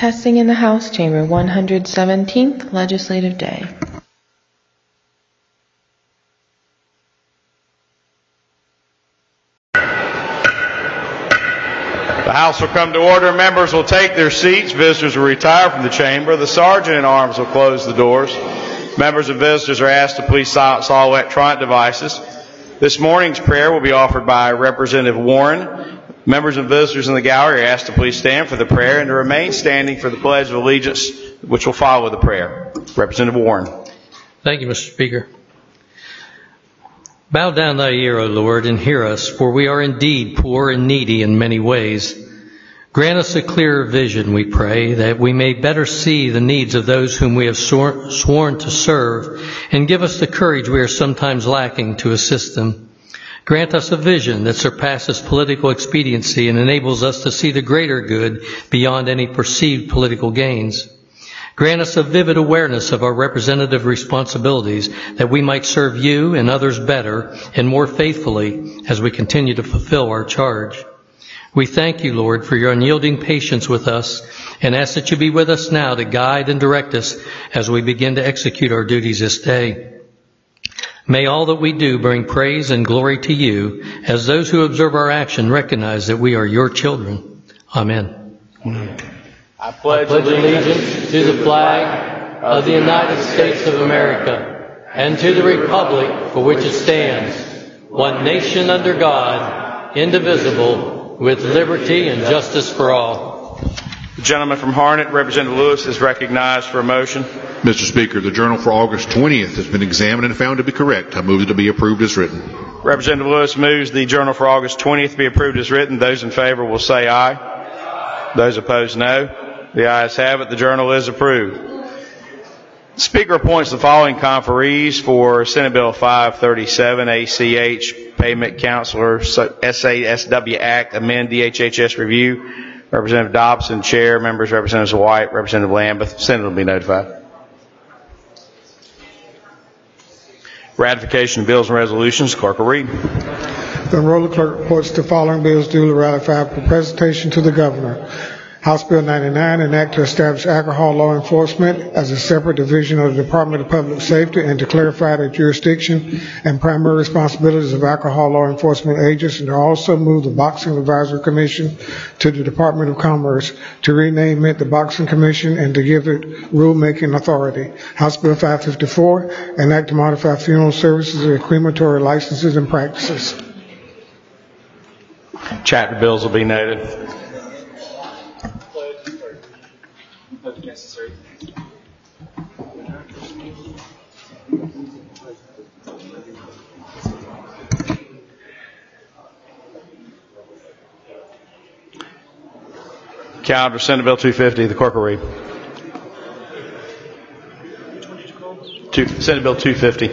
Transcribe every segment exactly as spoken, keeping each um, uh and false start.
Testing in the House Chamber, one hundred seventeenth Legislative Day. The House will come to order. Members will take their seats. Visitors will retire from the chamber. The sergeant at arms will close the doors. Members and visitors are asked to please silence all electronic devices. This morning's prayer will be offered by Representative Warren. Members and visitors in the gallery are asked to please stand for the prayer and to remain standing for the Pledge of Allegiance, which will follow the prayer. Representative Warren. Thank you, Mister Speaker. Bow down thy ear, O Lord, and hear us, for we are indeed poor and needy in many ways. Grant us a clearer vision, we pray, that we may better see the needs of those whom we have swor- sworn to serve, and give us the courage we are sometimes lacking to assist them. Grant us a vision that surpasses political expediency and enables us to see the greater good beyond any perceived political gains. Grant us a vivid awareness of our representative responsibilities that we might serve you and others better and more faithfully as we continue to fulfill our charge. We thank you, Lord, for your unyielding patience with us and ask that you be with us now to guide and direct us as we begin to execute our duties this day. May all that we do bring praise and glory to you as those who observe our action recognize that we are your children. Amen. Amen. I pledge allegiance to the flag of the United States of America and to the republic for which it stands, one nation under God, indivisible, with liberty and justice for all. The gentleman from Harnett, Representative Lewis, is recognized for a motion. Mister Speaker, the journal for August twentieth has been examined and found to be correct. I move it to be approved as written. Representative Lewis moves the journal for August twentieth be approved as written. Those in favor will say aye. Aye. Those opposed, no. The ayes have it. The journal is approved. The Speaker appoints the following conferees for Senate Bill five thirty-seven, A C H, Payment Counselor, S A S W Act, Amend D H H S Review. Representative Dobson, Chair. Members, Representative White, Representative Lambeth. Senate will be notified. Ratification of bills and resolutions. Clerk will read. The enroller clerk reports the following bills duly ratified for presentation to the governor. House Bill ninety-nine, an act to establish alcohol law enforcement as a separate division of the Department of Public Safety and to clarify the jurisdiction and primary responsibilities of alcohol law enforcement agents, and to also move the Boxing Advisory Commission to the Department of Commerce, to rename it the Boxing Commission and to give it rulemaking authority. House Bill five fifty-four, an act to modify funeral services and crematory licenses and practices. Chapter bills will be noted. Necessary. Calendar, Senate Bill two fifty. The clerk will read. Two, Senate Bill two fifty.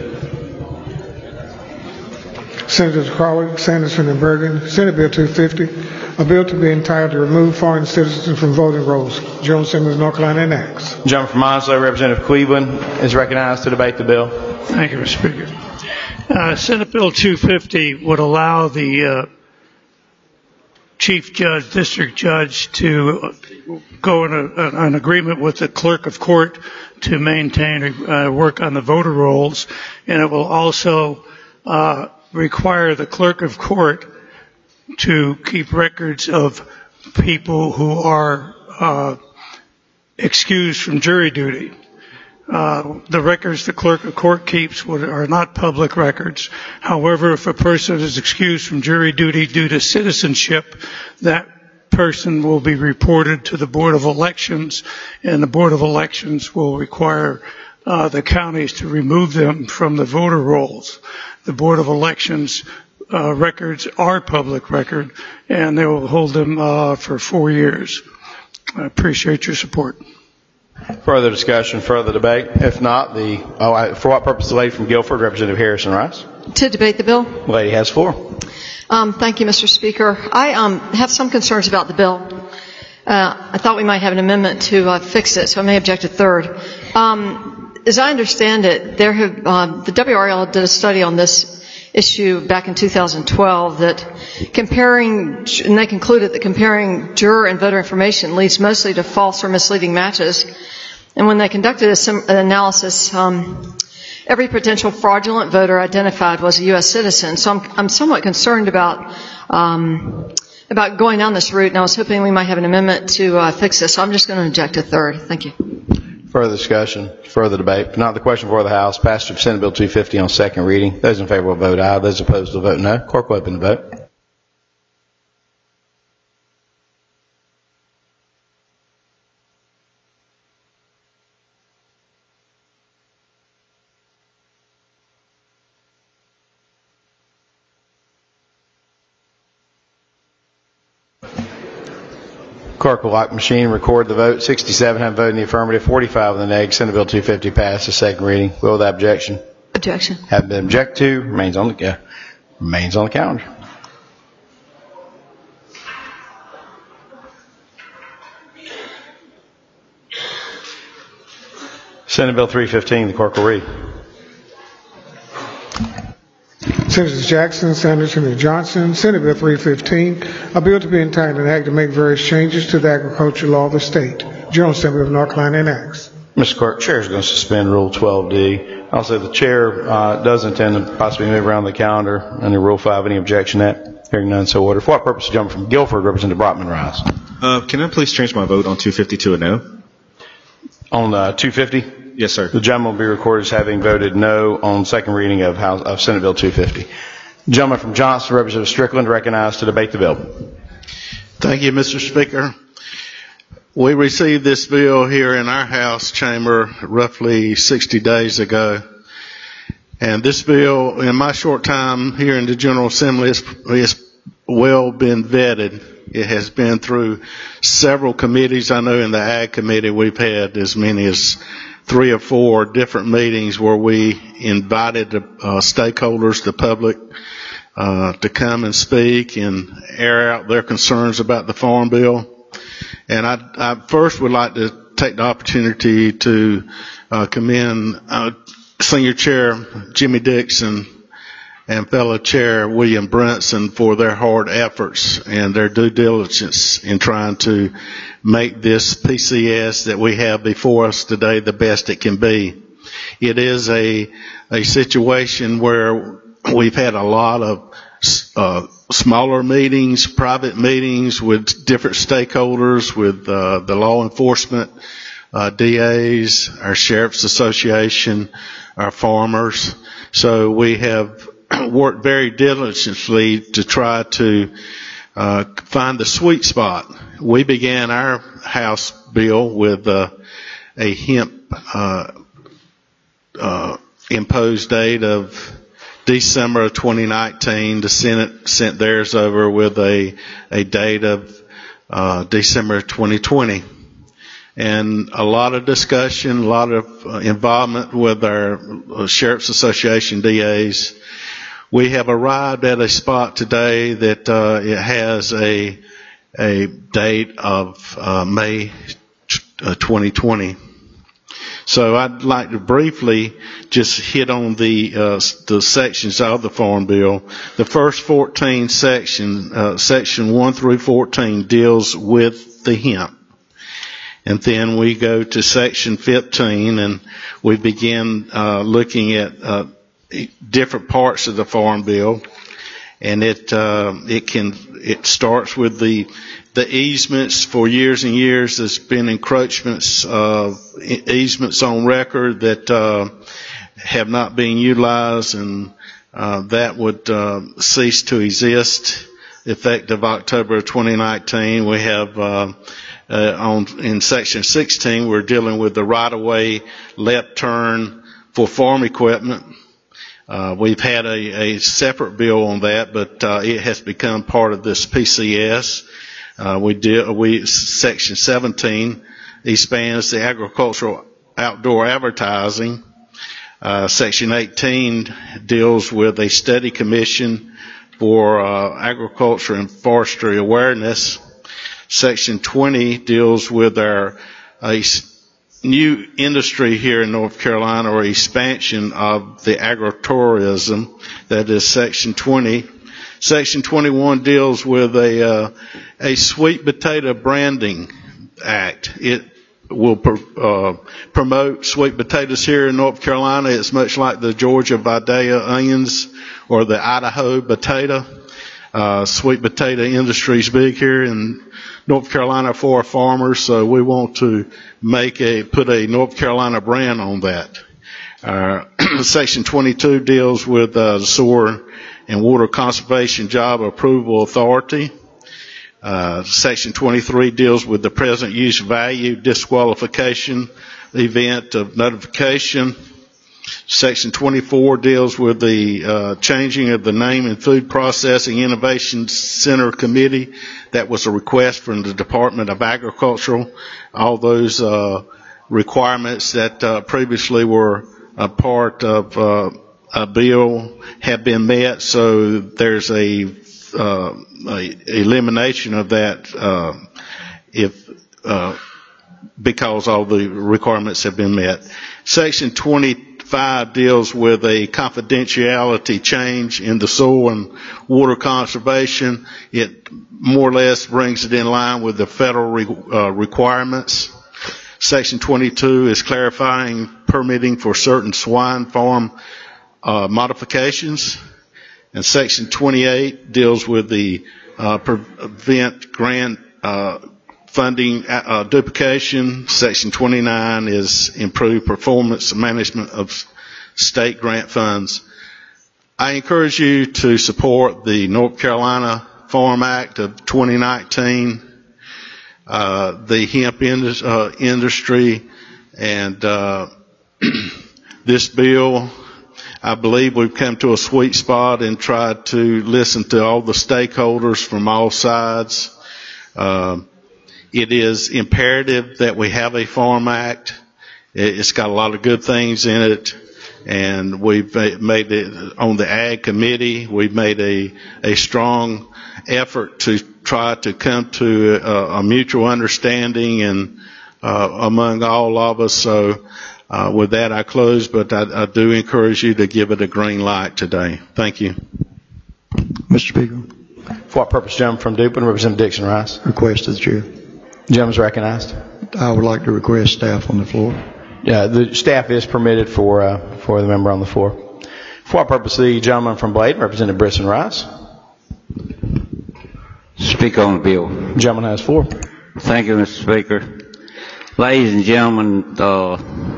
Senators Crowley, Sanderson, and Bergen. Senate Bill two fifty, a bill to be entitled to remove foreign citizens from voting rolls. Jones, Simmons, North Carolina, enacts. Gentleman from Onslow, Representative Cleveland, is recognized to debate the bill. Thank you, Mister Speaker. Uh, Senate Bill two fifty would allow the uh, Chief Judge, District Judge, to go in a, an agreement with the Clerk of Court to maintain uh, work on the voter rolls, and it will also uh, require the Clerk of Court to keep records of people who are uh, excused from jury duty. Uh, the records the Clerk of Court keeps would, are not public records. However, if a person is excused from jury duty due to citizenship, that person will be reported to the Board of Elections, and the Board of Elections will require uh, the counties to remove them from the voter rolls. The Board of Elections uh, records are public record, and they will hold them uh, for four years. I appreciate your support. Further discussion, further debate? If not, the oh, I, for what purpose the lady from Guilford, Representative Harrison Rice? To debate the bill. The lady has floor. Um, thank you, Mister Speaker. I um, have some concerns about the bill. Uh, I thought we might have an amendment to uh, fix it, so I may object to third. Um, as I understand it, there have uh, the W R L did a study on this, issue back in two thousand twelve that comparing, and they concluded that comparing juror and voter information leads mostly to false or misleading matches. And when they conducted a sim- an analysis, um, every potential fraudulent voter identified was a U S citizen. So I'm, I'm somewhat concerned about um, about going down this route, and I was hoping we might have an amendment to uh, fix this. So I'm just going to object to third. Thank you. Further discussion, further debate. If not, the question before the House. Passage of Senate Bill two fifty on second reading. Those in favor will vote aye. Those opposed will vote no. Clerk will open the vote. Clerk will lock the machine and record the vote. sixty-seven have voted in the affirmative, forty-five in the negative. Senate Bill two fifty passed the second reading. Will without objection. Objection. Have been objected to. Remains on the uh, remains on the calendar. Senate Bill three fifteen. The clerk will read. Senators Jackson, Sanderson, and Johnson. Senate Bill three fifteen, a bill to be entitled an act to make various changes to the agricultural law of the state. General Assembly of North Carolina enacts. Mister Clerk, Chair is going to suspend Rule twelve D. Also, the Chair uh, does intend to possibly move around the calendar under Rule five. Any objection to that? Hearing none, so ordered. For what purpose to jump from Guilford, Representative Brockman rise. Uh, can I please change my vote on two fifty to a no? On uh, two fifty? Yes, sir. The gentleman will be recorded as having voted no on second reading of, House, of Senate Bill two fifty. The gentleman from Johnston, Representative Strickland, recognized to debate the bill. Thank you, Mister Speaker. We received this bill here in our House chamber roughly sixty days ago. And this bill, in my short time here in the General Assembly, has, has well been vetted. It has been through several committees. I know in the Ag Committee we've had as many as three or four different meetings where we invited the uh, stakeholders, the public, uh, to come and speak and air out their concerns about the Farm Bill. And I, I first would like to take the opportunity to uh, commend uh, Senior Chair Jimmy Dixon and fellow Chair William Brunson for their hard efforts and their due diligence in trying to make this P C S that we have before us today the best it can be. It is a a situation where we've had a lot of uh, smaller meetings, private meetings with different stakeholders, with uh, the law enforcement, uh, D As, our Sheriff's Association, our farmers. So we have worked very diligently to try to uh, find the sweet spot. We began our House bill with uh, a hemp uh, uh, imposed date of December of twenty nineteen. The Senate sent theirs over with a a date of uh, December twenty twenty. And a lot of discussion, a lot of uh, involvement with our uh, Sheriff's Association D As. We have arrived at a spot today that uh, it has a a date of uh, May uh, twenty twenty. So I'd like to briefly just hit on the uh, the sections of the Farm Bill. The first fourteen sections, uh, section one through fourteen, deals with the hemp. And then we go to section fifteen, and we begin uh, looking at uh, different parts of the Farm Bill. And it uh, it can it starts with the the easements. For years and years, there's been encroachments, uh, easements on record that uh, have not been utilized, and uh, that would uh, cease to exist effective October of twenty nineteen. We have uh, uh, on in section sixteen, we're dealing with the right-of-way left turn for farm equipment. Uh, we've had a, a separate bill on that, but uh, it has become part of this P C S. Uh, we did, we, section seventeen expands the agricultural outdoor advertising. Uh, section eighteen deals with a study commission for uh, agriculture and forestry awareness. Section twenty deals with our a new industry here in North Carolina, or expansion of the agritourism. That is Section twenty. Section twenty-one deals with a uh, a sweet potato branding act. It will pr- uh, promote sweet potatoes here in North Carolina. It's much like the Georgia Vidalia onions or the Idaho potato. Uh, sweet potato industry is big here in North Carolina for our farmers, so we want to make a put a North Carolina brand on that. Uh, Section twenty-two deals with uh, the Sewer and Water Conservation Job Approval Authority. Uh, Section twenty-three deals with the present use value disqualification event of notification. Section twenty-four deals with the uh, changing of the name in Food Processing Innovation Center Committee. That was a request from the Department of Agriculture. All those uh, requirements that uh, previously were a part of uh, a bill have been met, so there's a, uh, a elimination of that uh, if uh, because all the requirements have been met. Section twenty-five deals with a confidentiality change in the soil and water conservation. It more or less brings it in line with the federal re- uh, requirements. Section twenty-two is clarifying permitting for certain swine farm uh, modifications. And Section twenty-eight deals with the uh, prevent grant uh, funding uh, duplication. Section twenty-nine is improved performance management of state grant funds. I encourage you to support the North Carolina Farm Act of twenty nineteen, uh, the hemp indus- uh, industry, and uh, this bill. I believe we've come to a sweet spot and tried to listen to all the stakeholders from all sides. Uh, it is imperative that we have a Farm Act. It's got a lot of good things in it, and we've made it on the Ag Committee. We've made a, a strong effort to try to come to a, a mutual understanding and uh, among all of us. So Uh, with that, I close, but I, I do encourage you to give it a green light today. Thank you. Mister Speaker. For what purpose, gentleman from Duplin, Representative Dixon Rice? Request of the chair. Gentleman's recognized. I would like to request staff on the floor. Yeah, the staff is permitted for uh, for the member on the floor. For what purpose, the gentleman from Bladen, Representative Brisson Rice? Speak on the bill. Gentleman has floor. Thank you, Mister Speaker. Ladies and gentlemen, uh,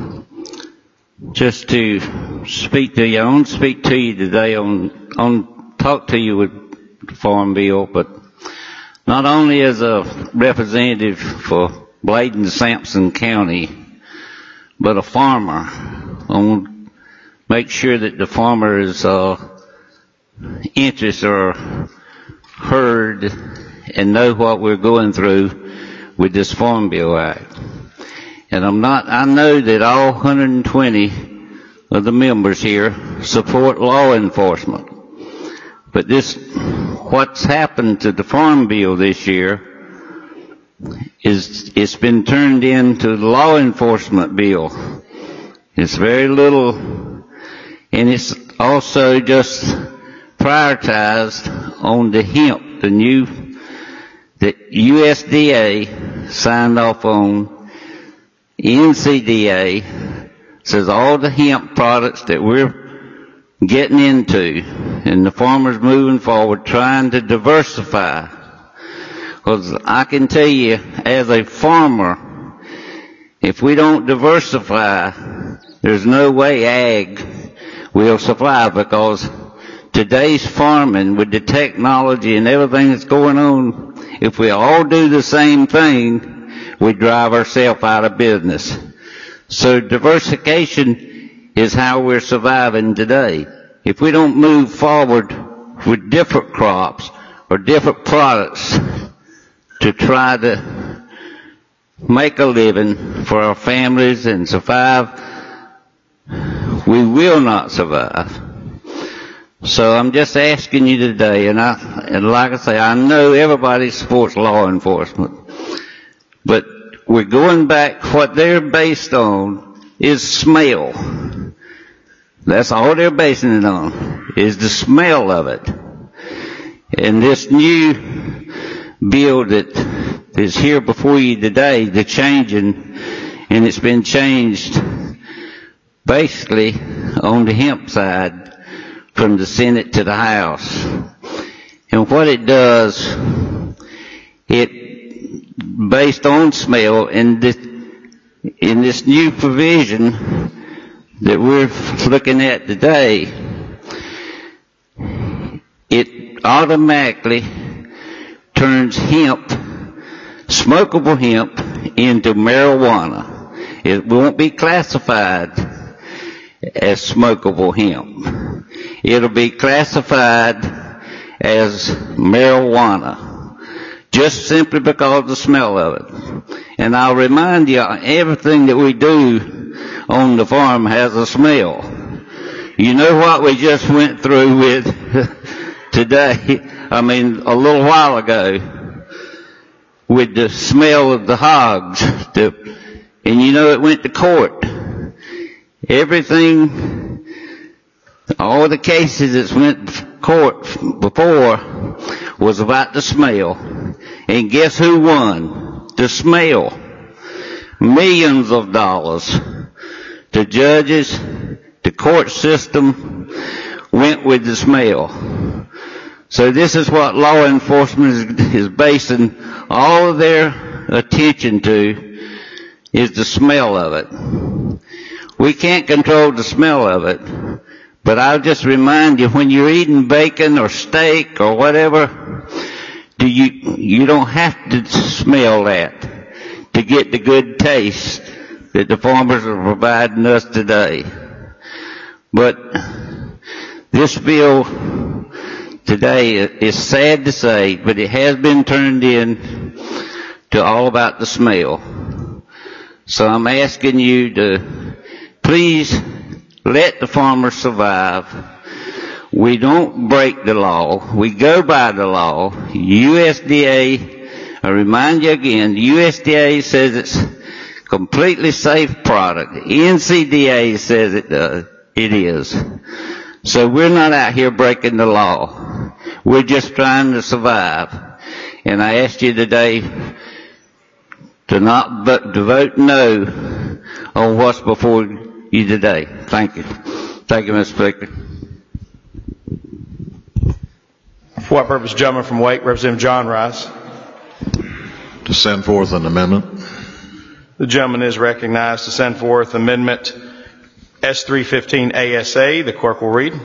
just to speak to you, I want to speak to you today on, on talk to you with the Farm Bill, but not only as a representative for Bladen, Sampson County, but a farmer. I want to make sure that the farmers' uh, interests are heard and know what we're going through with this Farm Bill Act. And I'm not, I know that all one hundred twenty of the members here support law enforcement. But this, what's happened to the Farm Bill this year is, it's been turned into the law enforcement bill. It's very little, and it's also just prioritized on the hemp, the new, that U S D A signed off on. N C D A says all the hemp products that we're getting into and the farmers moving forward trying to diversify. Because I can tell you, as a farmer, if we don't diversify, there's no way ag will survive, because today's farming with the technology and everything that's going on, if we all do the same thing, we drive ourselves out of business. So diversification is how we're surviving today. If we don't move forward with different crops or different products to try to make a living for our families and survive, we will not survive. So I'm just asking you today, and I, and like I say, I know everybody supports law enforcement, but we're going back, what they're based on is smell. That's all they're basing it on, is the smell of it. And this new bill that is here before you today, the changing, and it's been changed basically on the hemp side from the Senate to the House. And what it does, it, based on smell, and this, in this new provision that we're looking at today, it automatically turns hemp, smokable hemp, into marijuana. It won't be classified as smokable hemp. It'll be classified as marijuana, just simply because of the smell of it. And I'll remind you, everything that we do on the farm has a smell. You know what we just went through with today, I mean a little while ago, with the smell of the hogs, the, and you know it went to court. Everything, all the cases that went to court before was about the smell. And guess who won? The smell. Millions of dollars. The judges, the court system went with the smell. So this is what law enforcement is, is basing all of their attention to, is the smell of it. We can't control the smell of it, but I'll just remind you, when you're eating bacon or steak or whatever, do you, you don't have to smell that to get the good taste that the farmers are providing us today. But this bill today is sad to say, but it has been turned in to all about the smell. So I'm asking you to please let the farmers survive. We don't break the law. We go by the law. U S D A, I remind you again, the U S D A says it's completely safe product. N C D A says it does. It is. So we're not out here breaking the law. We're just trying to survive. And I asked you today to not vote, to vote no on what's before you today. Thank you. Thank you, Mister Speaker. For what purpose, gentleman from Wake, Representative John Rice. To send forth an amendment. The gentleman is recognized to send forth amendment S three fifteen A S A. The clerk will read.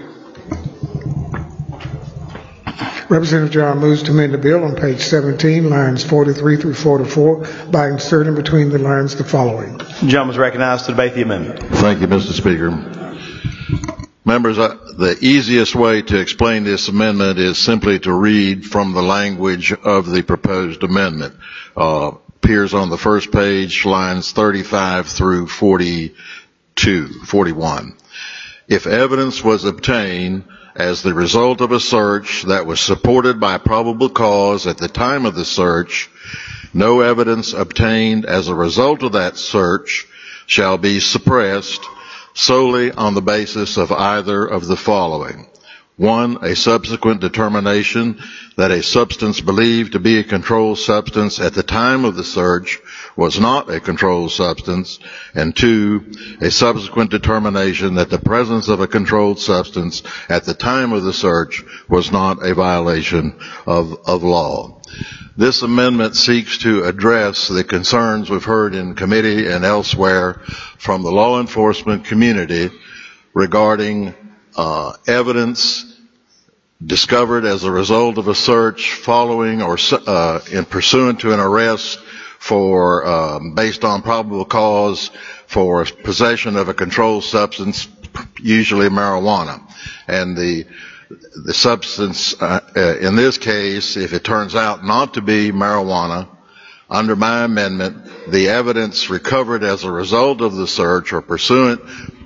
Representative John moves to amend the bill on page seventeen, lines forty-three through forty-four, by inserting between the lines the following. The gentleman is recognized to debate the amendment. Thank you, Mister Speaker. Members, uh, the easiest way to explain this amendment is simply to read from the language of the proposed amendment. Uh, appears on the first page, lines thirty-five through forty-two, forty-one. If evidence was obtained as the result of a search that was supported by probable cause at the time of the search, no evidence obtained as a result of that search shall be suppressed solely on the basis of either of the following. One, a subsequent determination that a substance believed to be a controlled substance at the time of the search was not a controlled substance. And two, a subsequent determination that the presence of a controlled substance at the time of the search was not a violation of, of law. This amendment seeks to address the concerns we've heard in committee and elsewhere from the law enforcement community regarding uh, evidence discovered as a result of a search following or uh, in pursuant to an arrest for um, based on probable cause for possession of a controlled substance, usually marijuana. And the the substance uh, uh, in this case, if it turns out not to be marijuana, under my amendment, the evidence recovered as a result of the search or pursuant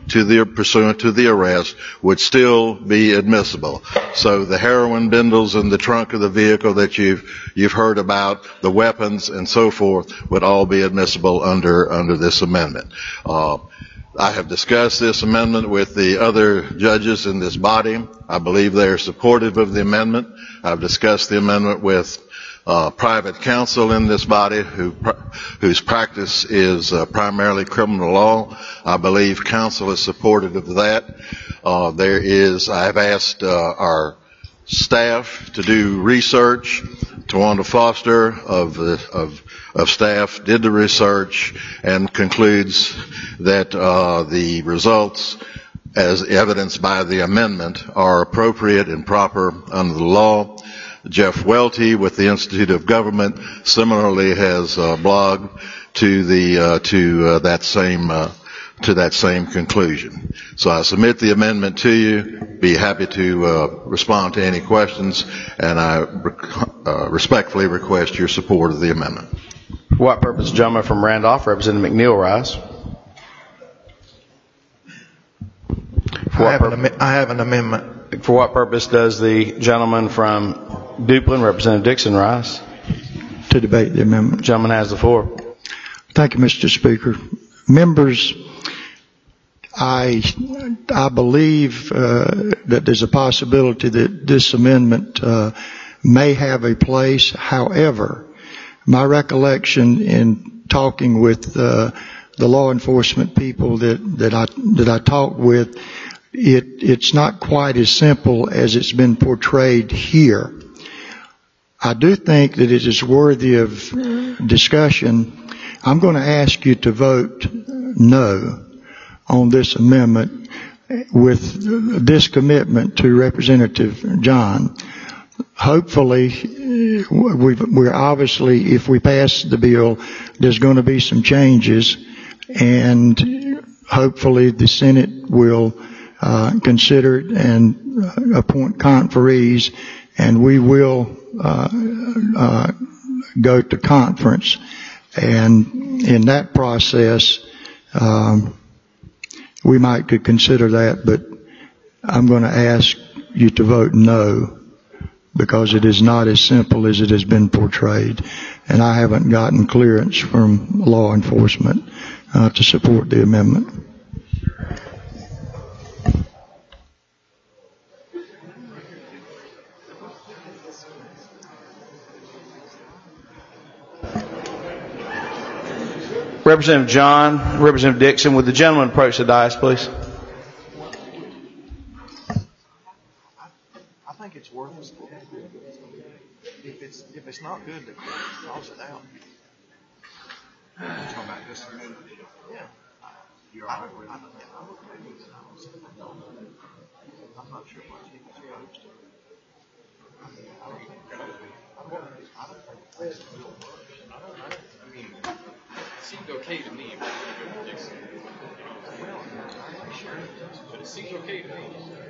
to the pursuant to the arrest would still be admissible. So the heroin bindles in the trunk of the vehicle that you've you've heard about, the weapons and so forth, would all be admissible under under this amendment. Uh, I have discussed this amendment with the other judges in this body. I believe they are supportive of the amendment. I've discussed the amendment with uh, private counsel in this body who whose practice is uh, primarily criminal law. I believe counsel is supportive of that. Uh, there is, I have asked uh, our staff to do research. Tawanda Foster of, the, of, of staff did the research and concludes that uh, the results as evidenced by the amendment are appropriate and proper under the law. Jeff Welty with the Institute of Government similarly has uh, blogged to the uh, to uh, that same uh, to that same conclusion. So I submit the amendment to you. Be happy to uh, respond to any questions, and I uh, respectfully request your support of the amendment. For what purpose, gentleman from Randolph, Representative McNeil, rise. For I have, what an, am- I have an amendment. For what purpose does the gentleman from Duplin, Representative Dixon, rise? To debate the amendment. Gentleman has the floor. Thank you, Mister Speaker. Members, I, I believe uh, that there's a possibility that this amendment uh, may have a place. However, my recollection in talking with uh, the law enforcement people that, that I that I talked with, it it's not quite as simple as it's been portrayed here. I do think that it is worthy of discussion. I'm going to ask you to vote no on this amendment with this commitment to Representative John. Hopefully, we've, we're obviously, if we pass the bill, there's going to be some changes, and hopefully the Senate will uh, consider it and appoint conferees, and we will uh, uh, go to conference. And in that process, um, we might could consider that, but I'm going to ask you to vote no, because it is not as simple as it has been portrayed. And I haven't gotten clearance from law enforcement uh, to support the amendment. Representative John, Representative Dixon, would the gentleman approach the dais, please? I think it's worth it. If it's if it's not good, then toss it out. You're talking about just a minute. Yeah. You're all right with it? I'm okay with it. I'm not sure what you chose to. I don't think I don't think it's real work. I don't know. I mean, it seemed okay to me. But it seems okay to me.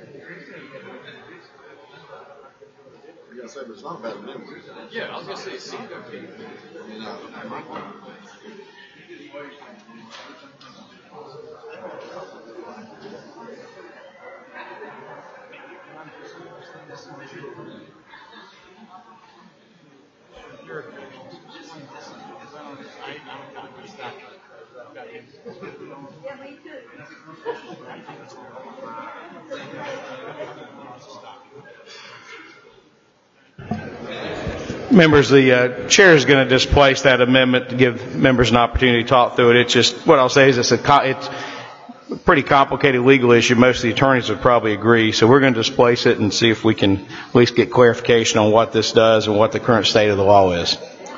You gotta say, but it's not about a memory. Yeah, I was gonna say it seemed okay to me. Members, the uh, chair is going to displace that amendment to give members an opportunity to talk through it. It's just, what I'll say is it's a, it's a pretty complicated legal issue. Most of the attorneys would probably agree. So we're going to displace it and see if we can at least get clarification on what this does and what the current state of the law is.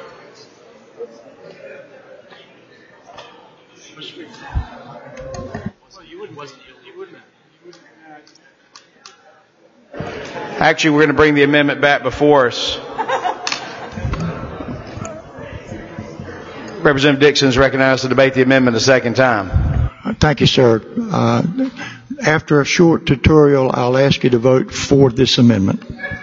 Actually, we're going to bring the amendment back before us. Representative Dixon is recognized to debate the amendment a second time. Thank you, sir. Uh, after a short tutorial, I'll ask you to vote for this amendment.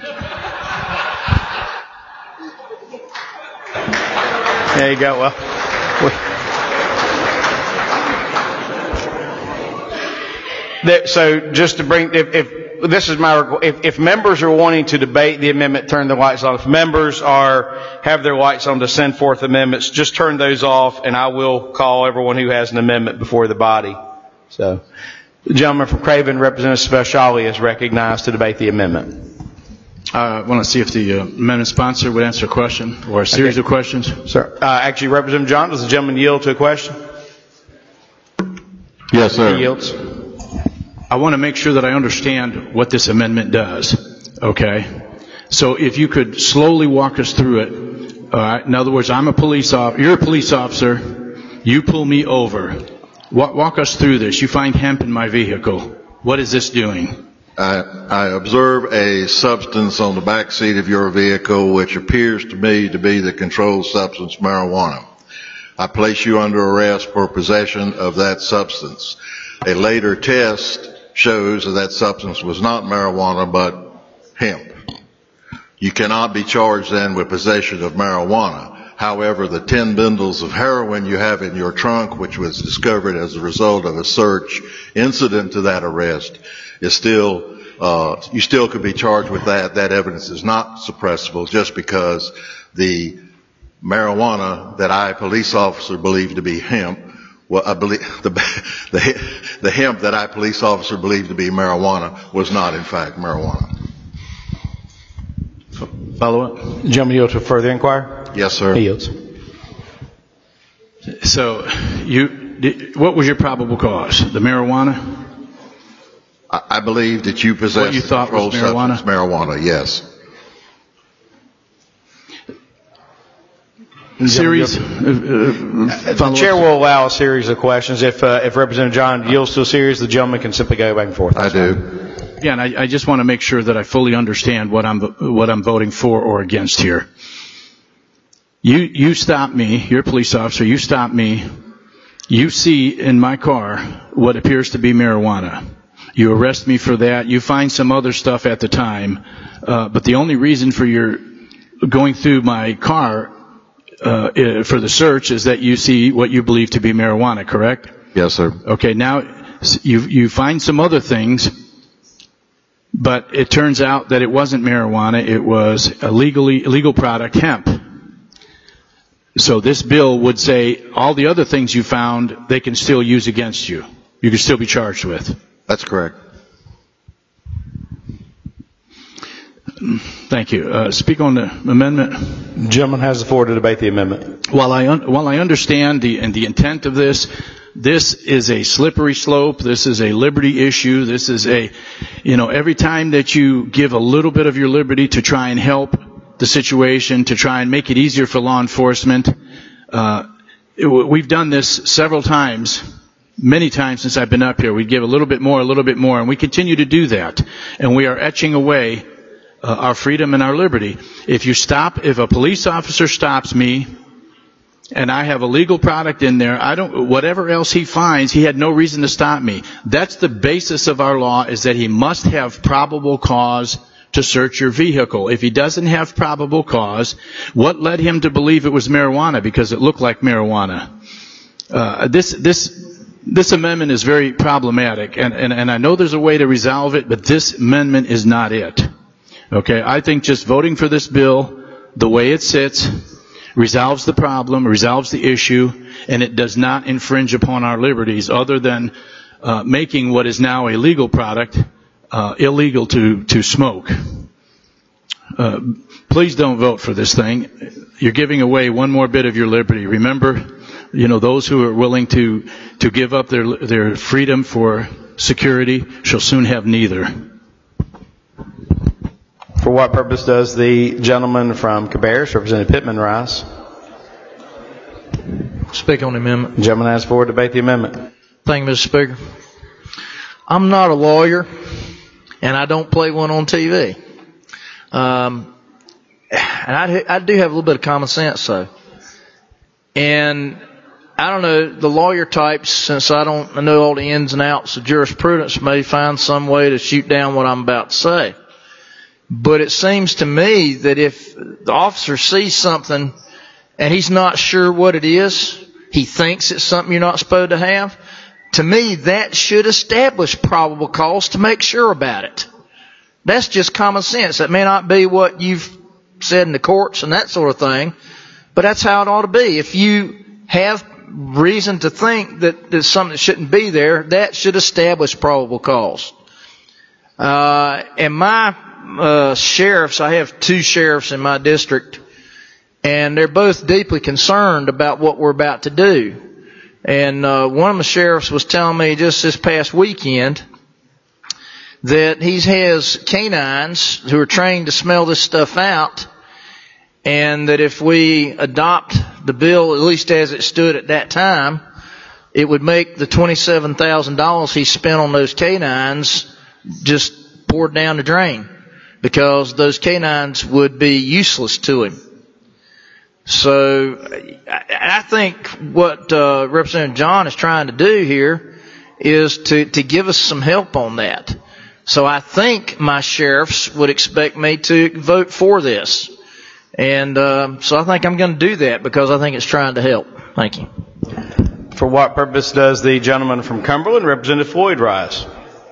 There you go. Well, That, so just to bring, if, if this is my, if, if members are wanting to debate the amendment, turn the lights on. If members are, have their lights on to send forth amendments, just turn those off and I will call everyone who has an amendment before the body. So, the gentleman from Craven, Representative Speciale, is recognized to debate the amendment. I want to see if the uh, amendment sponsor would answer a question or a series okay. of questions. Sir, uh, actually, Representative John, does the gentleman yield to a question? Yes, sir. He yields. I want to make sure that I understand what this amendment does. Okay? So if you could slowly walk us through it. All right? In other words, I'm a police officer. You're a police officer. You pull me over. Walk, walk us through this. You find hemp in my vehicle. What is this doing? I, I observe a substance on the back seat of your vehicle which appears to me to be the controlled substance marijuana. I place you under arrest for possession of that substance. A later test shows that that substance was not marijuana but hemp. You cannot be charged then with possession of marijuana. However, the ten bundles of heroin you have in your trunk, which was discovered as a result of a search incident to that arrest, is still, uh, you still could be charged with that. That evidence is not suppressible just because the marijuana that I, police officer, believe to be hemp, well, I believe the, the, the hemp that I, police officer, believed to be marijuana was not in fact marijuana. Follow up? Gentleman yield to further inquire? Yes, sir. He yields. So, you, what was your probable cause? The marijuana? I believe that you possess what you thought was marijuana? Marijuana, yes. Series. Uh, uh, the chair will allow a series of questions. If uh, if Representative John yields to a series, the gentleman can simply go back and forth. I do. Yeah, and I, I just want to make sure that I fully understand what I'm what I'm voting for or against here. You you stop me. You're a police officer. You stop me. You see in my car what appears to be marijuana. You arrest me for that. You find some other stuff at the time. Uh, but the only reason for your going through my car uh, for the search is that you see what you believe to be marijuana, correct? Yes, sir. Okay, now you you find some other things, but it turns out that it wasn't marijuana. It was a legally illegal product, hemp. So this bill would say all the other things you found, they can still use against you. You can still be charged with. That's correct. Thank you. Uh, speak on the amendment. The gentleman has the floor to debate the amendment. While I un- while I understand the and the intent of this, this is a slippery slope. This is a liberty issue. This is a, you know, every time that you give a little bit of your liberty to try and help the situation, to try and make it easier for law enforcement, uh, it, we've done this several times. Many times since I've been up here, we give a little bit more, a little bit more, and we continue to do that. And we are etching away uh, our freedom and our liberty. If you stop, if a police officer stops me, and I have a legal product in there, I don't, whatever else he finds, he had no reason to stop me. That's the basis of our law, is that he must have probable cause to search your vehicle. If he doesn't have probable cause, what led him to believe it was marijuana? Because it looked like marijuana. Uh, this, this, This amendment is very problematic, and, and, and I know there's a way to resolve it, but this amendment is not it. Okay, I think just voting for this bill, the way it sits, resolves the problem, resolves the issue, and it does not infringe upon our liberties other than uh, making what is now a legal product uh, illegal to, to smoke. Uh, please don't vote for this thing. You're giving away one more bit of your liberty. Remember, you know, those who are willing to, to give up their, their freedom for security shall soon have neither. For what purpose does the gentleman from Cabarrus, Representative Pittman, rise? Speak on the amendment. The gentleman has the floor to debate the amendment. Thank you, Mister Speaker. I'm not a lawyer, and I don't play one on T V. Um, and I, I do have a little bit of common sense, though. And I don't know, the lawyer types, since I don't know all the ins and outs of jurisprudence, may find some way to shoot down what I'm about to say. But it seems to me that if the officer sees something and he's not sure what it is, he thinks it's something you're not supposed to have, to me, that should establish probable cause to make sure about it. That's just common sense. That may not be what you've said in the courts and that sort of thing, but that's how it ought to be. If you have reason to think that there's something that shouldn't be there, that should establish probable cause. Uh, and my uh, sheriffs, I have two sheriffs in my district, and they're both deeply concerned about what we're about to do. And uh, one of the sheriffs was telling me just this past weekend that he has canines who are trained to smell this stuff out, and that if we adopt the bill, at least as it stood at that time, it would make the twenty-seven thousand dollars he spent on those canines just poured down the drain, because those canines would be useless to him. So I think what uh, Representative John is trying to do here is to, to give us some help on that. So I think my sheriffs would expect me to vote for this. And uh, so I think I'm going to do that because I think it's trying to help. Thank you. For what purpose does the gentleman from Cumberland, Representative Floyd, rise?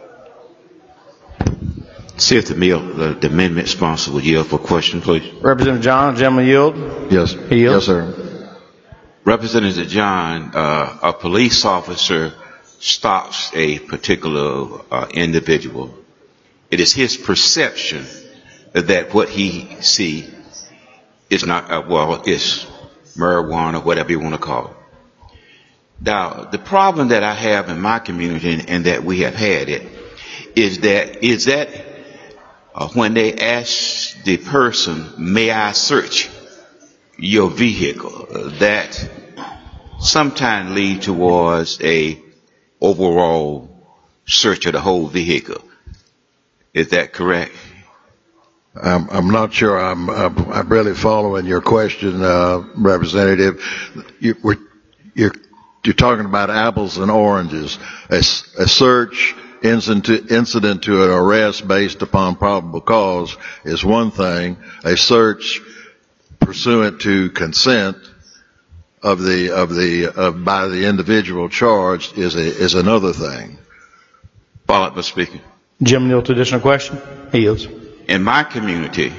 See if the, meal, the, the amendment sponsor would yield for question, please. Representative John, gentleman yield? Yes. He yields. Yes, sir. Representative John, uh, a police officer stops a particular uh, individual. It is his perception that what he see is not, uh, well, it's marijuana, whatever you want to call it. Now, the problem that I have in my community, and, and that we have had it, is that, is that Uh, when they ask the person, may I search your vehicle, uh, that sometimes lead towards a overall search of the whole vehicle. Is that correct? I'm, I'm not sure I'm, I'm, I'm really following your question, uh, Representative. You, we're, you're, you're talking about apples and oranges. A, a search Incident, incident to an arrest based upon probable cause is one thing. A search pursuant to consent of the of the of, by the individual charged is a, is another thing. Follow up, Mister Speaker. Jim Neal to additional question. He yields. In my community,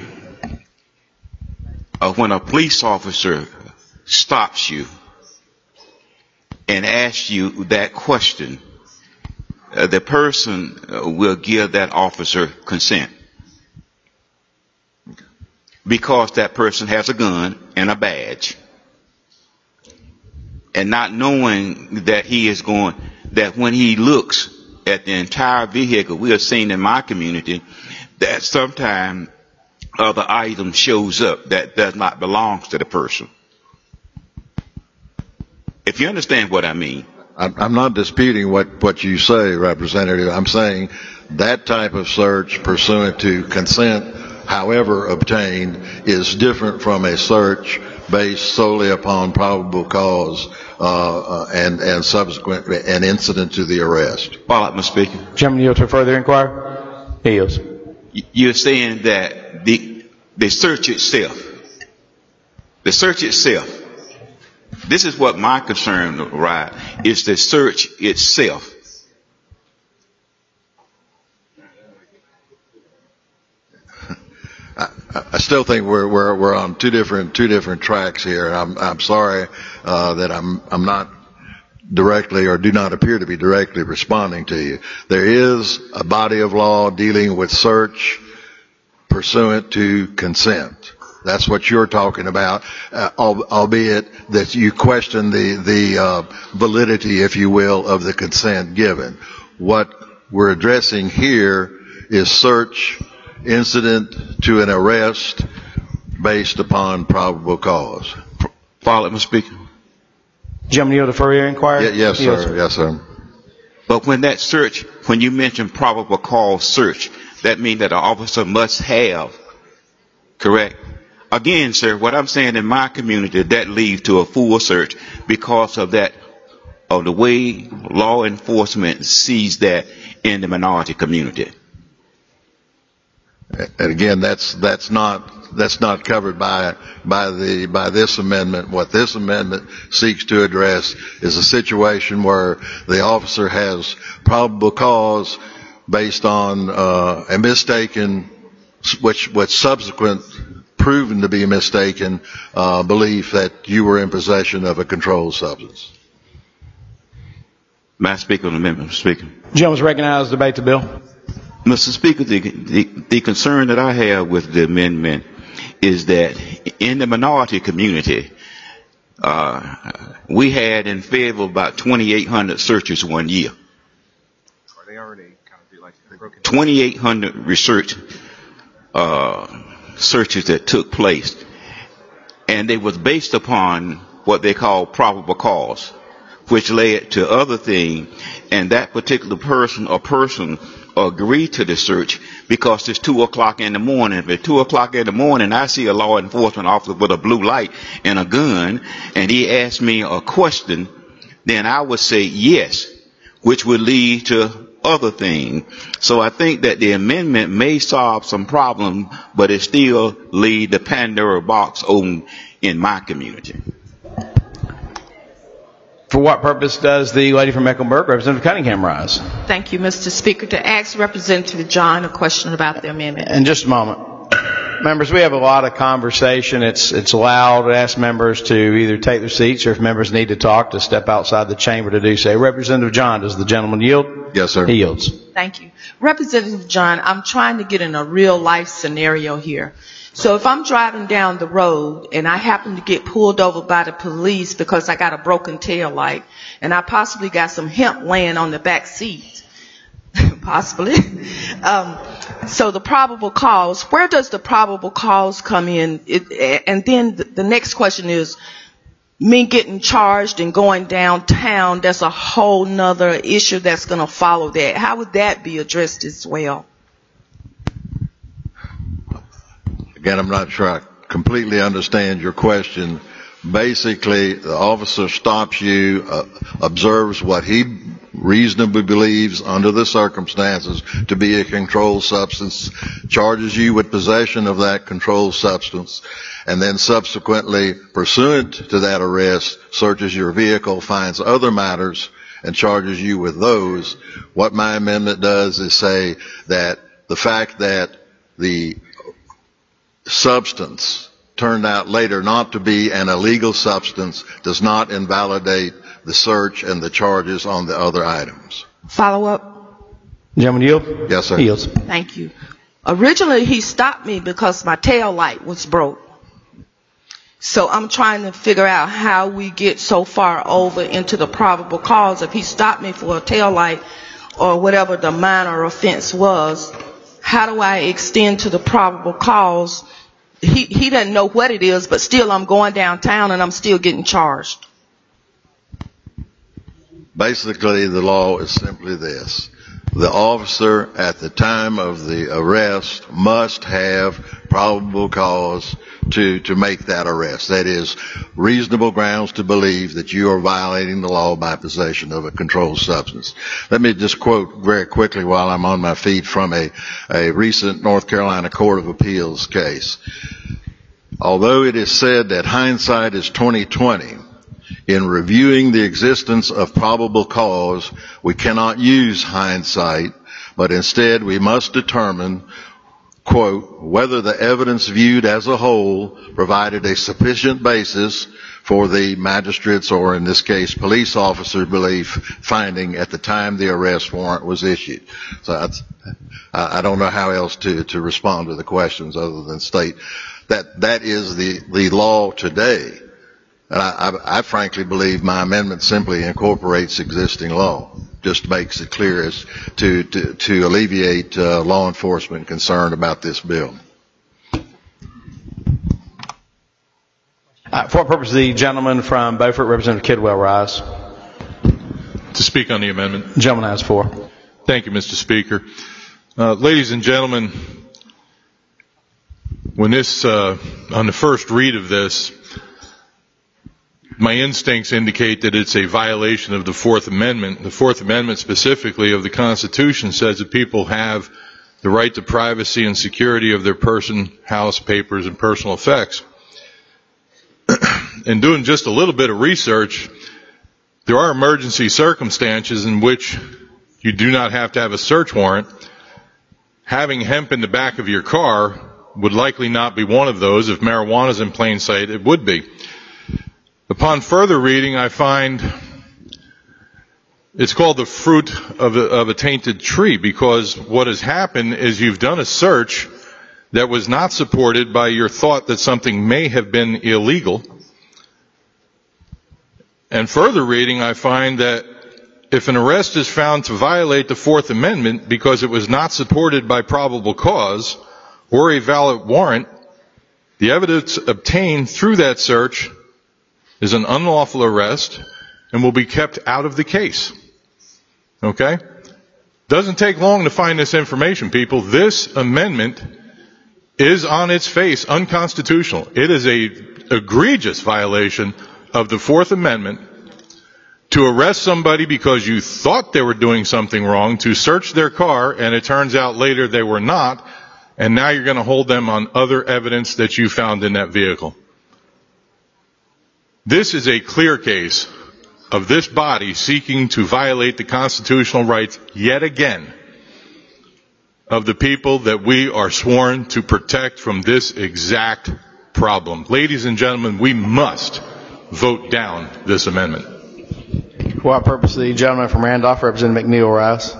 uh, when a police officer stops you and asks you that question, Uh, the person uh, will give that officer consent, because that person has a gun and a badge, and not knowing that he is going, that when he looks at the entire vehicle, we have seen in my community that sometimes other item shows up that does not belong to the person. If you understand what I mean. I'm not disputing what, what you say, Representative. I'm saying that type of search pursuant to consent, however obtained, is different from a search based solely upon probable cause uh, uh, and, and subsequent an incident to the arrest. Follow up, Mister Speaker. Chairman, yield to further inquire. He yields. You're saying that the the search itself, the search itself. This is what my concern, right, is the search itself. I, I still think we're we're we're on two different two different tracks here. I'm I'm sorry uh, that I'm I'm not directly or do not appear to be directly responding to you. There is a body of law dealing with search pursuant to consent. That's what you're talking about, uh, albeit that you question the, the uh, validity, if you will, of the consent given. What we're addressing here is search incident to an arrest based upon probable cause. Follow it, Mister Speaker. Gentleman, yield to further inquiry. Y- yes, sir. Yes, yes, sir. But when that search, when you mention probable cause search, that means that an officer must have, correct? Again, sir, what I'm saying in my community, that leads to a full search because of that, of the way law enforcement sees that in the minority community. And again, that's that's not that's not covered by by the by this amendment. What this amendment seeks to address is a situation where the officer has probable cause based on uh, a mistaken, which which subsequent proven to be a mistaken uh, belief that you were in possession of a controlled substance. May I speak on the amendment, Mister Speaker? Gentleman's recognized to debate the bill. Mister Speaker, the, the, the concern that I have with the amendment is that in the minority community, uh, we had in Fayetteville about twenty-eight hundred searches one year. Are they already kind of like broken? twenty-eight hundred research uh, searches that took place, and they was based upon what they call probable cause, which led to other things, and that particular person or person agree to the search because it's two o'clock in the morning. If it's two o'clock in the morning, I see a law enforcement officer with a blue light and a gun, and he asks me a question, then I would say yes, which would lead to other things. So I think that the amendment may solve some problem, but it still leave the Pandora box open in my community. For what purpose does the lady from Mecklenburg, Representative Cunningham, rise? Thank you, Mister Speaker. To ask Representative John a question about the amendment. In just a moment. Members, we have a lot of conversation. It's it's allowed to ask members to either take their seats or if members need to talk, to step outside the chamber to do so. Representative John, does the gentleman yield? Yes, sir. He yields. Thank you. Representative John, I'm trying to get in a real life scenario here. So if I'm driving down the road and I happen to get pulled over by the police because I got a broken tail light and I possibly got some hemp laying on the back seat, possibly. um, so the probable cause, where does the probable cause come in? It, and then the, the next question is, me getting charged and going downtown, that's a whole nother issue that's going to follow that. How would that be addressed as well? Again, I'm not sure I completely understand your question. Basically, the officer stops you, uh, observes what he reasonably believes under the circumstances to be a controlled substance, charges you with possession of that controlled substance, and then subsequently, pursuant to that arrest, searches your vehicle, finds other matters, and charges you with those. What my amendment does is say that the fact that the substance turned out later not to be an illegal substance does not invalidate the search and the charges on the other items. Follow up? Gentleman yield? Yes, sir. He yields. Thank you. Originally, he stopped me because my tail light was broke. So I'm trying to figure out how we get so far over into the probable cause. If he stopped me for a tail light or whatever the minor offense was, how do I extend to the probable cause? He, he doesn't know what it is, but still I'm going downtown and I'm still getting charged. Basically, the law is simply this. The officer at the time of the arrest must have probable cause to, to make that arrest. That is, reasonable grounds to believe that you are violating the law by possession of a controlled substance. Let me just quote very quickly while I'm on my feet from a, a recent North Carolina Court of Appeals case. Although it is said that hindsight is twenty twenty, in reviewing the existence of probable cause, we cannot use hindsight, but instead we must determine, quote, whether the evidence viewed as a whole provided a sufficient basis for the magistrate's, or in this case, police officer belief finding at the time the arrest warrant was issued. So that's, I don't know how else to, to respond to the questions other than state that that is the, the law today. And I, I, I frankly believe my amendment simply incorporates existing law, just makes it clear as to, to, to alleviate uh, law enforcement concern about this bill. Uh, for what purpose, the gentleman from Beaufort, Representative Kidwell, rise? To speak on the amendment. The gentleman has floor. Thank you, Mister Speaker. Uh, ladies and gentlemen, when this, uh, on the first read of this, my instincts indicate that it's a violation of the Fourth Amendment. The Fourth Amendment specifically of the Constitution says that people have the right to privacy and security of their person, house, papers, and personal effects. In doing just a little bit of research, there are emergency circumstances in which you do not have to have a search warrant. Having hemp in the back of your car would likely not be one of those. If marijuana is in plain sight, it would be. Upon further reading, I find it's called the fruit of a, of a tainted tree, because what has happened is you've done a search that was not supported by your thought that something may have been illegal. And further reading, I find that if an arrest is found to violate the Fourth Amendment because it was not supported by probable cause or a valid warrant, the evidence obtained through that search is an unlawful arrest and will be kept out of the case. Okay? Doesn't take long to find this information, people. This amendment is on its face unconstitutional. It is a egregious violation of the Fourth Amendment to arrest somebody because you thought they were doing something wrong, to search their car, and it turns out later they were not, and now you're going to hold them on other evidence that you found in that vehicle. This is a clear case of this body seeking to violate the constitutional rights yet again of the people that we are sworn to protect from this exact problem. Ladies and gentlemen, we must vote down this amendment. For what purpose, the gentleman from Randolph, Representative McNeil, rise.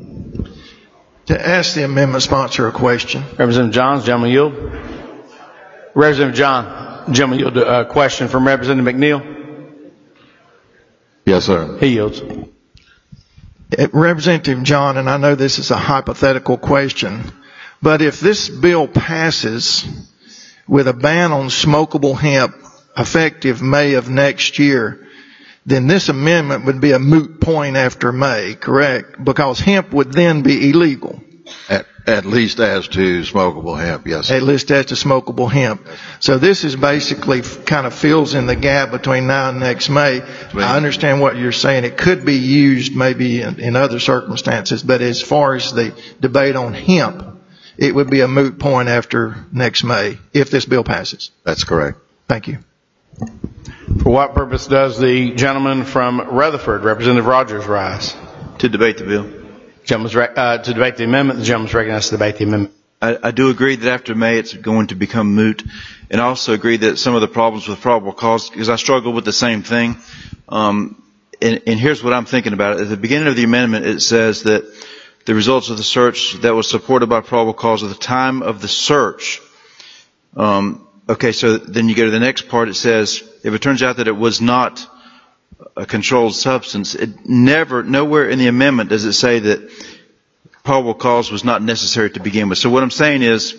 To ask the amendment sponsor a question. Representative Johns, gentleman yield. Representative John, gentleman yield a question from Representative McNeil. Yes, sir. He yields. Representative John, and I know this is a hypothetical question, but if this bill passes with a ban on smokable hemp effective May of next year, then this amendment would be a moot point after May, correct? Because hemp would then be illegal. At, at least as to smokable hemp, yes. At least as to smokable hemp. So this is basically kind of fills in the gap between now and next May. I understand what you're saying. It could be used maybe in, in other circumstances, but as far as the debate on hemp, it would be a moot point after next May if this bill passes. That's correct. Thank you. For what purpose does the gentleman from Rutherford, Representative Rogers, rise? To debate the bill. Gentleman's rec- uh, to debate the amendment. The gentleman's recognized to debate the amendment. I, I do agree that after May it's going to become moot, and I also agree that some of the problems with probable cause, because I struggle with the same thing. Um, and, and here's what I'm thinking about it. At the beginning of the amendment, it says that the results of the search that was supported by probable cause at the time of the search. Um, okay, so then you go to the next part. It says if it turns out that it was not a controlled substance, it never, nowhere in the amendment does it say that probable cause was not necessary to begin with. So what I'm saying is,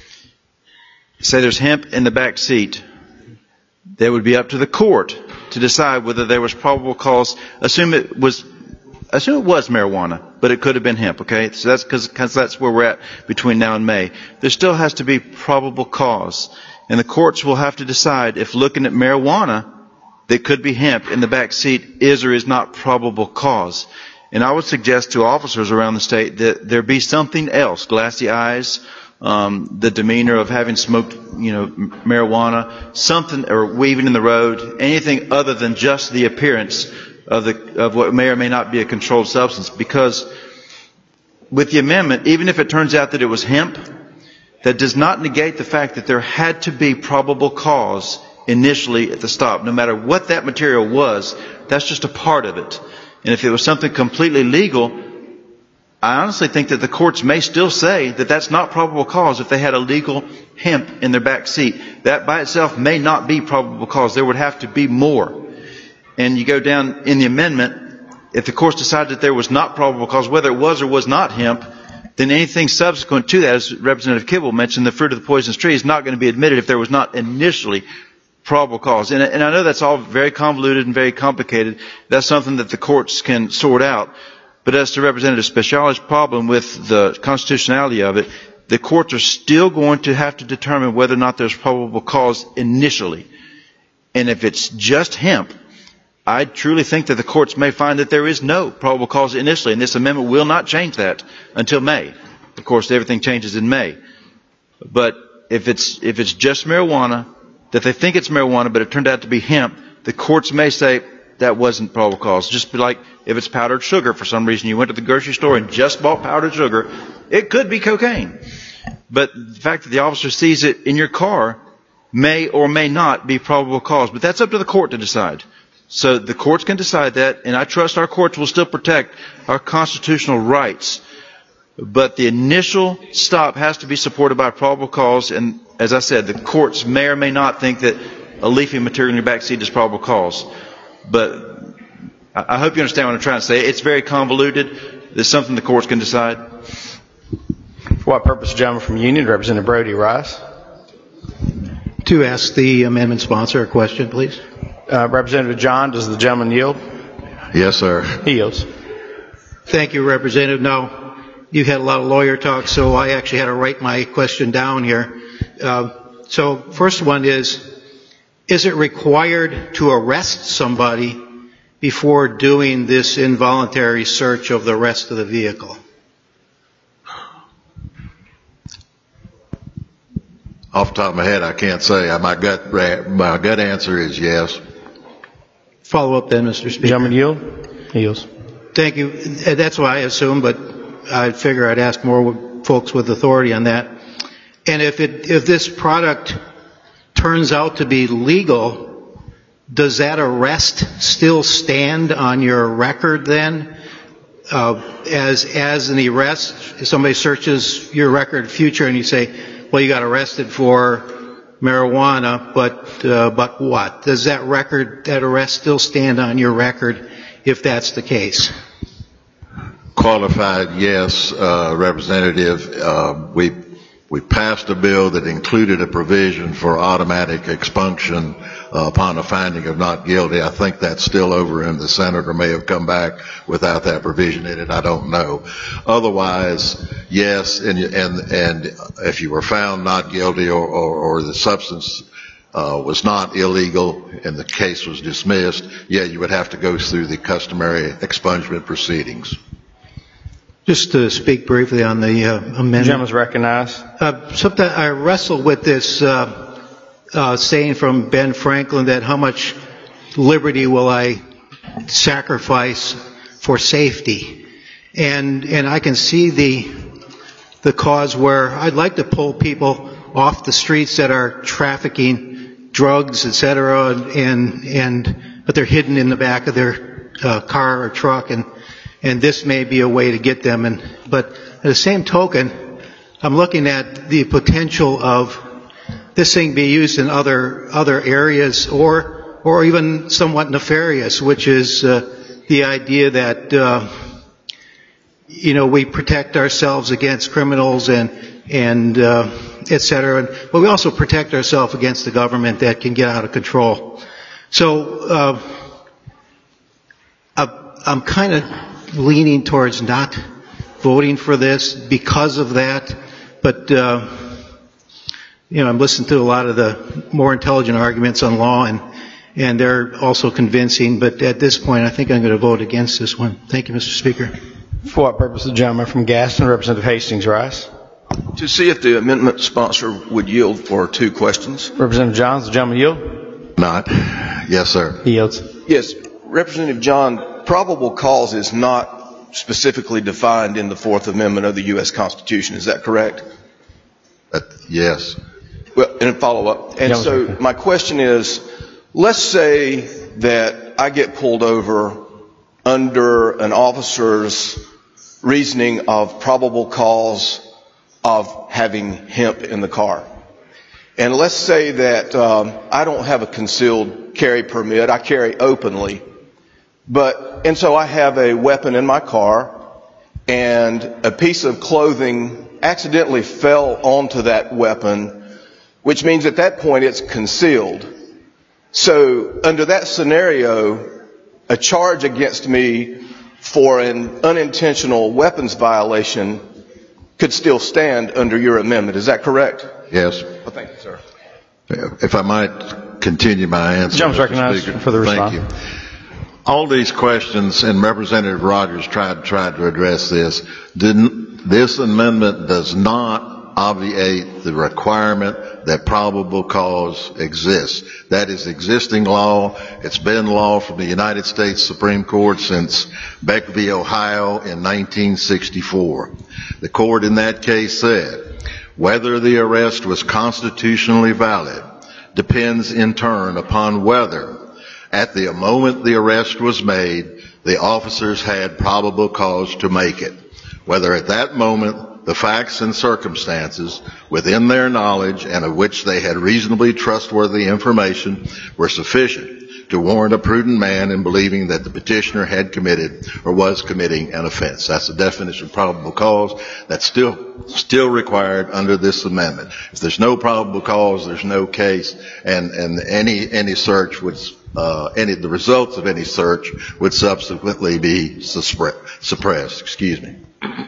say there's hemp in the back seat, that would be up to the court to decide whether there was probable cause. Assume it was, assume it was marijuana, but it could have been hemp, okay? So that's because, because that's where we're at between now and May. There still has to be probable cause. And the courts will have to decide if looking at marijuana that could be hemp in the back seat is or is not probable cause. And I would suggest to officers around the state that there be something else, glassy eyes, um, the demeanor of having smoked, you know, marijuana, something, or weaving in the road, anything other than just the appearance of the of what may or may not be a controlled substance. Because with the amendment, even if it turns out that it was hemp, that does not negate the fact that there had to be probable cause initially at the stop. No matter what that material was, that's just a part of it. And if it was something completely legal, I honestly think that the courts may still say that that's not probable cause if they had illegal hemp in their back seat. That by itself may not be probable cause. There would have to be more. And you go down in the amendment, if the courts decided that there was not probable cause, whether it was or was not hemp, then anything subsequent to that, as Representative Kibble mentioned, the fruit of the poisonous tree is not going to be admitted if there was not initially probable cause. And, and I know that's all very convoluted and very complicated. That's something that the courts can sort out. But as to Representative Speciale's problem with the constitutionality of it, the courts are still going to have to determine whether or not there's probable cause initially. And if it's just hemp, I truly think that the courts may find that there is no probable cause initially, and this amendment will not change that until May. of course, everything changes in May. But if it's, if it's just marijuana, that they think it's marijuana, but it turned out to be hemp, the courts may say that wasn't probable cause. Just be like if it's powdered sugar for some reason. You went to the grocery store and just bought powdered sugar. It could be cocaine. But the fact that the officer sees it in your car may or may not be probable cause. But that's up to the court to decide. So the courts can decide that, and I trust our courts will still protect our constitutional rights. But the initial stop has to be supported by probable cause, and as I said, the courts may or may not think that a leafy material in your backseat is probable cause. But I hope you understand what I'm trying to say. It's very convoluted. It's something the courts can decide. For what purpose, the gentleman from Union, Representative Brody Rice? To ask the amendment sponsor a question, please. Uh, Representative John, does the gentleman yield? Yes, sir. He yields. Thank you, Representative. Now, you had a lot of lawyer talk, so I actually had to write my question down here. Uh, so, first one is, is it required to arrest somebody before doing this involuntary search of the rest of the vehicle? Off the top of my head, I can't say. My gut, my gut answer is yes. Follow up then, Mister Speaker. Gentleman yield? He yields. Thank you. That's what I assumed, but I figure I'd ask more folks with authority on that. And if it, if this product turns out to be legal, does that arrest still stand on your record then? Uh, as, as an arrest, if somebody searches your record future and you say, well, you got arrested for marijuana, but, uh, but what? Does that record, that arrest still stand on your record if that's the case? Qualified, yes, uh, Representative. Uh, we we passed a bill that included a provision for automatic expunction uh, upon a finding of not guilty. I think that's still over in the Senate, or may have come back without that provision in it. I don't know. Otherwise, yes, and and and if you were found not guilty, or or, or the substance uh, was not illegal and the case was dismissed, yeah, you would have to go through the customary expungement proceedings. Just to speak briefly on the uh, amendment. The gentleman's recognized. Uh, sometimes I wrestle with this uh, uh, saying from Ben Franklin that how much liberty will I sacrifice for safety, and and I can see the the cause where I'd like to pull people off the streets that are trafficking drugs, et cetera, and and but they're hidden in the back of their uh, car or truck, and. And this may be a way to get them. And but at the same token, I'm looking at the potential of this thing being used in other other areas, or or even somewhat nefarious, which is uh, the idea that uh, you know we protect ourselves against criminals and and uh, et cetera. But we also protect ourselves against the government that can get out of control. So uh, I'm kind of leaning towards not voting for this because of that, but uh, you know, I'm listening to a lot of the more intelligent arguments on law, and and they're also convincing. But at this point, I think I'm going to vote against this one. Thank you, Mister Speaker. For what purpose, the gentleman from Gaston, Representative Hastings Rice? To see if the amendment sponsor would yield for two questions. Representative Johns, the gentleman yield? Not. Yes, sir. He yields. Yes, Representative John. Probable cause is not specifically defined in the Fourth Amendment of the U S Constitution. Is that correct? Uh, yes. Well, and a follow-up. And so my question is, let's say that I get pulled over under an officer's reasoning of probable cause of having hemp in the car. And let's say that um, I don't have a concealed carry permit. I carry openly. But, and so I have a weapon in my car, and a piece of clothing accidentally fell onto that weapon, which means at that point it's concealed. So under that scenario, a charge against me for an unintentional weapons violation could still stand under your amendment. Is that correct? Yes. Well, thank you, sir. If I might continue my answer. Gentleman's recognized for the response. Thank you. all these questions, and Representative Rogers tried, tried to address this, didn't, this amendment does not obviate the requirement that probable cause exists. That is existing law. It's been law from the United States Supreme Court since Beck v. Ohio in nineteen sixty-four. The court in that case said, whether the arrest was constitutionally valid depends in turn upon whether, at the moment the arrest was made, the officers had probable cause to make it. Whether at that moment the facts and circumstances within their knowledge and of which they had reasonably trustworthy information were sufficient to warrant a prudent man in believing that the petitioner had committed or was committing an offense. That's the definition of probable cause. That's still still required under this amendment. If there's no probable cause, there's no case, and, and any any search would uh, any the results of any search would subsequently be suppressed. Excuse me.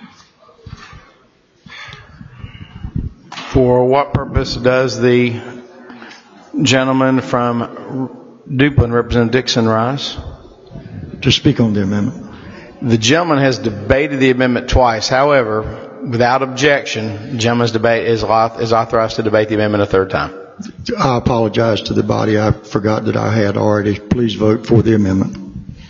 For what purpose does the gentleman from Duplin, Representative Dixon, rise? To speak on the amendment. The gentleman has debated the amendment twice. However, without objection, the gentleman's debate is authorized to debate the amendment a third time. I apologize to the body. I forgot that I had already. Please vote for the amendment.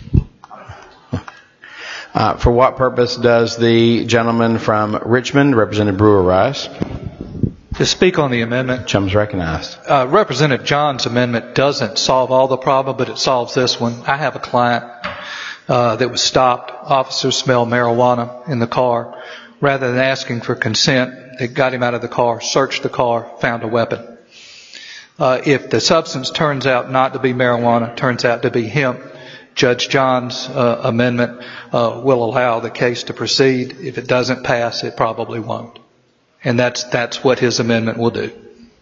Uh, for what purpose does the gentleman from Richmond, Representative Brewer, rise? To speak on the amendment. Gentleman's recognized. Uh, Representative John's amendment doesn't solve all the problem, but it solves this one. I have a client uh, that was stopped. Officers smelled marijuana in the car. Rather than asking for consent, they got him out of the car, searched the car, found a weapon. Uh, if the substance turns out not to be marijuana, turns out to be hemp, Judge John's uh, amendment uh, will allow the case to proceed. If it doesn't pass, it probably won't. And that's that's what his amendment will do.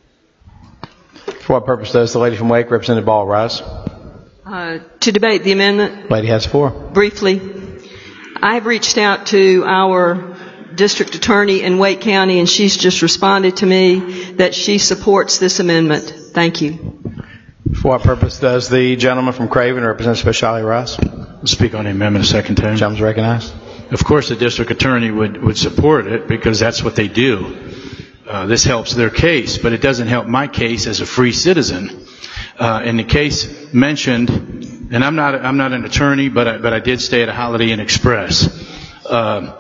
For what purpose does the lady from Wake, Representative Ball, rise? Uh, to debate the amendment. Lady has the floor. Briefly, I have reached out to our district attorney in Wake County, and she's just responded to me that she supports this amendment. Thank you. For what purpose does the gentleman from Craven, Representative Speciale, rise? I'll speak on the amendment a second time. Gentleman's recognized. Of course, the district attorney would, would support it because that's what they do. Uh, this helps their case, but it doesn't help my case as a free citizen. Uh, in the case mentioned, and I'm not I'm not an attorney, but I, but I did stay at a Holiday Inn Express. Uh,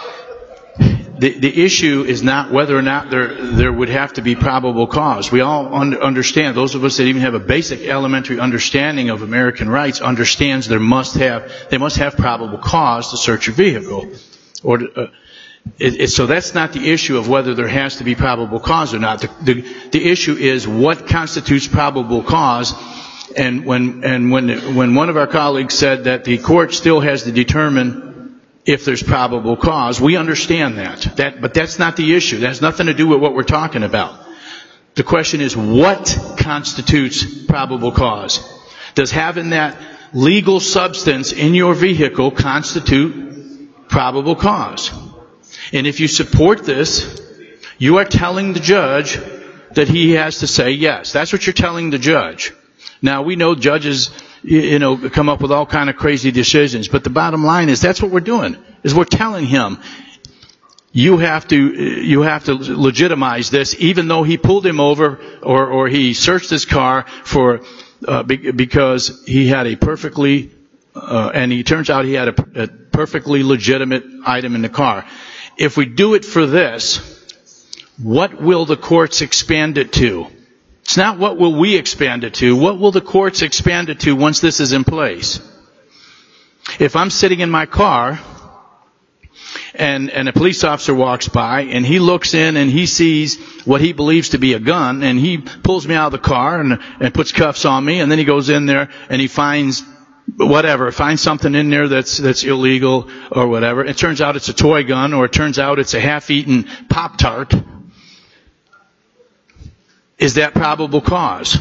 The, the issue is not whether or not there there would have to be probable cause. We all un- understand, those of us that even have a basic elementary understanding of American rights understands there must have they must have probable cause to search a vehicle. Or to, uh, it, it, so that's not the issue of whether there has to be probable cause or not. The, the, the issue is what constitutes probable cause. And when and when when one of our colleagues said that the court still has to determine if there's probable cause, we understand that. That, but that's not the issue. That has nothing to do with what we're talking about. The question is, what constitutes probable cause? Does having that legal substance in your vehicle constitute probable cause? And if you support this, you are telling the judge that he has to say yes. That's what you're telling the judge. Now, we know judges, you know, come up with all kind of crazy decisions, but the bottom line is that's what we're doing, is we're telling him, you have to, you have to legitimize this, even though he pulled him over or, or he searched his car for, uh, because he had a perfectly, uh, and he turns out he had a, a perfectly legitimate item in the car. If we do it for this, what will the courts expand it to? It's not what will we expand it to. What will the courts expand it to once this is in place? If I'm sitting in my car and, and a police officer walks by and he looks in and he sees what he believes to be a gun and he pulls me out of the car and, and puts cuffs on me, and then he goes in there and he finds whatever, finds something in there that's, that's illegal or whatever. It turns out it's a toy gun, or it turns out it's a half-eaten Pop-Tart. Is that probable cause?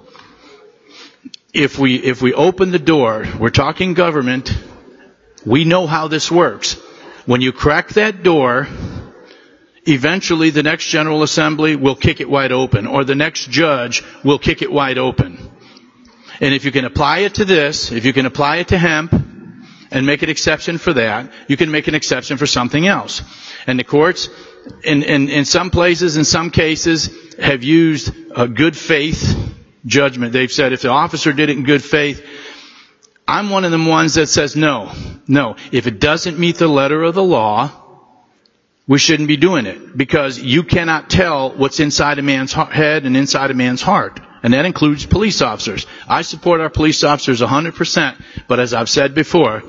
If we, if we open the door, we're talking government, we know how this works. When you crack that door, eventually the next General Assembly will kick it wide open, or the next judge will kick it wide open. And if you can apply it to this, if you can apply it to hemp and make an exception for that, you can make an exception for something else. And the courts, in, in, in some places, in some cases, have used a good faith judgment. They've said if the officer did it in good faith, I'm one of them ones that says no, no. If it doesn't meet the letter of the law, we shouldn't be doing it, because you cannot tell what's inside a man's head and inside a man's heart. And that includes police officers. I support our police officers one hundred percent, but as I've said before,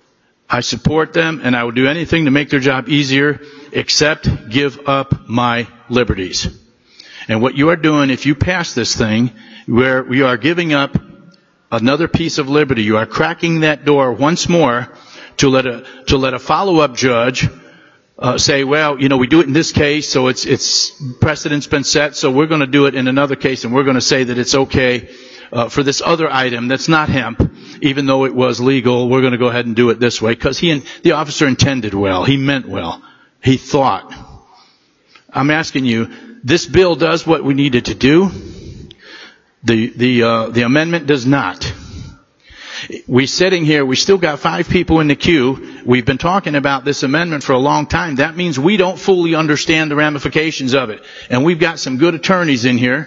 I support them and I will do anything to make their job easier except give up my liberties. And what you are doing, if you pass this thing, where we are giving up another piece of liberty, you are cracking that door once more to let a, to let a follow-up judge Uh, say, well, you know, we do it in this case, so it's, it's, precedent's been set, so we're going to do it in another case, and we're going to say that it's okay, uh, for this other item that's not hemp, even though it was legal, we're going to go ahead and do it this way, because he, and the officer intended well, he meant well, he thought. I'm asking you, this bill does what we needed to do. The, the, uh, the amendment does not. We're sitting here, we still got five people in the queue. We've been talking about this amendment for a long time. That means we don't fully understand the ramifications of it. And we've got some good attorneys in here.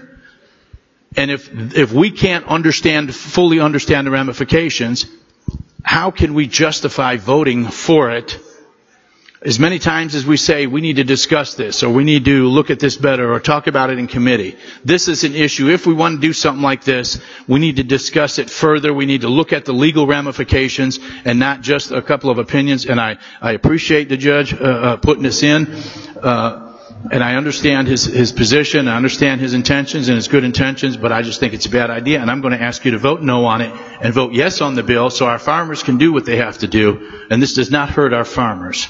And if, if we can't understand, fully understand the ramifications, how can we justify voting for it? As many times as we say we need to discuss this, or we need to look at this better, or talk about it in committee, this is an issue. If we want to do something like this, we need to discuss it further. We need to look at the legal ramifications and not just a couple of opinions. And I, I appreciate the judge uh, uh, putting this in, uh, and I understand his, his position. I understand his intentions and his good intentions, but I just think it's a bad idea. And I'm going to ask you to vote no on it and vote yes on the bill so our farmers can do what they have to do. And this does not hurt our farmers.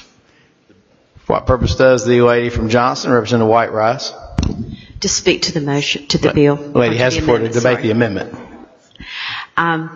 For what purpose does the lady from Johnson, Representative White, rise? To speak to the motion, to the bill. The lady has for to debate the amendment. Um,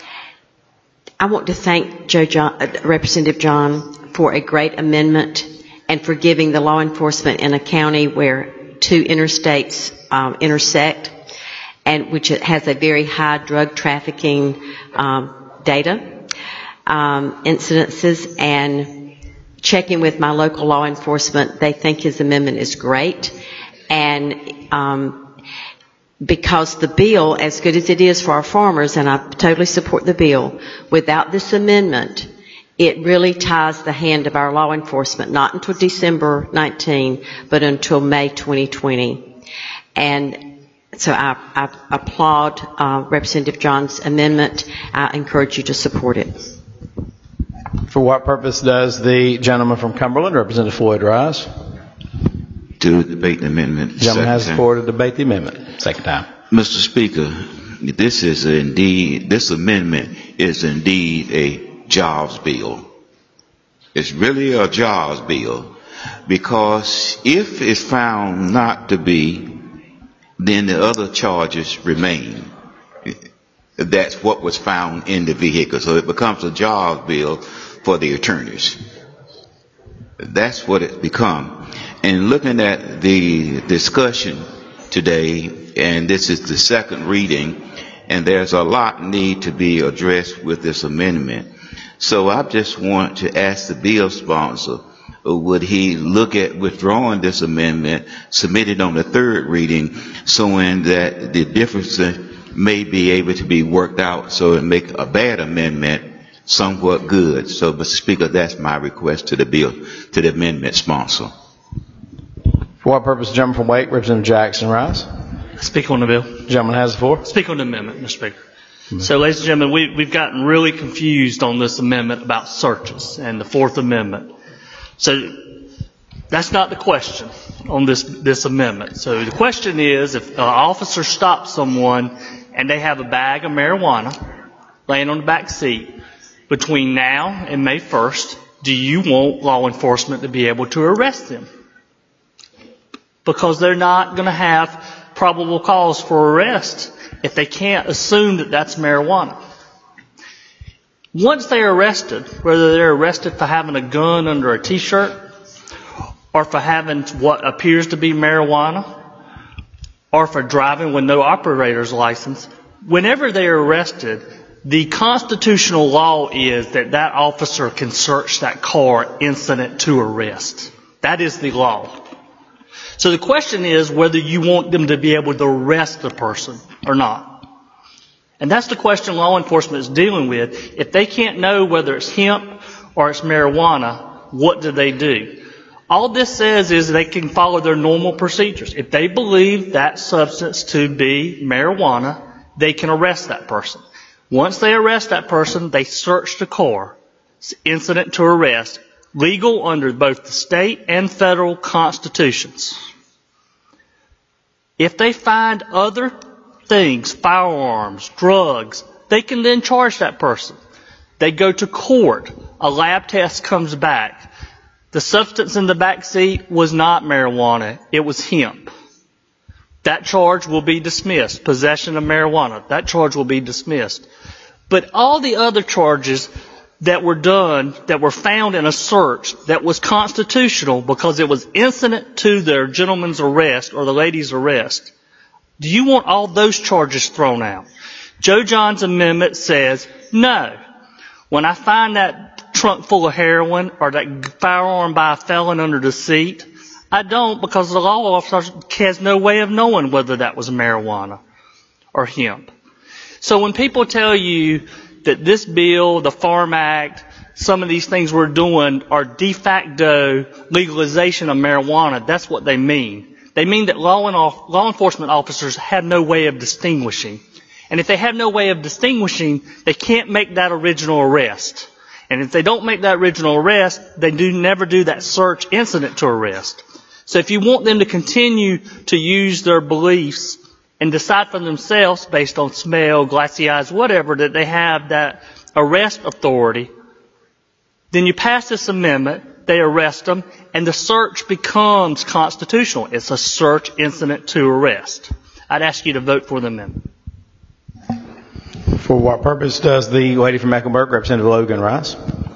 I want to thank Joe John, uh, Representative John for a great amendment and for giving the law enforcement in a county where two interstates um, intersect, and which has a very high drug trafficking um, data um, incidences, and checking with my local law enforcement, they think his amendment is great. And um, because the bill, as good as it is for our farmers, and I totally support the bill, without this amendment, it really ties the hand of our law enforcement, not until December nineteenth, but until May twenty twenty. And so I, I applaud uh, Representative John's amendment. I encourage you to support it. For what purpose does the gentleman from Cumberland, Representative Floyd, rise? To debate the amendment. The gentleman has the floor to debate the amendment. Second time. Mister Speaker, this is indeed, this amendment is indeed a jobs bill. It's really a jobs bill, because if it's found not to be, then the other charges remain. That's what was found in the vehicle. So it becomes a jobs bill for the attorneys. That's what it's become. And looking at the discussion today, and this is the second reading, and there's a lot need to be addressed with this amendment. So I just want to ask the bill sponsor, would he look at withdrawing this amendment, submit it on the third reading, so in that the difference may be able to be worked out, so it make a bad amendment somewhat good. So, Mister Speaker, that's my request to the bill, to the amendment sponsor. For what purpose, the gentleman from Wake, Representative Jackson, rise? Speak on the bill. The gentleman has the floor. Speak on the amendment, Mister Speaker. Mm-hmm. So, ladies and gentlemen, we, we've gotten really confused on this amendment about searches and the Fourth Amendment. So, that's not the question on this, this amendment. So the question is, if an officer stops someone and they have a bag of marijuana laying on the back seat between now and May first, do you want law enforcement to be able to arrest them? Because they're not going to have probable cause for arrest if they can't assume that that's marijuana. Once they're arrested, whether they're arrested for having a gun under a t-shirt, or for having what appears to be marijuana, or for driving with no operator's license, whenever they are arrested, the constitutional law is that that officer can search that car incident to arrest. That is the law. So the question is whether you want them to be able to arrest the person or not. And that's the question law enforcement is dealing with. If they can't know whether it's hemp or it's marijuana, what do they do? All this says is they can follow their normal procedures. If they believe that substance to be marijuana, they can arrest that person. Once they arrest that person, they search the car. It's incident to arrest, legal under both the state and federal constitutions. If they find other things, firearms, drugs, they can then charge that person. They go to court. A lab test comes back. The substance in the back seat was not marijuana. It was hemp. That charge will be dismissed. Possession of marijuana. That charge will be dismissed. But all the other charges that were done, that were found in a search that was constitutional because it was incident to their gentleman's arrest or the lady's arrest, do you want all those charges thrown out? Joe John's amendment says, no. When I find that trunk full of heroin or that firearm by a felon under the seat, I don't, because the law officer has no way of knowing whether that was marijuana or hemp. So when people tell you that this bill, the Farm Act, some of these things we're doing are de facto legalization of marijuana, that's what they mean. They mean that law, and off, law enforcement officers have no way of distinguishing. And if they have no way of distinguishing, they can't make that original arrest. And if they don't make that original arrest, they do never do that search incident to arrest. So if you want them to continue to use their beliefs and decide for themselves based on smell, glassy eyes, whatever, that they have that arrest authority, then you pass this amendment, they arrest them, and the search becomes constitutional. It's a search incident to arrest. I'd ask you to vote for the amendment. For what purpose does the lady from Mecklenburg, Representative Logan, rise?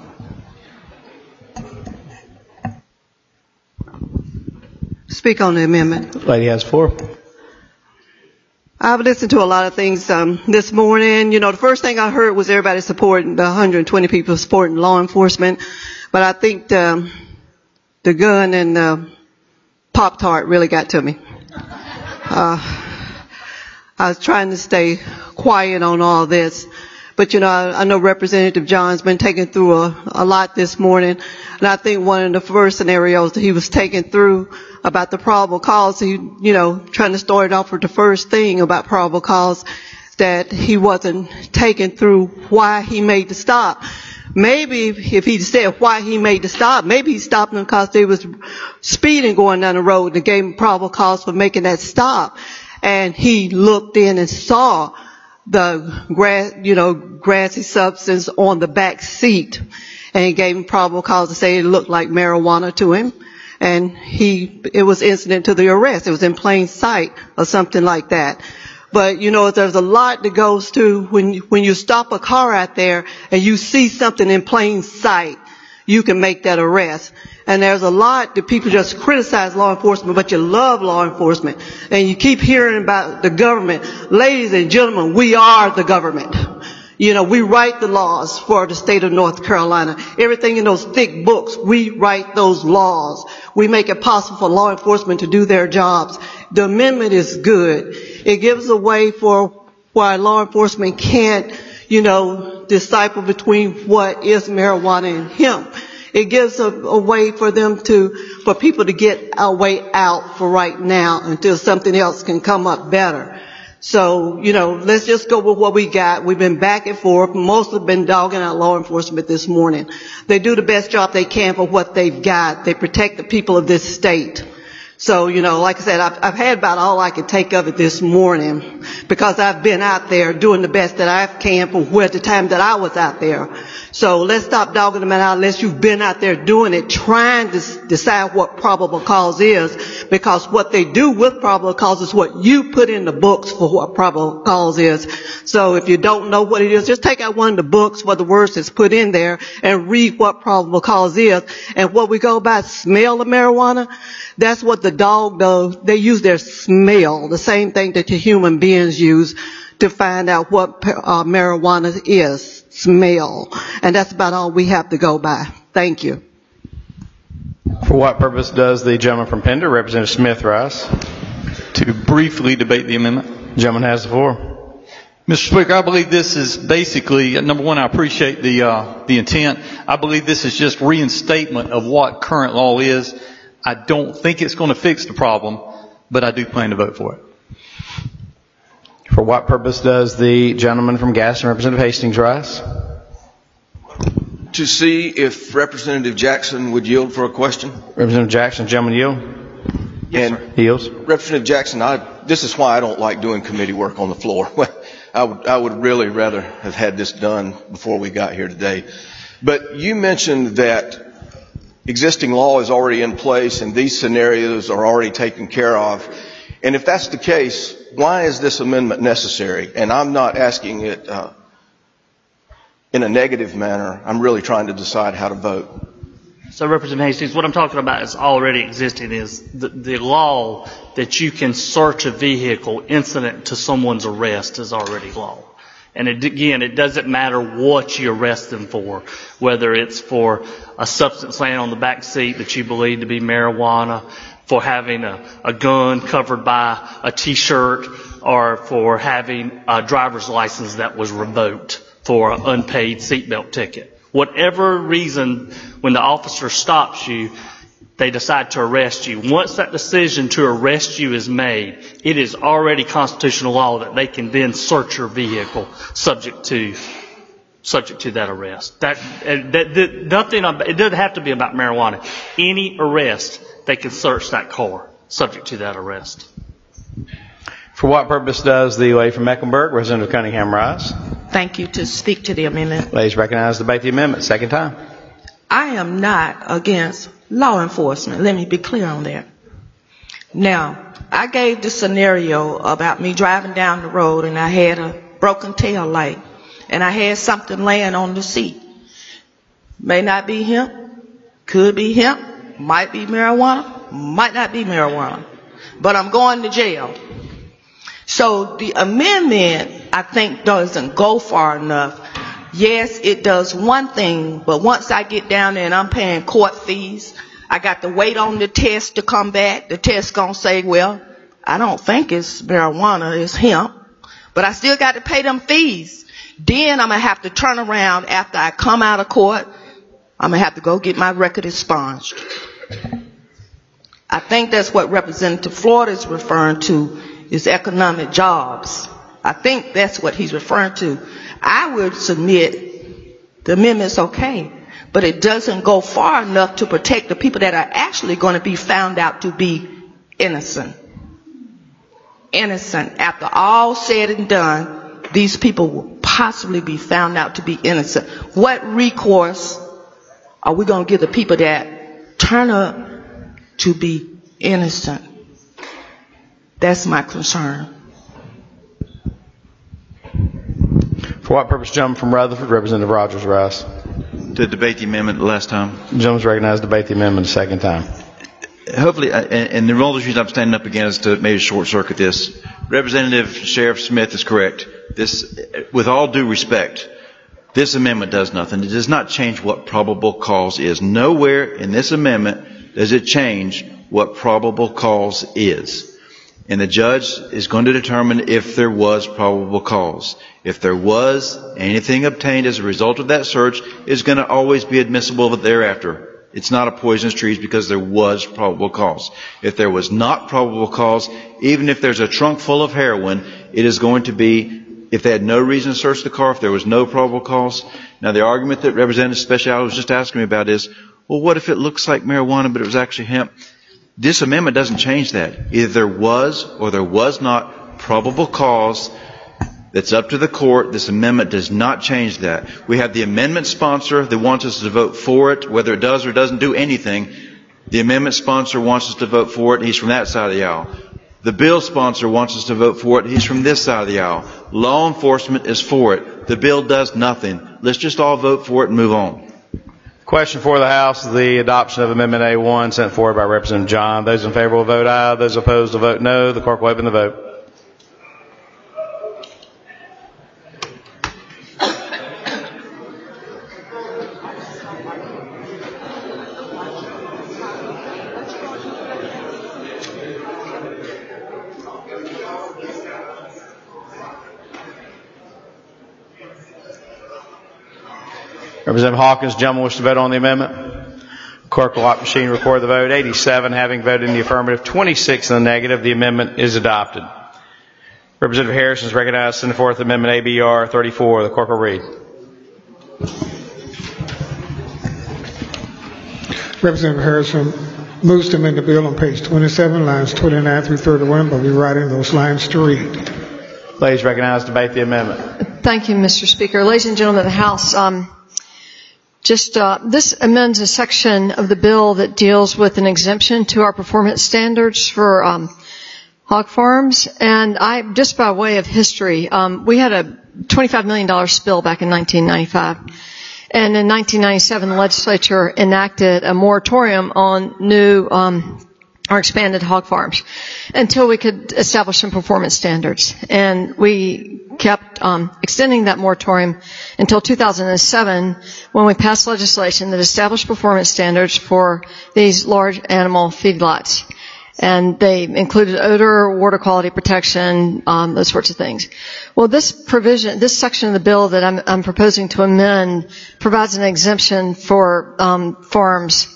Speak on the amendment. Lady has the floor. I've listened to a lot of things um, this morning. You know, the first thing I heard was everybody supporting, the one hundred twenty people supporting law enforcement. But I think the, the gun and the Pop-Tart really got to me. Uh, I was trying to stay quiet on all this. But, you know, I, I know Representative John's been taken through a, a lot this morning. And I think one of the first scenarios that he was taken through about the probable cause, he, you know, trying to start off with the first thing about probable cause, that he wasn't taken through why he made the stop. Maybe if he said why he made the stop, maybe he stopped them because they was speeding going down the road and gave him probable cause for making that stop. And he looked in and saw the grass, you know, grassy substance on the back seat, and he gave him probable cause to say it looked like marijuana to him. And he, it was incident to the arrest. It was in plain sight or something like that. But, you know, there's a lot that goes to when you, when you stop a car out there and you see something in plain sight, you can make that arrest. And there's a lot that people just criticize law enforcement, but you love law enforcement. And you keep hearing about the government. Ladies and gentlemen, we are the government. You know, we write the laws for the state of North Carolina. Everything in those thick books, we write those laws. We make it possible for law enforcement to do their jobs. The amendment is good. It gives a way for why law enforcement can't, you know, decipher between what is marijuana and hemp. It gives a, a way for them to, for people to get a way out for right now until something else can come up better. So, you know, let's just go with what we got. We've been back and forth. Most have been dogging out law enforcement this morning. They do the best job they can for what they've got. They protect the people of this state. So, you know, like I said, I've, I've had about all I could take of it this morning because I've been out there doing the best that I can for where the time that I was out there. So let's stop dogging them out unless you've been out there doing it, trying to decide what probable cause is, because what they do with probable cause is what you put in the books for what probable cause is. So if you don't know what it is, just take out one of the books where the words is put in there and read what probable cause is. And what we go by smell of marijuana, that's what the dog does. They use their smell, the same thing that the human beings use to find out what uh, marijuana is, smell. And that's about all we have to go by. Thank you. For what purpose does the gentleman from Pender, Representative Smith, rise? To briefly debate the amendment. The gentleman has the floor. Mister Speaker, I believe this is basically, number one, I appreciate the uh, the intent. I believe this is just reinstatement of what current law is. I don't think it's going to fix the problem, but I do plan to vote for it. For what purpose does the gentleman from Gaston, Representative Hastings, rise? To see if Representative Jackson would yield for a question. Representative Jackson, gentleman yield? Yes, sir. He yields. Representative Jackson, I, this is why I don't like doing committee work on the floor. I would, I would really rather have had this done before we got here today. But you mentioned that existing law is already in place and these scenarios are already taken care of. And if that's the case, why is this amendment necessary? And I'm not asking it uh, in a negative manner. I'm really trying to decide how to vote. So, Representative Hastings, what I'm talking about is already existing is the, the law that you can search a vehicle incident to someone's arrest is already law. And it, again, it doesn't matter what you arrest them for, whether it's for a substance laying on the back seat that you believe to be marijuana, for having a, a gun covered by a T-shirt, or for having a driver's license that was revoked for an unpaid seatbelt ticket. Whatever reason, when the officer stops you, they decide to arrest you. Once that decision to arrest you is made, it is already constitutional law that they can then search your vehicle subject to subject to that arrest. That, that, that nothing. It doesn't have to be about marijuana. Any arrest, they can search that car subject to that arrest. For what purpose does the lady from Mecklenburg, Representative Cunningham, rise? Thank you. To speak to the amendment. Ladies recognized to debate the amendment. Second time. I am not against law enforcement. Let me be clear on that. Now, I gave the scenario about me driving down the road and I had a broken tail light and I had something laying on the seat. May not be hemp, could be hemp, might be marijuana, might not be marijuana, but I'm going to jail. So the amendment, I think, doesn't go far enough. Yes, it does one thing, but once I get down there and I'm paying court fees, I got to wait on the test to come back. The test gonna say, well, I don't think it's marijuana, it's hemp, but I still got to pay them fees. Then I'm gonna have to turn around after I come out of court. I'm gonna have to go get my record expunged. I think that's what Representative Florida is referring to, is economic jobs. I think that's what he's referring to. I would submit the amendment's okay, but it doesn't go far enough to protect the people that are actually going to be found out to be innocent. Innocent. After all said and done, these people will possibly be found out to be innocent. What recourse are we going to give the people that turn up to be innocent? That's my concern. For what purpose, gentleman from Rutherford, Representative Rogers, rise? To debate the amendment the last time. The gentleman's recognized to debate the amendment the second time. Hopefully, and, and the only reason I'm standing up again is to maybe short circuit this. Representative Sheriff Smith is correct. This, with all due respect, this amendment does nothing. It does not change what probable cause is. Nowhere in this amendment does it change what probable cause is. And the judge is going to determine if there was probable cause. If there was anything obtained as a result of that search, is going to always be admissible thereafter. It's not a poisonous tree because there was probable cause. If there was not probable cause, even if there's a trunk full of heroin, it is going to be, if they had no reason to search the car, if there was no probable cause. Now the argument that Representative Speciale was just asking me about is, well, what if it looks like marijuana but it was actually hemp? This amendment doesn't change that. Either there was or there was not probable cause. That's up to the court. This amendment does not change that. We have the amendment sponsor that wants us to vote for it, whether it does or doesn't do anything. The amendment sponsor wants us to vote for it. He's from that side of the aisle. The bill sponsor wants us to vote for it. He's from this side of the aisle. Law enforcement is for it. The bill does nothing. Let's just all vote for it and move on. Question for the House, the adoption of Amendment A one sent forward by Representative John. Those in favor will vote aye. Those opposed will vote no. The clerk will open the vote. Representative Hawkins, gentleman wish to vote on the amendment? Clerk will lock machine, record the vote. eighty-seven having voted in the affirmative, twenty-six in the negative. The amendment is adopted. Representative Harrison is recognized to send forth Amendment A B R thirty-four. The clerk will read. Representative Harrison moves to amend the bill on page twenty-seven, lines twenty-nine through thirty-one, by rewriting those lines to read. Ladies recognized to debate the amendment. Thank you, Mister Speaker. Ladies and gentlemen of the House, um, just uh, this amends a section of the bill that deals with an exemption to our performance standards for um, hog farms. And I, just by way of history, um, we had a twenty-five million dollars spill back in nineteen ninety-five. And in nineteen ninety-seven, the legislature enacted a moratorium on new um, or expanded hog farms until we could establish some performance standards. And we kept um, extending that moratorium until two thousand seven, when we passed legislation that established performance standards for these large animal feedlots. And they included odor, water quality protection, um, those sorts of things. Well, this provision, this section of the bill that I'm, I'm proposing to amend provides an exemption for um, farms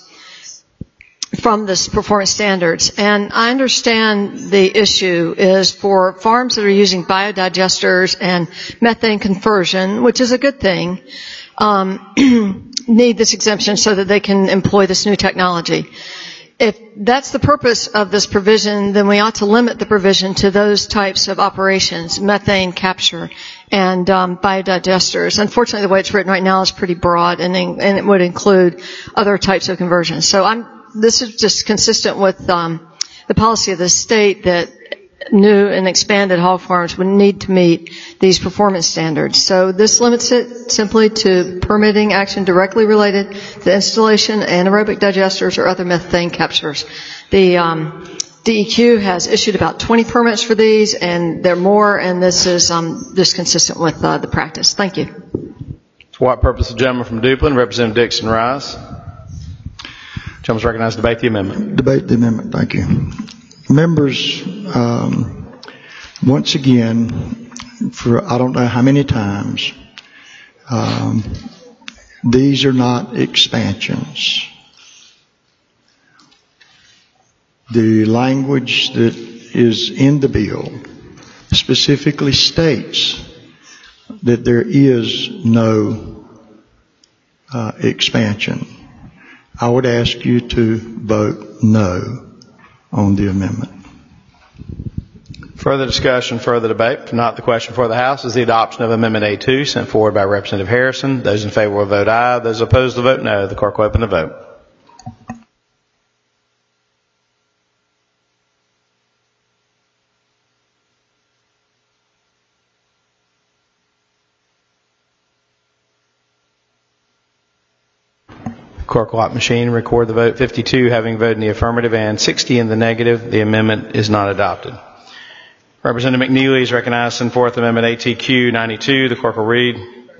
from this performance standards. And I understand the issue is for farms that are using biodigesters and methane conversion, which is a good thing, um, need this exemption so that they can employ this new technology. If that's the purpose of this provision, then we ought to limit the provision to those types of operations, methane capture and um, biodigesters. Unfortunately, the way it's written right now is pretty broad, and, and it would include other types of conversions. So I'm, this is just consistent with um, the policy of the state that new and expanded hog farms would need to meet these performance standards. So this limits it simply to permitting action directly related to the installation of anaerobic digesters or other methane capturers. The um, D E Q has issued about twenty permits for these, and there are more, and this is um, just consistent with uh, the practice. Thank you. For what purpose, the gentleman from Duplin, Representative Dixon Rice. Gentleman's recognized to debate the amendment. Debate the amendment. Thank you. Members, um, once again, for I don't know how many times, um, these are not expansions. The language that is in the bill specifically states that there is no uh, expansion. I would ask you to vote no on the amendment. Further discussion, further debate. If not, the question for the House is the adoption of Amendment A two sent forward by Representative Harrison. Those in favor will vote aye. Those opposed will vote no. The clerk will open the vote. Clerk will lock machine, record the vote. fifty-two having voted in the affirmative and sixty in the negative. The amendment is not adopted. Representative McNeely is recognized to send forth Amendment A T Q ninety-two. The clerk will read.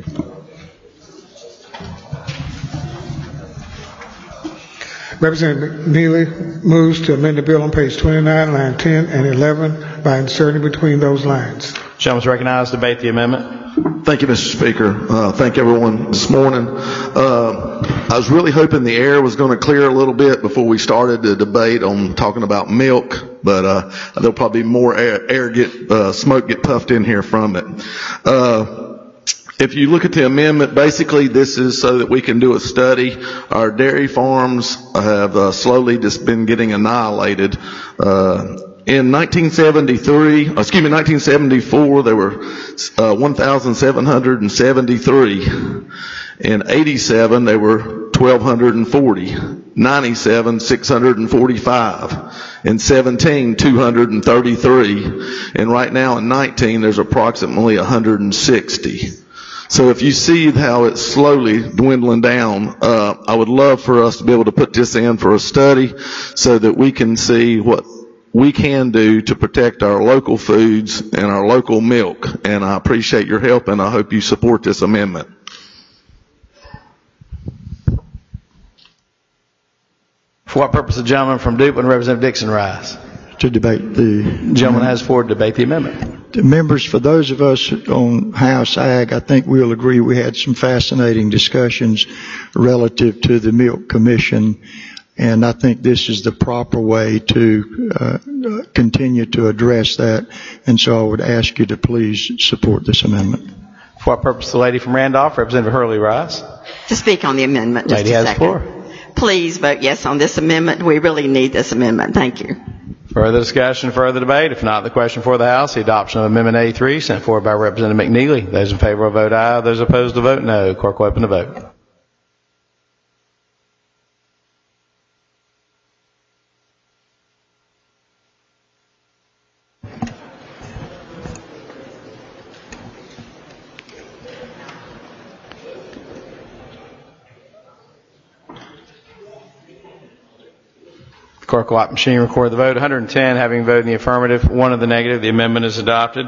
Representative McNeely moves to amend the bill on page twenty-nine, line ten and eleven by inserting between those lines. Gentleman is recognized to debate the amendment. Thank you, Mister Speaker. Uh, thank everyone this morning. Uh, I was really hoping the air was going to clear a little bit before we started the debate on talking about milk, but uh, there'll probably be more air, air get, uh, smoke get puffed in here from it. Uh, If you look at the amendment, basically this is so that we can do a study. Our dairy farms have uh, slowly just been getting annihilated. Uh, in nineteen seventy-three, excuse me, nineteen seventy-four, there were uh, one thousand seven hundred seventy-three. In eighty-seven, there were twelve forty. ninety-seven, six hundred forty-five. In seventeen, two hundred thirty-three. And right now in nineteen, there's approximately one hundred sixty. So if you see how it's slowly dwindling down, uh, I would love for us to be able to put this in for a study so that we can see what we can do to protect our local foods and our local milk. And I appreciate your help, and I hope you support this amendment. For what purpose, the gentleman from Duplin, Representative Dixon Rice? To debate the... The gentleman has the floor to debate the amendment. members, for those of us on House Ag, I think we'll agree we had some fascinating discussions relative to the Milk Commission, and I think this is the proper way to uh, continue to address that, and so I would ask you to please support this amendment. For what purpose, the lady from Randolph, Representative Hurley Rice. To speak on the amendment, just Lady a has the second. floor. Please vote yes on this amendment. We really need this amendment. Thank you. Further discussion, further debate. If not, the question for the House, the adoption of Amendment eighty-three, sent forward by Representative McNeely. Those in favor will vote aye. Those opposed will vote no. Clerk will open the vote. Clerk will lock machine, record the vote. one hundred ten having voted in the affirmative, one in the negative. The amendment is adopted.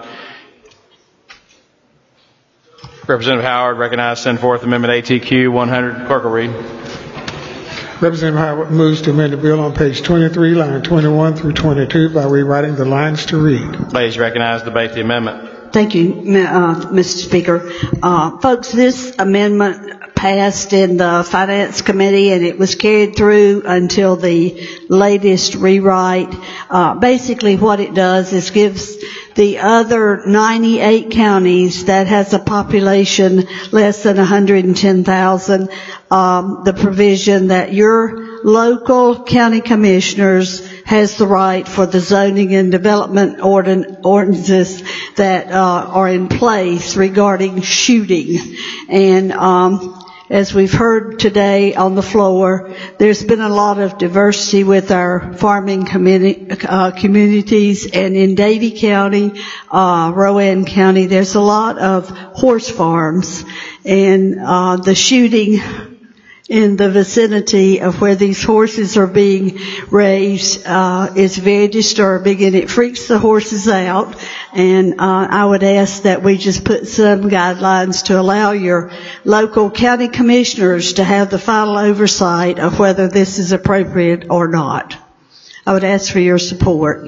Representative Howard recognized, send forth Amendment A T Q one hundred. Clerk will read. Representative Howard moves to amend the bill on page twenty-three, line twenty-one through twenty-two by rewriting the lines to read. Ladies recognized, debate the amendment. Thank you, uh, Mister Speaker. Uh, folks, this amendment passed in the Finance Committee and it was carried through until the latest rewrite. Uh, basically what it does is gives the other ninety-eight counties that has a population less than one hundred ten thousand um, the provision that your local county commissioners has the right for the zoning and development ordin- ordinances that uh, are in place regarding shooting. And um, as we've heard today on the floor, there's been a lot of diversity with our farming communi- uh, communities, and in Davie County, uh, Rowan County, there's a lot of horse farms, and uh, the shooting in the vicinity of where these horses are being raised uh, is very disturbing, and it freaks the horses out. And uh, I would ask that we just put some guidelines to allow your local county commissioners to have the final oversight of whether this is appropriate or not. I would ask for your support.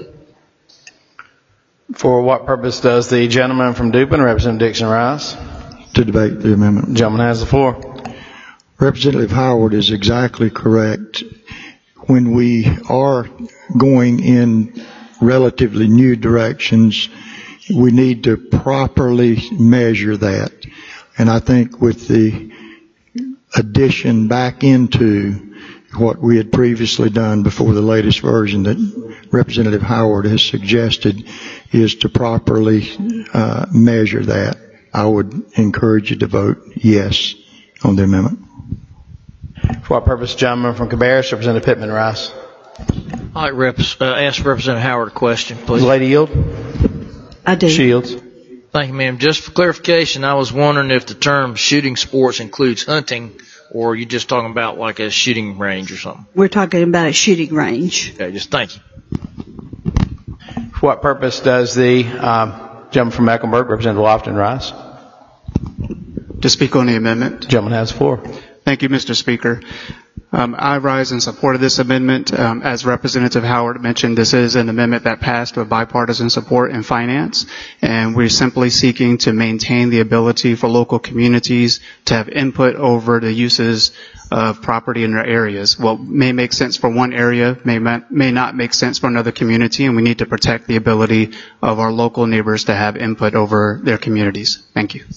For what purpose does the gentleman from Dupin, Representative Dixon, rise? To debate the amendment. The gentleman has the floor. Representative Howard is exactly correct. When we are going in relatively new directions, we need to properly measure that. And I think with the addition back into what we had previously done before the latest version that Representative Howard has suggested is to properly uh, measure that, I would encourage you to vote yes on the amendment. For what purpose, gentleman from Cabarrus, Representative Pittman Rice. I'd like rep- uh, ask Representative Howard a question, please. Lady Yield. I do. Shields. Thank you, ma'am. Just for clarification, I was wondering if the term shooting sports includes hunting, or are you just talking about like a shooting range or something? We're talking about a shooting range. Okay, just thank you. For what purpose does the um, gentleman from Mecklenburg, Representative Lofton, rise? To speak on the amendment. The gentleman has the floor. Thank you, Mister Speaker. Um, I rise in support of this amendment. Um, as Representative Howard mentioned, this is an amendment that passed with bipartisan support in finance, and we're simply seeking to maintain the ability for local communities to have input over the uses of property in their areas. What may make sense for one area may may not make sense for another community, and we need to protect the ability of our local neighbors to have input over their communities. Thank you.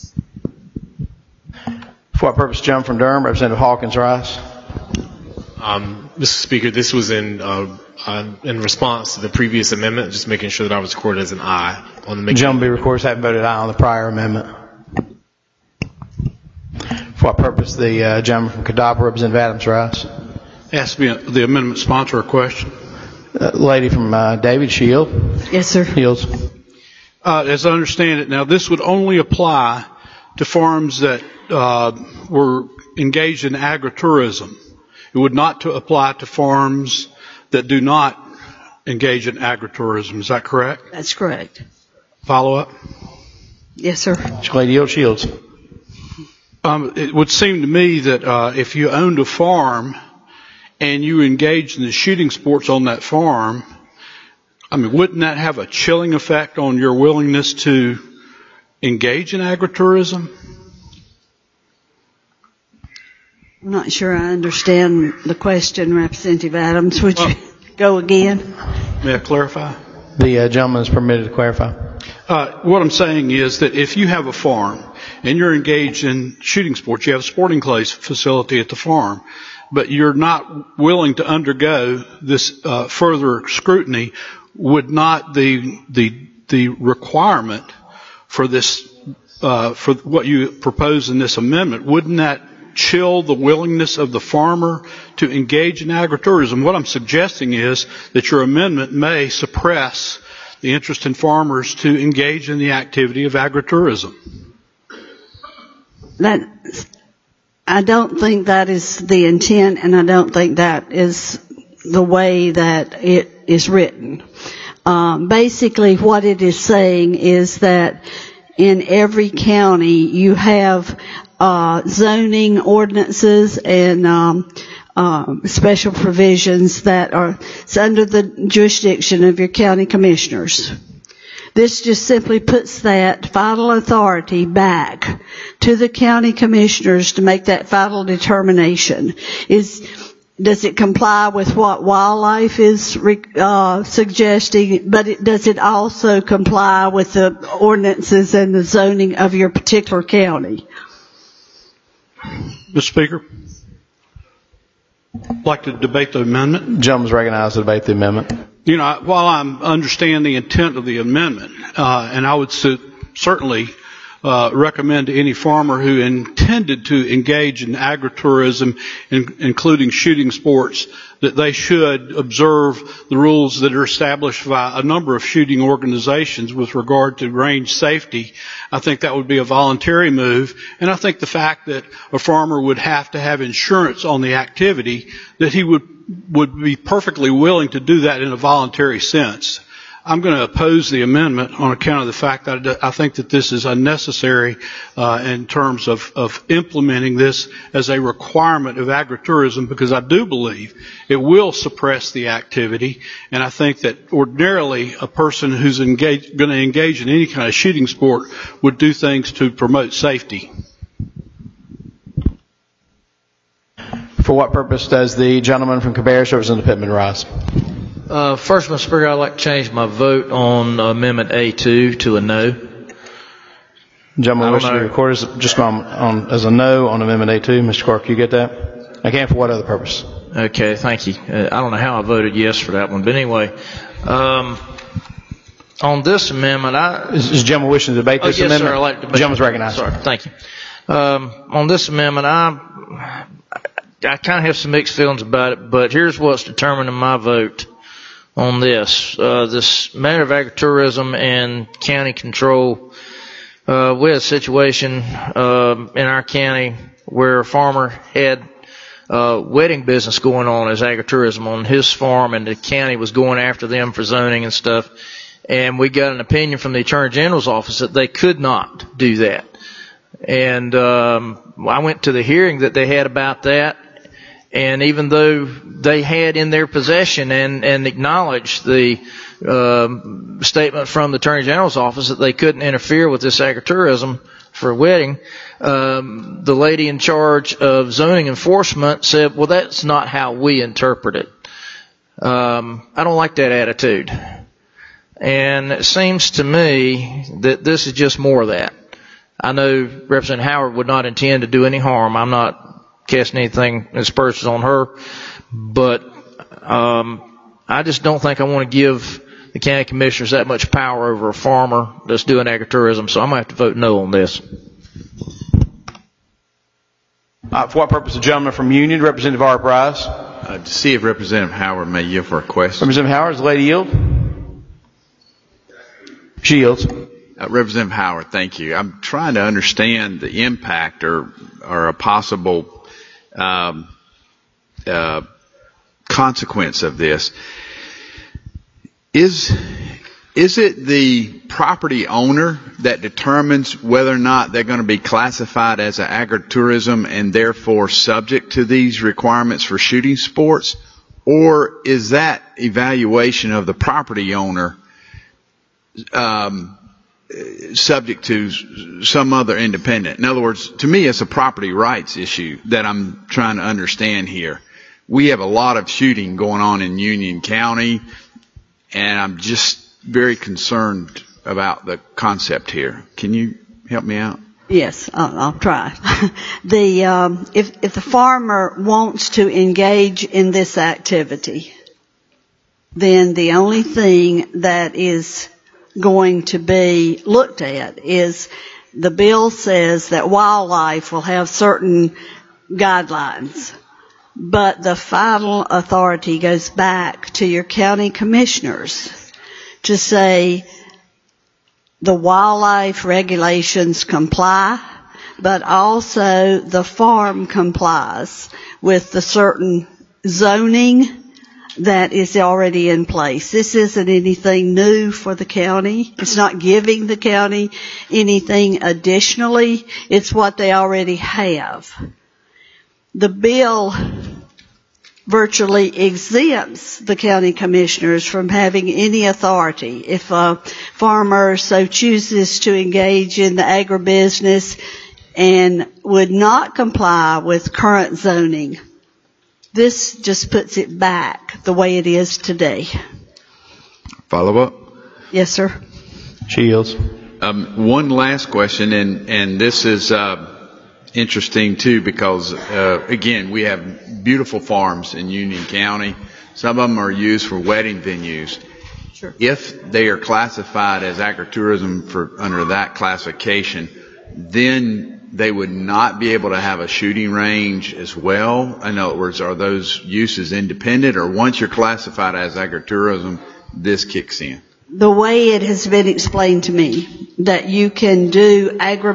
For what purpose, gentleman from Durham, Representative Hawkins, rise. Um, Mister Speaker, this was in uh, uh, in response to the previous amendment, just making sure that I was recorded as an aye on the. The gentleman be recorded as having voted aye on the prior amendment. For what purpose, the uh, gentleman from Cadapa, Representative Adams, rise. Ask me the amendment sponsor a question. Uh, lady from uh, David, Shield. Yes, sir. Shields. Uh, as I understand it now, this would only apply to farms that uh, were engaged in agritourism. It would not to apply to farms that do not engage in agritourism. Is that correct? That's correct. Follow up? Yes, sir. Lady Yield, Shields. Um, it would seem to me that uh, if you owned a farm and you engaged in the shooting sports on that farm, I mean, wouldn't that have a chilling effect on your willingness to engage in agritourism? I'm not sure I understand the question, Representative Adams. Would you go again? May I clarify? The uh, gentleman is permitted to clarify. Uh, what I'm saying is that if you have a farm and you're engaged in shooting sports, you have a sporting clays facility at the farm, but you're not willing to undergo this uh, further scrutiny, would not the the the requirement for this uh, for what you propose in this amendment, wouldn't that chill the willingness of the farmer to engage in agritourism? What I'm suggesting is that your amendment may suppress the interest in farmers to engage in the activity of agritourism. That, I don't think that is the intent, and I don't think that is the way that it is written. Um, basically, what it is saying is that in every county you have uh, zoning ordinances and um, um, special provisions that are it's under the jurisdiction of your county commissioners. This just simply puts that final authority back to the county commissioners to make that final determination. Is Does it comply with what wildlife is uh, suggesting, but it, does it also comply with the ordinances and the zoning of your particular county? Mister Speaker, I'd like to debate the amendment. Gentleman's recognized to debate the amendment. You know, while I understand the intent of the amendment, uh, and I would su- certainly Uh, recommend to any farmer who intended to engage in agritourism, in, including shooting sports, that they should observe the rules that are established by a number of shooting organizations with regard to range safety. I think that would be a voluntary move, and I think the fact that a farmer would have to have insurance on the activity, that he would would be perfectly willing to do that in a voluntary sense. I'm going to oppose the amendment on account of the fact that I think that this is unnecessary uh, in terms of, of implementing this as a requirement of agritourism, because I do believe it will suppress the activity, and I think that ordinarily a person who's engaged, going to engage in any kind of shooting sport would do things to promote safety. For what purpose does the gentleman from Cabarrus, Representative Pittman, rise? Uh, first, Mister Speaker, I'd like to change my vote on Amendment A two to a no. Gentleman wishes to be recorded as, just on, on, as a no on Amendment A two. Mister Clark, you get that? Again, for what other purpose? Okay, thank you. Uh, I don't know how I voted yes for that one, but anyway, um, on this amendment, I is, is the gentleman wishing to debate this oh, yes, amendment? Sir, I'd like to debate. The gentleman's recognized. Sorry, thank you. Um, on this amendment, I I kind of have some mixed feelings about it, but here's what's determining my vote on this. Uh, this matter of agritourism and county control. Uh, we had a situation, uh, in our county where a farmer had, uh, wedding business going on as agritourism on his farm, and the county was going after them for zoning and stuff. And we got an opinion from the Attorney General's office that they could not do that. And, um, I went to the hearing that they had about that. And even though they had in their possession and, and acknowledged the um, statement from the Attorney General's office that they couldn't interfere with this agritourism for a wedding, um, the lady in charge of zoning enforcement said, well, that's not how we interpret it. Um, I don't like that attitude. And it seems to me that this is just more of that. I know Representative Howard would not intend to do any harm. I'm not casting anything aspersions on her, but um, I just don't think I want to give the county commissioners that much power over a farmer that's doing agritourism, so I'm going to have to vote no on this. Uh, for what purpose, the gentleman from Union, Representative Art Rice? Uh, to see if Representative Howard may yield for a question. Representative Howard, is the lady yield? She yields. Uh, Representative Howard, thank you. I'm trying to understand the impact or, or a possible Um, uh, consequence of this. Is is it the property owner that determines whether or not they're going to be classified as an agritourism and therefore subject to these requirements for shooting sports, or is that evaluation of the property owner um, subject to some other independent? In other words, to me, it's a property rights issue that I'm trying to understand here. We have a lot of shooting going on in Union County, and I'm just very concerned about the concept here. Can you help me out? Yes, I'll, I'll try. the um, if if the farmer wants to engage in this activity, then the only thing that is going to be looked at is the bill says that wildlife will have certain guidelines, but the final authority goes back to your county commissioners to say the wildlife regulations comply, but also the farm complies with the certain zoning that is already in place. This isn't anything new for the county. It's not giving the county anything additionally. It's what they already have. The bill virtually exempts the county commissioners from having any authority. If a farmer so chooses to engage in the agribusiness and would not comply with current zoning, this just puts it back the way it is today. Follow up? Yes, sir. Shields. Um, one last question, and, and this is uh, interesting too, because uh, again, we have beautiful farms in Union County. Some of them are used for wedding venues. Sure. If they are classified as agritourism for under that classification, then they would not be able to have a shooting range as well. In other words, are those uses independent, or once you're classified as agritourism, this kicks in? The way it has been explained to me, that you can do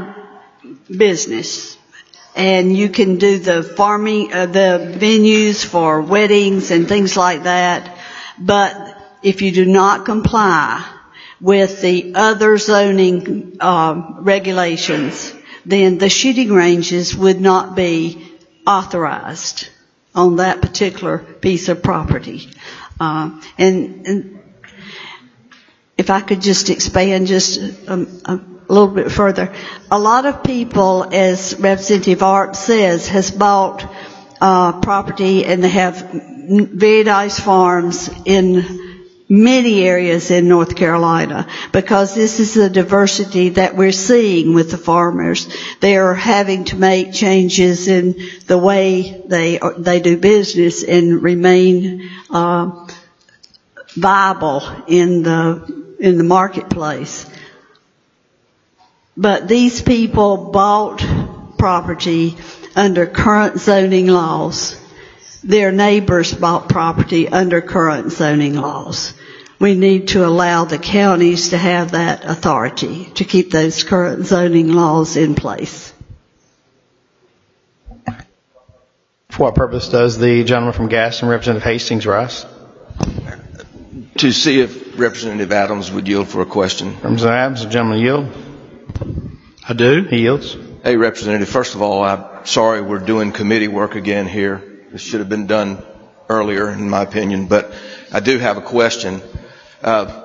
agribusiness and you can do the farming, uh, the venues for weddings and things like that, but if you do not comply with the other zoning uh, regulations, then the shooting ranges would not be authorized on that particular piece of property. Uh, and, and if I could just expand just a, a little bit further, a lot of people, as Representative Arp says, has bought uh, property and they have very nice farms in many areas in North Carolina, because this is the diversity that we're seeing with the farmers. They are having to make changes in the way they they do business and remain uh, viable in the in the marketplace. But these people bought property under current zoning laws. Their neighbors bought property under current zoning laws. We need to allow the counties to have that authority to keep those current zoning laws in place. For what purpose does the gentleman from Gaston, Representative Hastings, rise? To see if Representative Adams would yield for a question. Representative Adams, the gentleman yield. I do. He yields. Hey, Representative, first of all, I'm sorry we're doing committee work again here. This should have been done earlier, in my opinion, but I do have a question. Uh,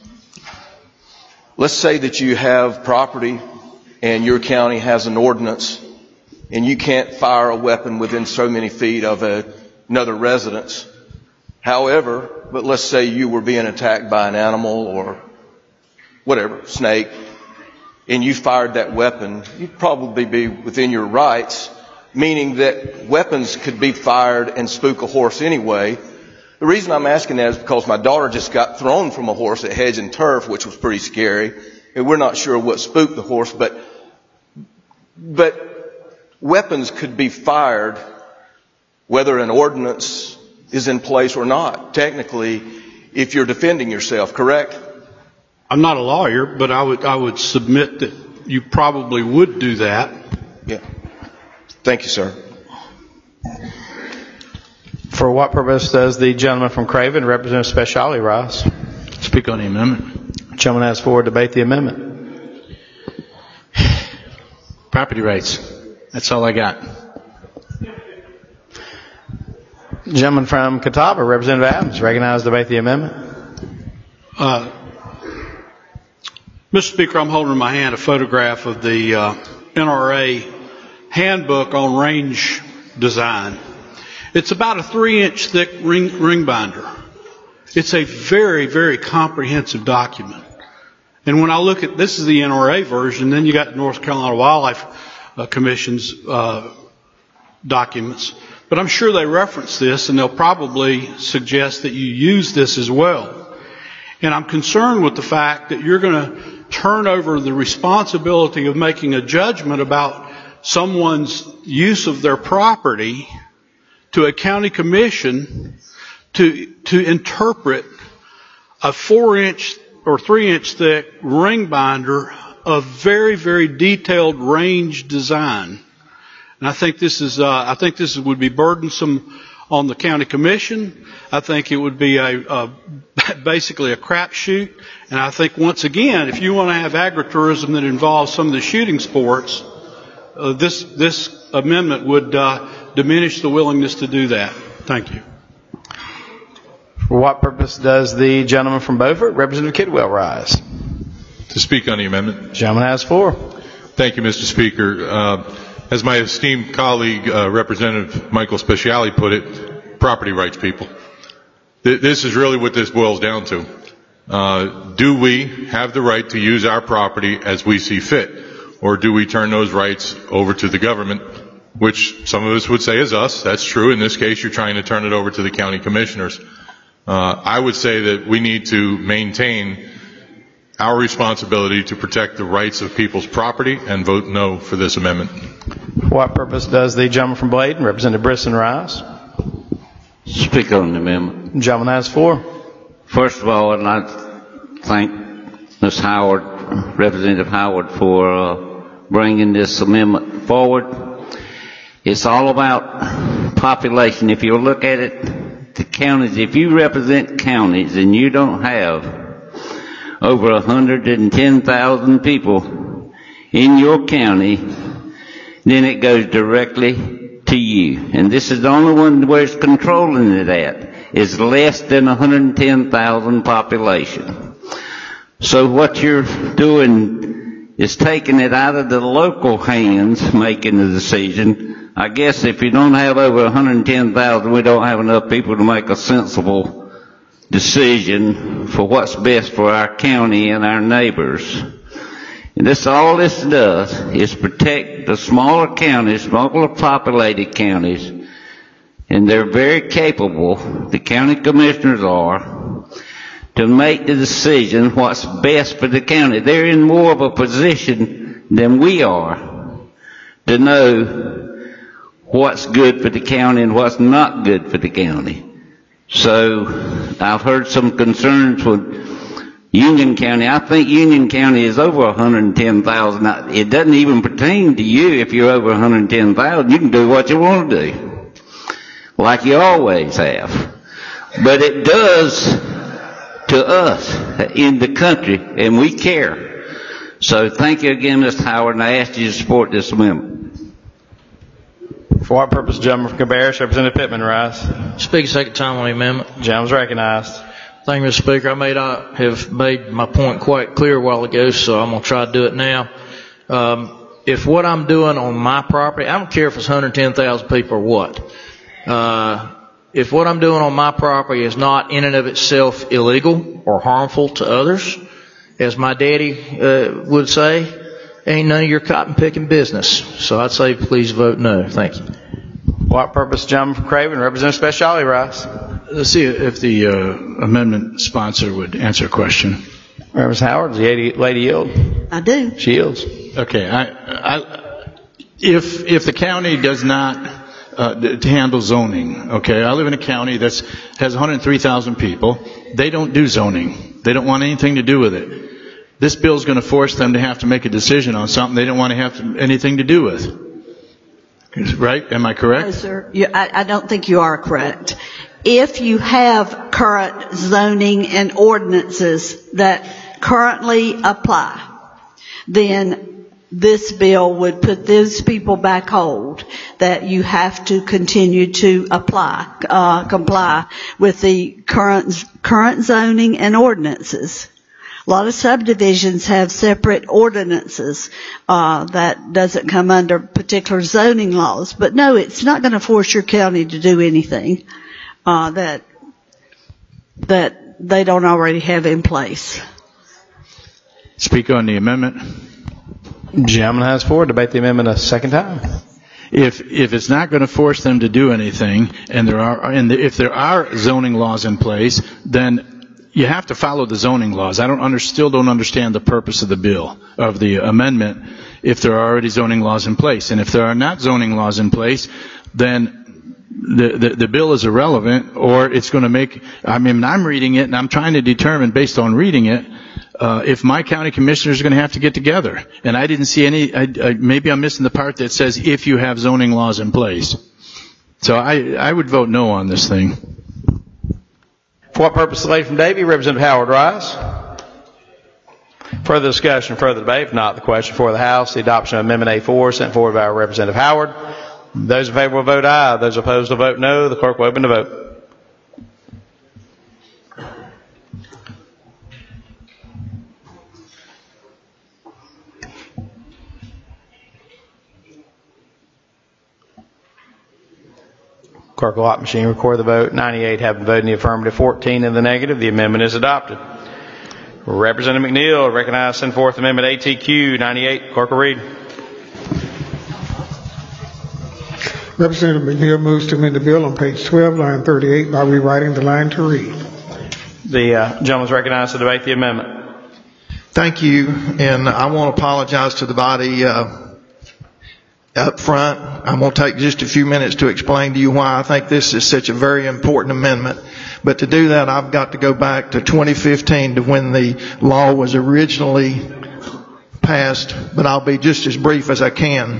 let's say that you have property and your county has an ordinance and you can't fire a weapon within so many feet of a, another residence. However, but let's say you were being attacked by an animal or whatever, snake, and you fired that weapon, you'd probably be within your rights, meaning that weapons could be fired and spook a horse anyway. The reason I'm asking that is because my daughter just got thrown from a horse at Hedge and Turf, which was pretty scary, and we're not sure what spooked the horse, but but weapons could be fired whether an ordinance is in place or not, technically, if you're defending yourself, correct? I'm not a lawyer, but I would I would submit that you probably would do that. Yeah. Thank you, sir. For what purpose does the gentleman from Craven, Representative Speciale, rise? Speak on the amendment. The gentleman has floor to debate the amendment. Property rights. That's all I got. Gentleman from Catawba, Representative Adams, recognized to debate the amendment. Uh, Mister Speaker, I'm holding in my hand a photograph of the uh, N R A handbook on range design. It's about a three-inch thick ring, ring binder. It's a very, very comprehensive document. And when I look at, this is the N R A version, then you got North Carolina Wildlife uh, Commission's uh, documents. But I'm sure they reference this, and they'll probably suggest that you use this as well. And I'm concerned with the fact that you're going to turn over the responsibility of making a judgment about someone's use of their property to a county commission to to interpret a four-inch or three-inch thick ring binder of very, very detailed range design. And I think this is uh, I think this would be burdensome on the county commission. I think it would be a, a basically a crapshoot. And I think once again, if you want to have agritourism that involves some of the shooting sports, uh, this this amendment would uh, diminish the willingness to do that. Thank you. For what purpose does the gentleman from Beaufort, Representative Kidwell, rise? To speak on the amendment. The gentleman has the floor. Thank you, Mister Speaker. Uh, as my esteemed colleague, uh, Representative Michael Speciale put it, property rights, people. Th- this is really what this boils down to. Uh, do we have the right to use our property as we see fit? Or do we turn those rights over to the government, which some of us would say is us. That's true. In this case, you're trying to turn it over to the county commissioners. Uh, I would say that we need to maintain our responsibility to protect the rights of people's property and vote no for this amendment. For what purpose does the gentleman from Bladen, Representative Brisson, rise? Speak on the amendment. The gentleman has the floor. First of all, I'd like to thank Miz Howard, Representative Howard, for uh, bringing this amendment forward. It's all about population. If you look at it, the counties, if you represent counties and you don't have over one hundred ten thousand people in your county, then it goes directly to you. And this is the only one where it's controlling it at, is less than one hundred ten thousand population. So what you're doing is taking it out of the local hands, making the decision. I guess if you don't have over one hundred ten thousand, we don't have enough people to make a sensible decision for what's best for our county and our neighbors. And this, all this does is protect the smaller counties, smaller populated counties, and they're very capable, the county commissioners are, to make the decision what's best for the county. They're in more of a position than we are to know what's good for the county and what's not good for the county. So I've heard some concerns with Union County. I think Union County is over one hundred ten thousand. It doesn't even pertain to you if you're over one hundred ten thousand. You can do what you want to do, like you always have. But it does to us in the country, and we care. So thank you again, Mister Howard, and I ask you to support this amendment. For what purpose, gentleman from Cabarrus, Representative Pittman, rise? Speak a second time on the amendment. Gentleman's recognized. Thank you, Mister Speaker. I may not have made my point quite clear a while ago, so I'm going to try to do it now. Um, if what I'm doing on my property, I don't care if it's one hundred ten thousand people or what. Uh, if what I'm doing on my property is not in and of itself illegal or harmful to others, as my daddy uh, would say, ain't none of your cotton picking business. So I'd say please vote no. Thank you. What purpose, gentleman from Craven, Representative Speciale, rise? Let's see if the uh, amendment sponsor would answer a question. Representative Howard, does the lady, lady yield? I do. She yields. Okay. I, I, if if the county does not uh, to handle zoning, okay, I live in a county that has one hundred three thousand people. They don't do zoning. They don't want anything to do with it. This bill is going to force them to have to make a decision on something they don't want to have to, anything to do with. Right? Am I correct? No, sir. You, I, I don't think you are correct. If you have current zoning and ordinances that currently apply, then this bill would put those people back hold, that you have to continue to apply, uh, comply with the current, current zoning and ordinances. A lot of subdivisions have separate ordinances, uh, that doesn't come under particular zoning laws. But no, it's not going to force your county to do anything, uh, that, that they don't already have in place. Speak on the amendment. Gentleman has floor. Debate the amendment a second time. If if it's not going to force them to do anything, and there are and if there are zoning laws in place, then you have to follow the zoning laws. I don't under, still don't understand the purpose of the bill, of the amendment, if there are already zoning laws in place. And if there are not zoning laws in place, then the the, the bill is irrelevant, or it's going to make. I mean, I'm reading it and I'm trying to determine based on reading it. Uh, if my county commissioners are going to have to get together. And I didn't see any, I, I, maybe I'm missing the part that says if you have zoning laws in place. So I, I would vote no on this thing. For what purpose, the lady from Davie, Representative Howard Rice. Further discussion, further debate. If not, the question for the House, the adoption of Amendment A four sent forward by Representative Howard. Those in favor will vote aye. Those opposed will vote no. The clerk will open the vote. Clerk will lock machine, record the vote. ninety-eight have voted in the affirmative, fourteen in the negative. The amendment is adopted. Representative McNeil, recognized, send forth Amendment A T Q ninety-eight. Clerk will read. Representative McNeil moves to amend the bill on page twelve, line thirty-eight, by rewriting the line to read. The uh, gentleman is recognized to debate the amendment. Thank you, and I want to apologize to the body uh, up front. I'm going to take just a few minutes to explain to you why I think this is such a very important amendment. But to do that, I've got to go back to twenty fifteen to when the law was originally passed, but I'll be just as brief as I can.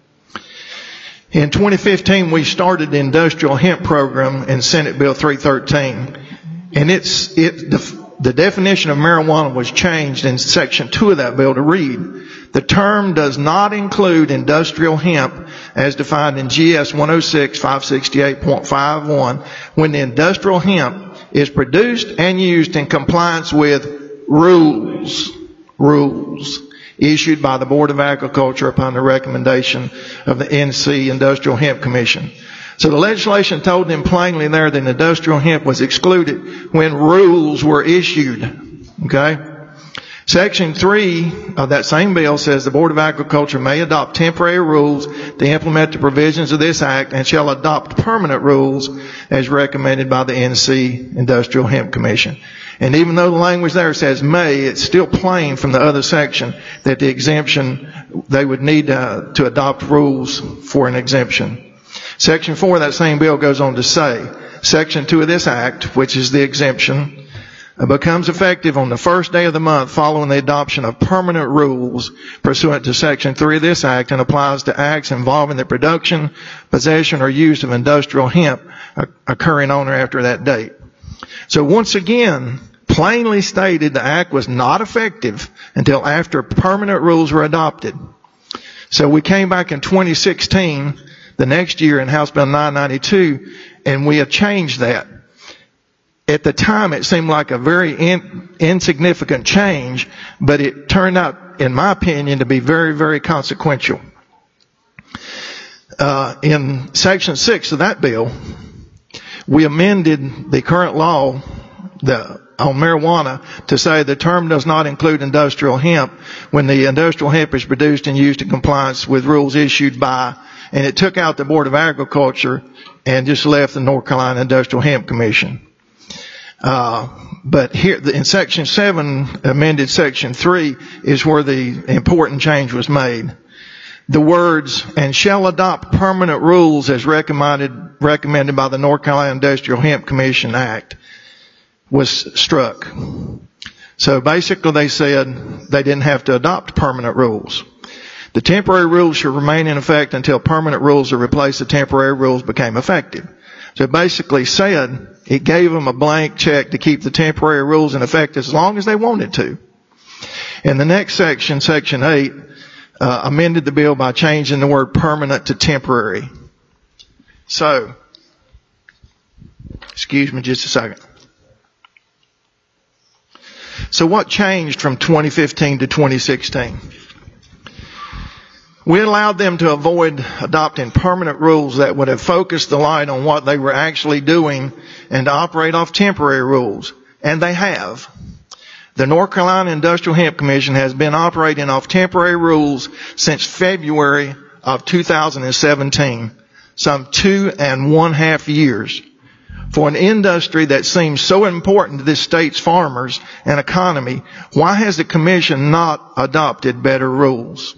In twenty fifteen, we started the industrial hemp program in Senate Bill three thirteen. And it's, it, the, the definition of marijuana was changed in section two of that bill to read, the term does not include industrial hemp as defined in G S one oh six five sixty-eight point five one when the industrial hemp is produced and used in compliance with rules, rules issued by the Board of Agriculture upon the recommendation of the N C Industrial Hemp Commission. So the legislation told them plainly there that industrial hemp was excluded when rules were issued. Okay? Section three of that same bill says the Board of Agriculture may adopt temporary rules to implement the provisions of this act and shall adopt permanent rules as recommended by the N C Industrial Hemp Commission. And even though the language there says may, it's still plain from the other section that the exemption, they would need uh, to adopt rules for an exemption. Section four of that same bill goes on to say, Section two of this act, which is the exemption, becomes effective on the first day of the month following the adoption of permanent rules pursuant to Section three of this act and applies to acts involving the production, possession, or use of industrial hemp occurring on or after that date. So once again, plainly stated, the act was not effective until after permanent rules were adopted. So we came back in twenty sixteen, the next year in House Bill nine ninety-two, and we have changed that. At the time, it seemed like a very in, insignificant change, but it turned out, in my opinion, to be very, very consequential. Uh, in Section six of that bill, we amended the current law the, on marijuana to say the term does not include industrial hemp when the industrial hemp is produced and used in compliance with rules issued by, and it took out the Board of Agriculture and just left the North Carolina Industrial Hemp Commission. Uh, but here in Section seven, amended Section three, is where the important change was made. The words, and shall adopt permanent rules as recommended, recommended by the North Carolina Industrial Hemp Commission Act, was struck. So basically they said they didn't have to adopt permanent rules. The temporary rules should remain in effect until permanent rules to replace the temporary rules became effective. So it basically said it gave them a blank check to keep the temporary rules in effect as long as they wanted to. In the next section, Section eight, uh, amended the bill by changing the word permanent to temporary. So, excuse me just a second. So what changed from twenty fifteen to twenty sixteen? We allowed them to avoid adopting permanent rules that would have focused the light on what they were actually doing and to operate off temporary rules. And they have. The North Carolina Industrial Hemp Commission has been operating off temporary rules since February of two thousand seventeen, some two and one half years. For an industry that seems so important to this state's farmers and economy, why has the Commission not adopted better rules?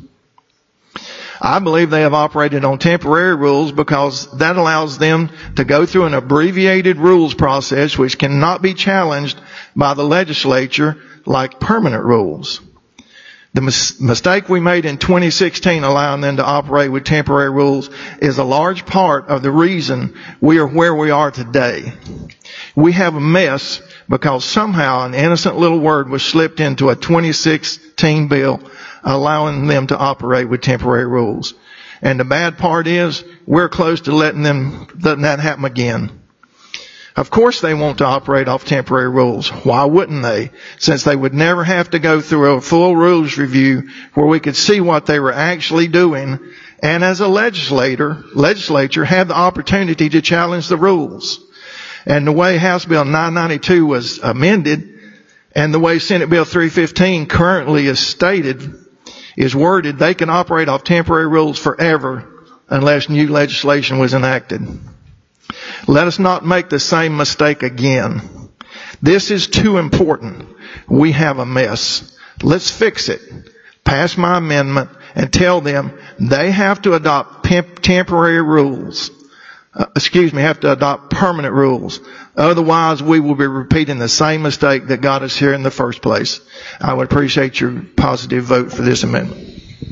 I believe they have operated on temporary rules because that allows them to go through an abbreviated rules process which cannot be challenged by the legislature like permanent rules. The mis- mistake we made in twenty sixteen allowing them to operate with temporary rules is a large part of the reason we are where we are today. We have a mess because somehow an innocent little word was slipped into a twenty sixteen bill allowing them to operate with temporary rules. And the bad part is we're close to letting them, letting that happen again. Of course they want to operate off temporary rules. Why wouldn't they? Since they would never have to go through a full rules review where we could see what they were actually doing, and as a legislator, legislature had the opportunity to challenge the rules. And the way House Bill nine ninety-two was amended and the way Senate Bill three fifteen currently is stated, is worded, they can operate off temporary rules forever unless new legislation was enacted. Let us not make the same mistake again. This is too important. We have a mess. Let's fix it. Pass my amendment and tell them they have to adopt temporary rules. Uh, excuse me, have to adopt permanent rules. Otherwise, we will be repeating the same mistake that got us here in the first place. I would appreciate your positive vote for this amendment.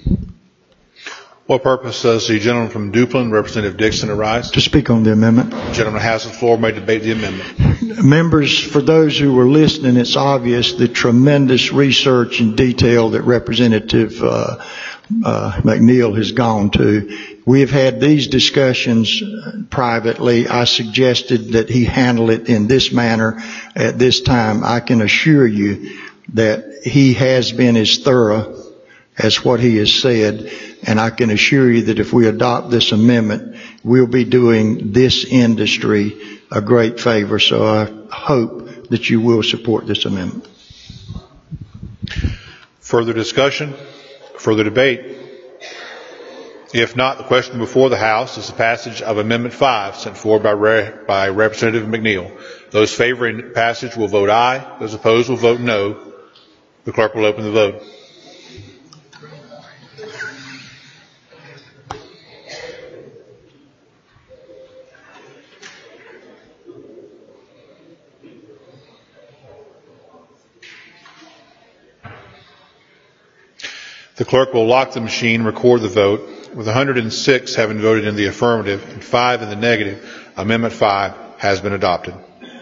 What purpose does the gentleman from Duplin, Representative Dixon, arise? To speak on the amendment. The gentleman has the floor. May debate the amendment. Members, for those who were listening, it's obvious the tremendous research and detail that Representative uh, uh, McNeil has gone to. We have had these discussions privately. I suggested that he handle it in this manner at this time. I can assure you that he has been as thorough as what he has said, and I can assure you that if we adopt this amendment, we'll be doing this industry a great favor. So I hope that you will support this amendment. Further discussion? Further debate? If not, the question before the House is the passage of Amendment five sent forward by, Re- by Representative McNeil. Those favoring passage will vote aye. Those opposed will vote no. The clerk will open the vote. The clerk will lock the machine, record the vote. With one hundred six having voted in the affirmative and five in the negative, Amendment five has been adopted.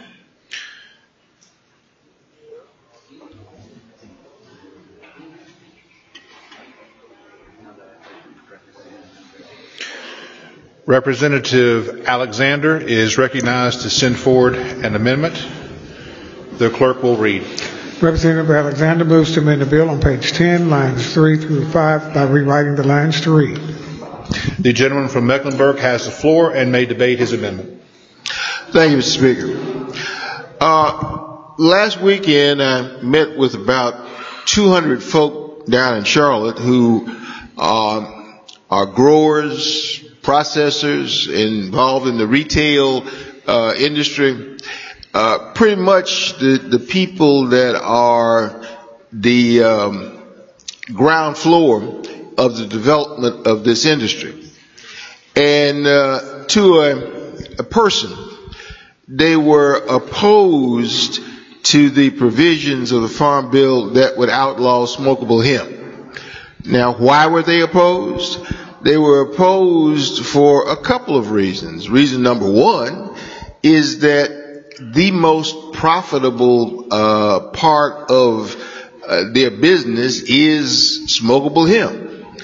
Representative Alexander is recognized to send forward an amendment. The clerk will read. Representative Alexander moves to amend the bill on page ten, lines three through five, by rewriting the lines to read. The gentleman from Mecklenburg has the floor and may debate his amendment. Thank you, Mister Speaker. Uh, last weekend, I met with about two hundred folk down in Charlotte who uh, are growers, processors, involved in the retail uh, industry. Uh, pretty much the, the people that are the um, ground floor of the development of this industry. And uh, to a, a person, they were opposed to the provisions of the Farm Bill that would outlaw smokable hemp. Now, why were they opposed? They were opposed for a couple of reasons. Reason number one is that the most profitable uh, part of uh, their business is smokable hemp.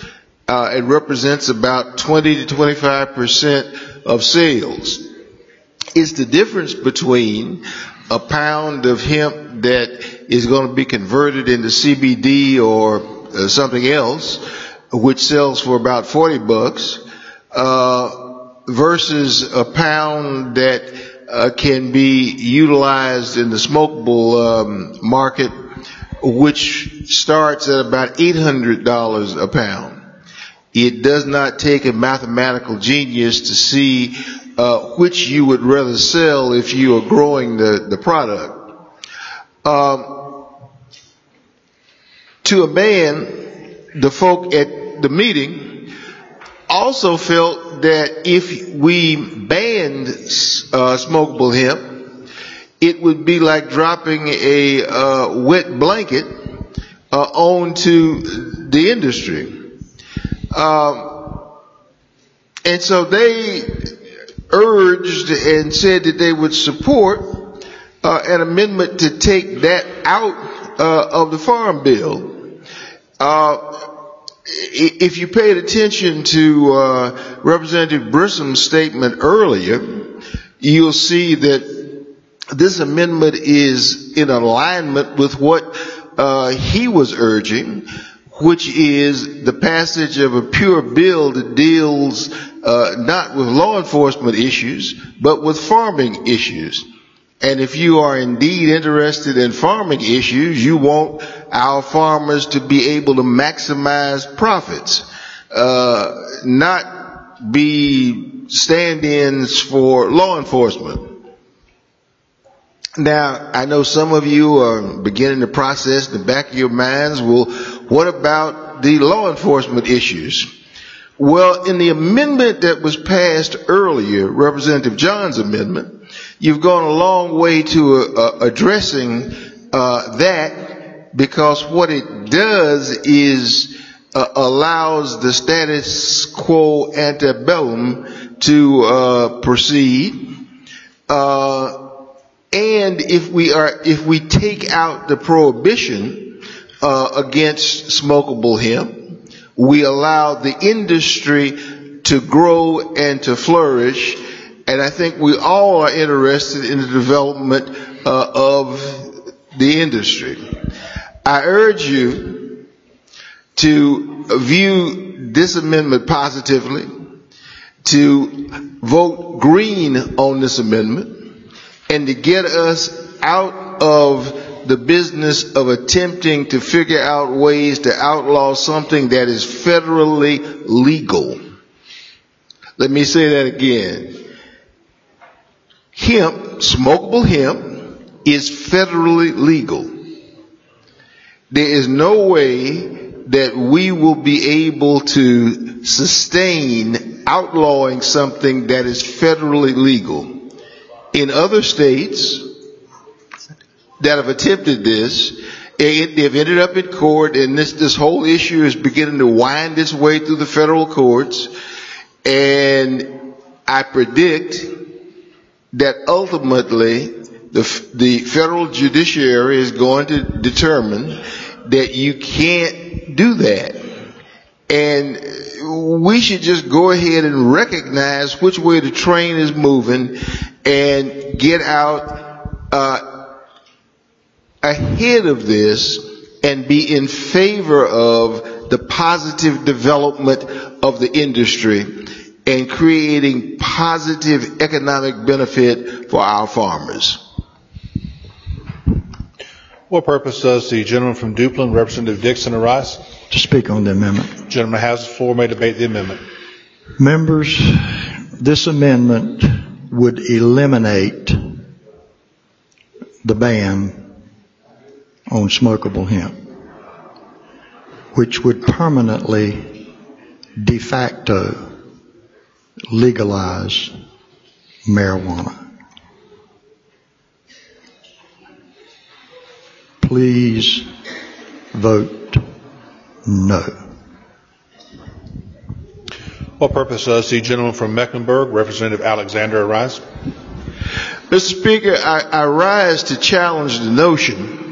Uh, it represents about twenty to twenty-five percent of sales. It's the difference between a pound of hemp that is going to be converted into C B D or uh, something else, which sells for about forty bucks, uh, versus a pound that uh, can be utilized in the smokable um, market, which starts at about eight hundred dollars a pound. It does not take a mathematical genius to see uh, which you would rather sell if you are growing the, the product. Um, to a man, the folk at the meeting also felt that if we banned uh, smokable hemp, it would be like dropping a uh, wet blanket uh, onto the industry. Um, and so they urged and said that they would support uh, an amendment to take that out uh, of the Farm Bill. Uh, if you paid attention to uh, Representative Brissom's statement earlier, you'll see that this amendment is in alignment with what uh, he was urging, which is the passage of a pure bill that deals uh, not with law enforcement issues, but with farming issues. And if you are indeed interested in farming issues, you want our farmers to be able to maximize profits, uh, not be stand-ins for law enforcement. Now, I know some of you are beginning to process in the back of your minds, well, what about the law enforcement issues? Well, in the amendment that was passed earlier, Representative John's amendment, you've gone a long way to uh, addressing uh, that, because what it does is uh, allows the status quo ante bellum to uh, proceed. Uh, and if we are, if we take out the prohibition uh, against smokable hemp, we allow the industry to grow and to flourish. And I think we all are interested in the development uh, of the industry. I urge you to view this amendment positively, to vote green on this amendment, and to get us out of the business of attempting to figure out ways to outlaw something that is federally legal. Let me say that again. Hemp, smokable hemp, is federally legal. There is no way that we will be able to sustain outlawing something that is federally legal. In other states that have attempted this, it, they've ended up in court, and this, this whole issue is beginning to wind its way through the federal courts. And I predict that ultimately the, the federal judiciary is going to determine that you can't do that. And we should just go ahead and recognize which way the train is moving and get out uh, ahead of this and be in favor of the positive development of the industry and creating positive economic benefit for our farmers. What purpose does the gentleman from Duplin, Representative Dixon, arise? To speak on the amendment. The gentleman has the floor, may debate the amendment. Members, this amendment would eliminate the ban on smokable hemp, which would permanently de facto legalize marijuana. Please vote no. What purpose does the gentleman from Mecklenburg, Representative Alexander, arise? Mister Speaker, I, I rise to challenge the notion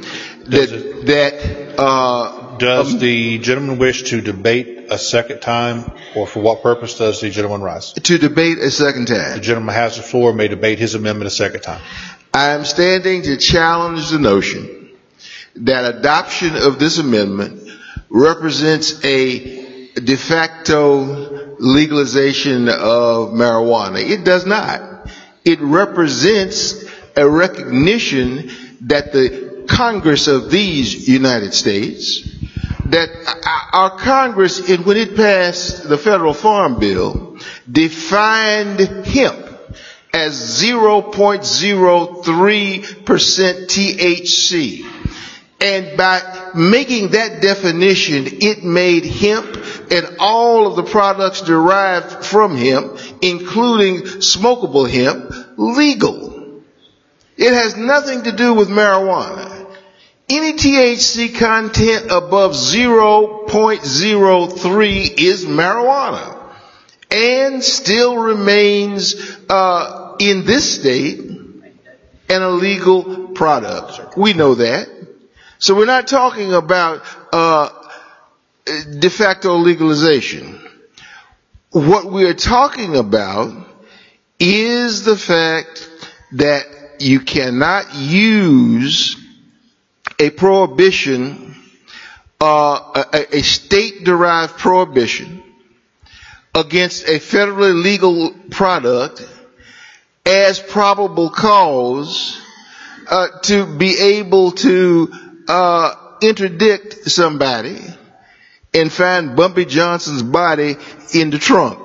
that, that uh, Does um, the gentleman wish to debate a second time, or for what purpose does the gentleman rise? To debate a second time. The gentleman has the floor, may debate his amendment a second time. I am standing to challenge the notion that adoption of this amendment represents a de facto legalization of marijuana. It does not. It represents a recognition that the Congress of these United States, that our Congress, when it passed the Federal Farm Bill, defined hemp as zero point zero three percent T H C. And by making that definition, it made hemp and all of the products derived from hemp, including smokable hemp, legal. It has nothing to do with marijuana. Any T H C content above zero point zero three is marijuana and still remains uh, in this state an illegal product. We know that. So we're not talking about uh, de facto legalization. What we're talking about is the fact that you cannot use a prohibition, uh, a, a state-derived prohibition against a federally legal product as probable cause uh, to be able to uh, interdict somebody and find Bumpy Johnson's body in the trunk.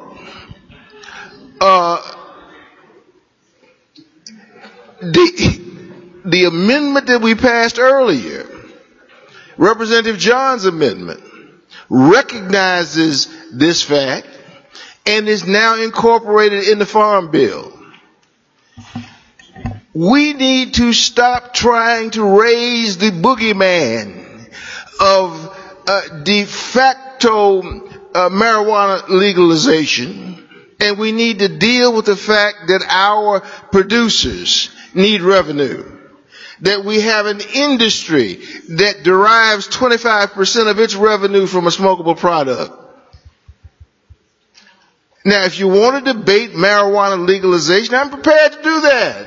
Uh, the The amendment that we passed earlier, Representative John's amendment, recognizes this fact and is now incorporated in the Farm Bill. We need to stop trying to raise the boogeyman of uh, de facto uh, marijuana legalization, and we need to deal with the fact that our producers need revenue. That we have an industry that derives twenty-five percent of its revenue from a smokable product. Now, if you want to debate marijuana legalization, I'm prepared to do that.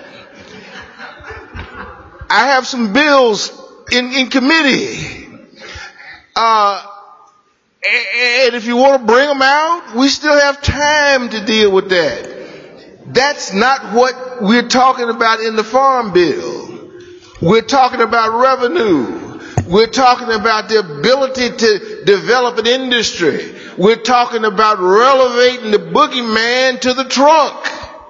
I have some bills in, in committee. Uh, and if you want to bring them out, we still have time to deal with that. That's not what we're talking about in the Farm Bill. We're talking about revenue. We're talking about the ability to develop an industry. We're talking about relevating the boogeyman to the trunk.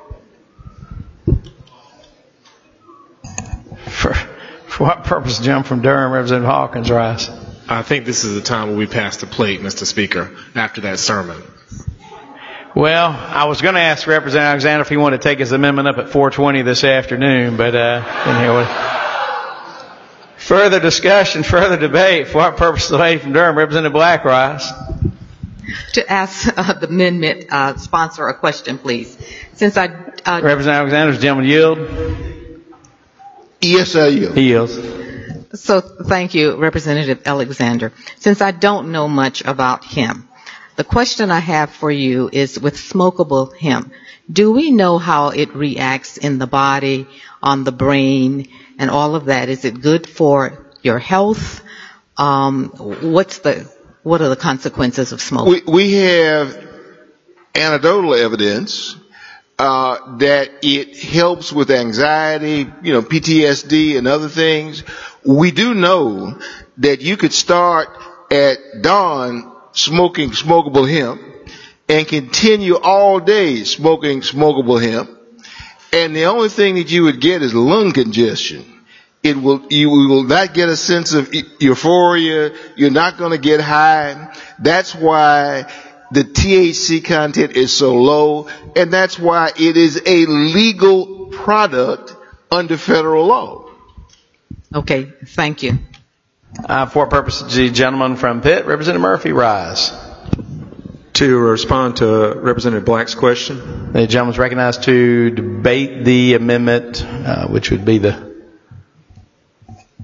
For, for what purpose, Jim from Durham, Representative Hawkins, rise? I think this is the time when we pass the plate, Mister Speaker, after that sermon. Well, I was going to ask Representative Alexander if he wanted to take his amendment up at four twenty this afternoon, but uh, anyway. Further discussion, further debate. For what purpose, the lady from Durham, Representative Black, rise? To ask uh, the amendment uh, sponsor a question, please. Since I uh, Representative Alexander, does the gentleman yield? Yes, I yield. He yields. So thank you, Representative Alexander. Since I don't know much about hemp, the question I have for you is with smokable hemp, do we know how it reacts in the body, on the brain, and all of that? Is it good for your health? Um, what's the, what are the consequences of smoking? We, we have anecdotal evidence uh, that it helps with anxiety, you know, P T S D and other things. We do know that you could start at dawn smoking smokable hemp and continue all day smoking smokable hemp, and the only thing that you would get is lung congestion. It will, you will not get a sense of euphoria. You're not going to get high. That's why the T H C content is so low, and that's why it is a legal product under federal law. Okay, thank you. Uh, for what purpose, the gentleman from Pitt, Representative Murphy, rise. To respond to Representative Black's question. The gentleman is recognized to debate the amendment, uh, which would be the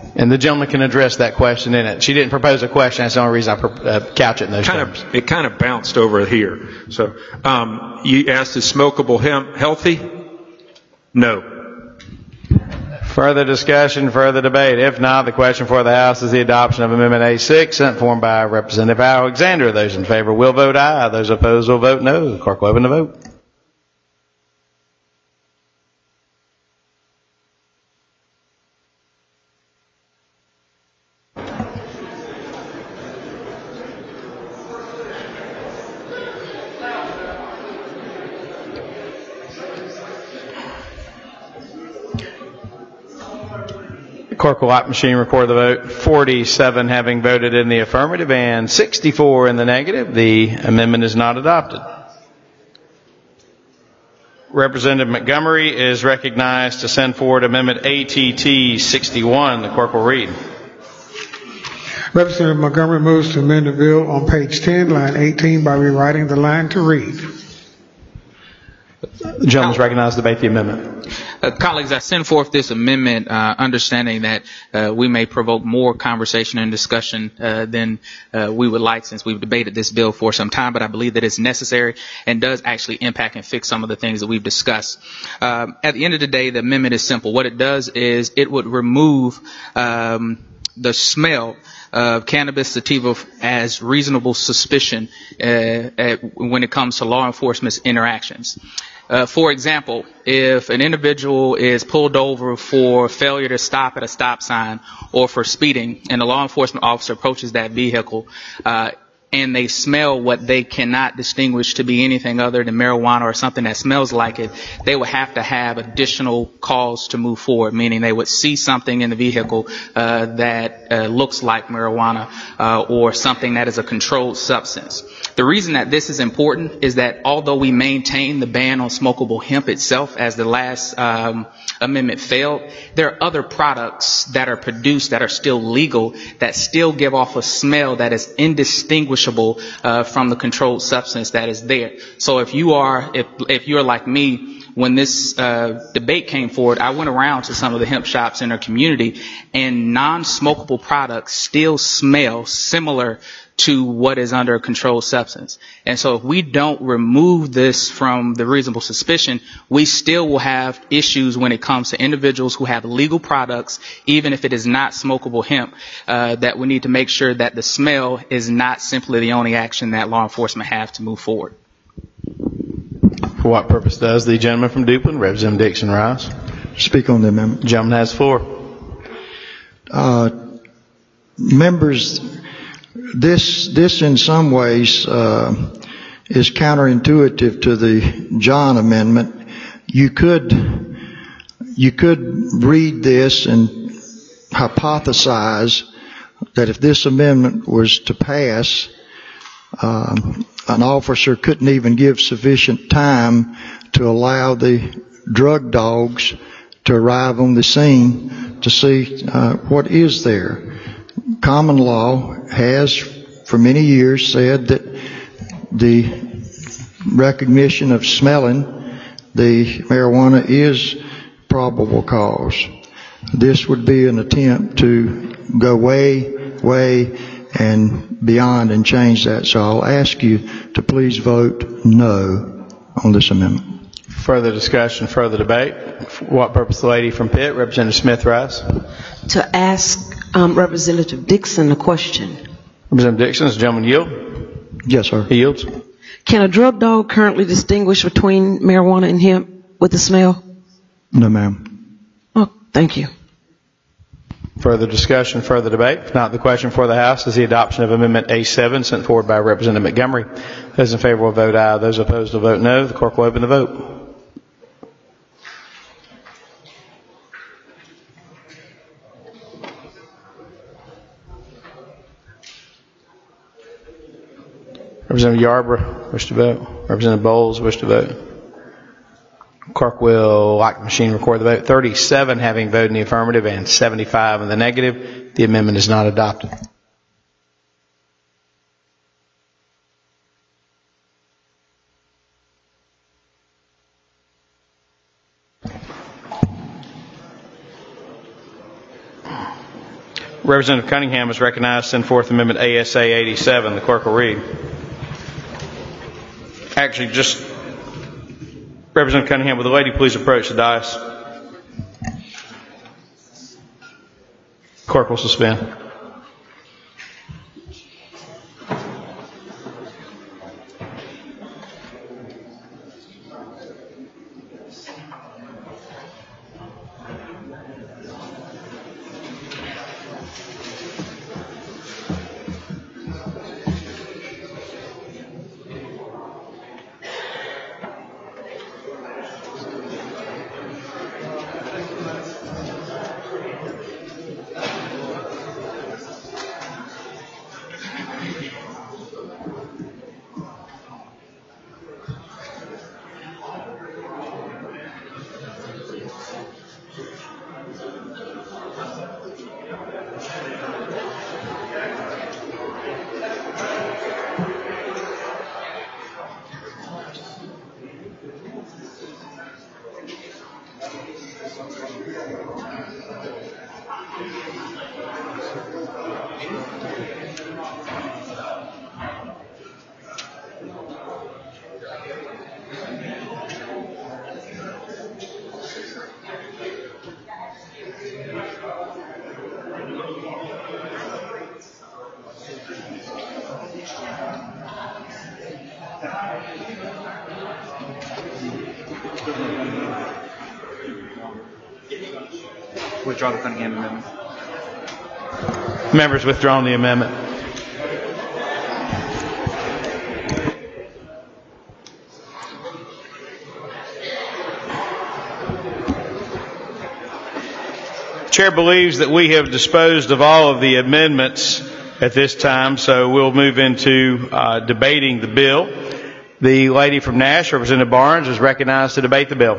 And the gentleman can address that question in it. She didn't propose a question. That's the only reason I uh, couch it in those kind terms. Of, it kind of bounced over here. So um, you asked, is smokable hemp healthy? No. Further discussion, further debate. If not, the question for the House is the adoption of Amendment A six, sent forward by Representative Alexander. Those in favor will vote aye. Those opposed will vote no. The clerk will open the vote. Clerk will lock machine, record the vote. forty-seven having voted in the affirmative and sixty-four in the negative. The amendment is not adopted. Representative Montgomery is recognized to send forward Amendment A T T sixty-one. The clerk will read. Representative Montgomery moves to amend the bill on page ten, line eighteen, by rewriting the line to read. The gentleman is recognized to debate the amendment. Uh, colleagues, I send forth this amendment uh, understanding that uh, we may provoke more conversation and discussion uh, than uh, we would like, since we've debated this bill for some time, but I believe that it's necessary and does actually impact and fix some of the things that we've discussed. Um, at the end of the day, the amendment is simple. What it does is it would remove um, the smell of cannabis sativa as reasonable suspicion uh, at, when it comes to law enforcement's interactions. Uh, for example, if an individual is pulled over for failure to stop at a stop sign or for speeding, and a law enforcement officer approaches that vehicle, uh, and they smell what they cannot distinguish to be anything other than marijuana or something that smells like it, they would have to have additional cause to move forward, meaning they would see something in the vehicle uh, that uh, looks like marijuana uh, or something that is a controlled substance. The reason that this is important is that although we maintain the ban on smokable hemp itself, as the last um, amendment failed, there are other products that are produced that are still legal that still give off a smell that is indistinguishable Uh, from the controlled substance that is there. So if you are, if if you're like me, when this uh, debate came forward, I went around to some of the hemp shops in our community, and non-smokable products still smell similar to what is under a controlled substance. And so if we don't remove this from the reasonable suspicion, we still will have issues when it comes to individuals who have legal products, even if it is not smokable hemp, uh, that we need to make sure that the smell is not simply the only action that law enforcement have to move forward. For what purpose does the gentleman from Duplin, Representative Dixon, rise? Speak on the amendment. The gentleman has the floor. Uh, members, This, this in some ways uh, is counterintuitive to the John Amendment. You could, you could read this and hypothesize that if this amendment was to pass, um, an officer couldn't even give sufficient time to allow the drug dogs to arrive on the scene to see uh, what is there. Common law has for many years said that the recognition of smelling the marijuana is probable cause. This would be an attempt to go way, way and beyond and change that. So I'll ask you to please vote no on this amendment. Further discussion, further debate. For what purpose, the lady from Pitt, Representative Smith, rise? To ask um, Representative Dixon a question. Representative Dixon, does the gentleman yield? Yes, sir. He yields. Can a drug dog currently distinguish between marijuana and hemp with the smell? No, ma'am. Oh, thank you. Further discussion, further debate. If not, the question for the House is the adoption of Amendment A seven, sent forward by Representative Montgomery. Those in favor will vote aye. Those opposed will vote no. The clerk will open the vote. Representative Yarborough, wish to vote. Representative Bowles, wish to vote. Clerk will lock the machine, record the vote. thirty-seven having voted in the affirmative and seventy-five in the negative. The amendment is not adopted. Representative Cunningham is recognized to send forth Amendment A S A eighty-seven. The clerk will read. Actually, just Representative Cunningham, will the lady please approach the dais? Clerk will suspend. Withdraw the Cunningham amendment. Members withdrawn the amendment. Chair believes that we have disposed of all of the amendments at this time, so we'll move into uh, debating the bill. The lady from Nash, Representative Barnes, is recognized to debate the bill.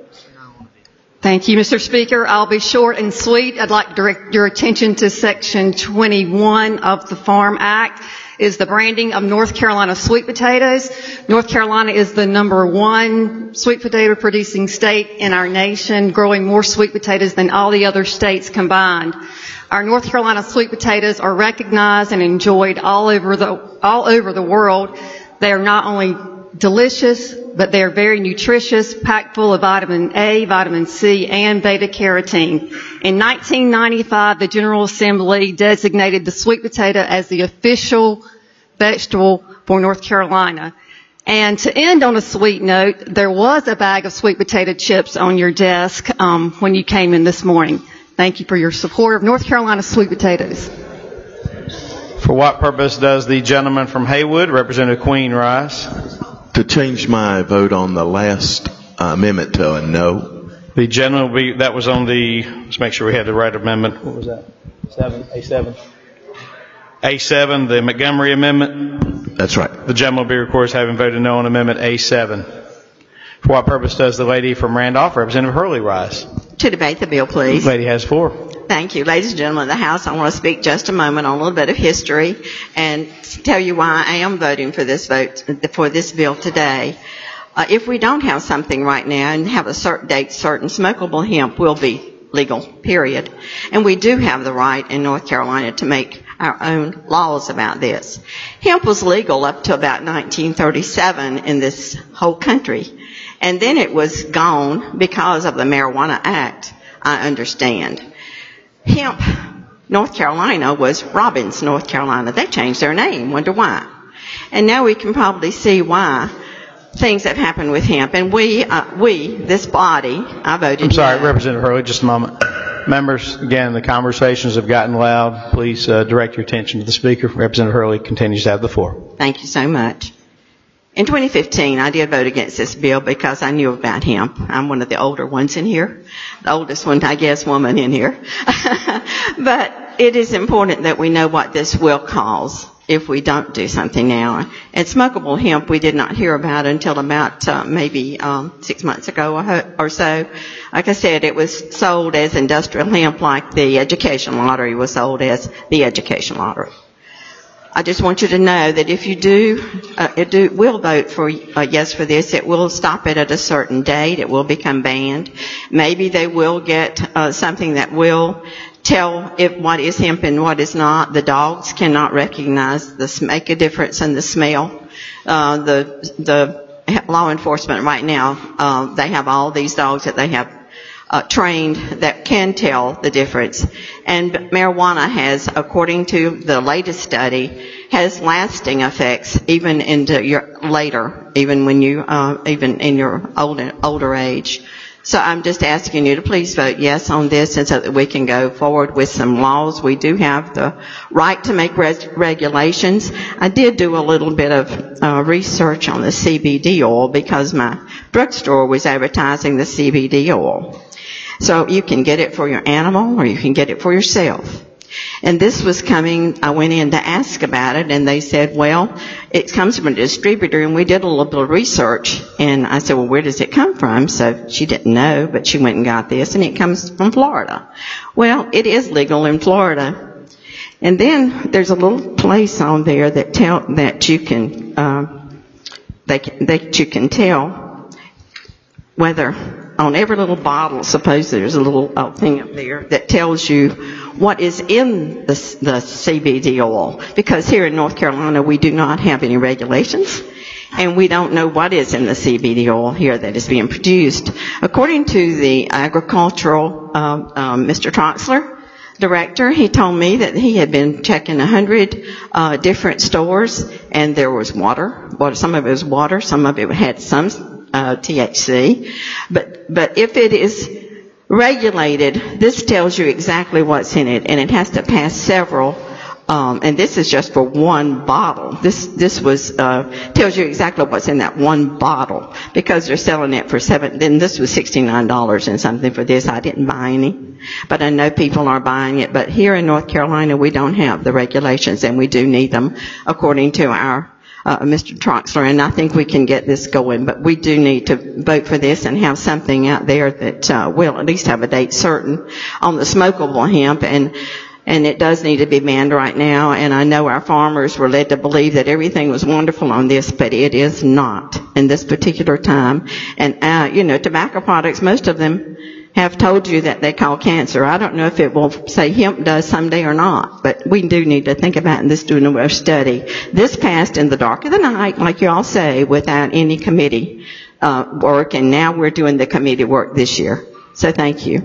Thank you, Mister Speaker. I'll be short and sweet. I'd like to direct your attention to Section twenty-one of the Farm Act, is the branding of North Carolina sweet potatoes. North Carolina is the number one sweet potato producing state in our nation, growing more sweet potatoes than all the other states combined. Our North Carolina sweet potatoes are recognized and enjoyed all over the, all over the world. They are not only delicious, but they are very nutritious, packed full of vitamin A, vitamin C, and beta carotene. In nineteen ninety-five, the General Assembly designated the sweet potato as the official vegetable for North Carolina. And to end on a sweet note, there was a bag of sweet potato chips on your desk um, when you came in this morning. Thank you for your support of North Carolina sweet potatoes. For what purpose does the gentleman from Haywood, Representative Queen, rise? To change my vote on the last uh, amendment to a no. The gentleman will be, that was on the, let's make sure we had the right amendment. What was that? Seven, A seven. A seven, the Montgomery amendment. That's right. The gentleman will be recorded as having voted no on amendment A seven. For what purpose does the lady from Randolph, Representative Hurley, rise? To debate the bill, please. The lady has floor. Thank you. Ladies and gentlemen of the House, I want to speak just a moment on a little bit of history and tell you why I am voting for this vote, for this bill today. Uh, if we don't have something right now and have a certain date certain, smokable hemp will be legal, period. And we do have the right in North Carolina to make our own laws about this. Hemp was legal up to about nineteen thirty-seven in this whole country. And then it was gone because of the Marijuana Act, I understand. Hemp, North Carolina, was Robbins, North Carolina. They changed their name. Wonder why. And now we can probably see why things have happened with hemp. And we, uh, we, this body, I voted. I'm sorry, no. Representative Hurley, just a moment. Members, again, the conversations have gotten loud. Please uh, direct your attention to the speaker. Representative Hurley continues to have the floor. Thank you so much. In twenty fifteen, I did vote against this bill because I knew about hemp. I'm one of the older ones in here, the oldest one, I guess, woman in here. But it is important that we know what this will cause if we don't do something now. And smokable hemp, we did not hear about until about uh, maybe um, six months ago or, or so. Like I said, it was sold as industrial hemp, like the education lottery was sold as the education lottery. I just want you to know that if you do, uh, do will vote for uh, yes for this, it will stop it at a certain date. It will become banned. Maybe they will get uh, something that will tell if what is hemp and what is not. The dogs cannot recognize this, make a difference in the smell. Uh, the, the law enforcement right now, uh, they have all these dogs that they have uh, trained that can tell the difference. And marijuana has, according to the latest study, has lasting effects even into your later, even when you, uh, even in your older, older age. So I'm just asking you to please vote yes on this, and so that we can go forward with some laws. We do have the right to make res- regulations. I did do a little bit of uh, research on the C B D oil because my drugstore was advertising the C B D oil. So you can get it for your animal or you can get it for yourself. And this was coming, I went in to ask about it, and they said, well, it comes from a distributor, and we did a little bit of research, and I said, well, where does it come from? So she didn't know, but she went and got this, and it comes from Florida. Well, it is legal in Florida. And then there's a little place on there that tell, that you can, uh, they, that you can tell whether, on every little bottle, suppose there's a little uh, thing up there that tells you what is in the, the C B D oil. Because here in North Carolina, we do not have any regulations, and we don't know what is in the C B D oil here that is being produced. According to the agricultural, um, um, Mister Troxler, director, he told me that he had been checking a hundred uh, different stores, and there was water. Well, some of it was water, some of it had some Uh, T H C, but but if it is regulated, this tells you exactly what's in it, and it has to pass several. Um, and this is just for one bottle. This this was uh, tells you exactly what's in that one bottle, because they're selling it for seven. Then this was sixty-nine dollars and something for this. I didn't buy any, but I know people are buying it. But here in North Carolina, we don't have the regulations, and we do need them, according to our Uh, Mister Troxler, and I think we can get this going, but we do need to vote for this and have something out there that uh, will at least have a date certain on the smokable hemp, and and it does need to be banned right now. And I know our farmers were led to believe that everything was wonderful on this, but it is not in this particular time. And uh, you know, tobacco products, most of them have told you that they cause cancer. I don't know if it will say hemp does someday or not, but we do need to think about this, doing a study. This passed in the dark of the night, like you all say, without any committee uh, work, and now we're doing the committee work this year. So thank you.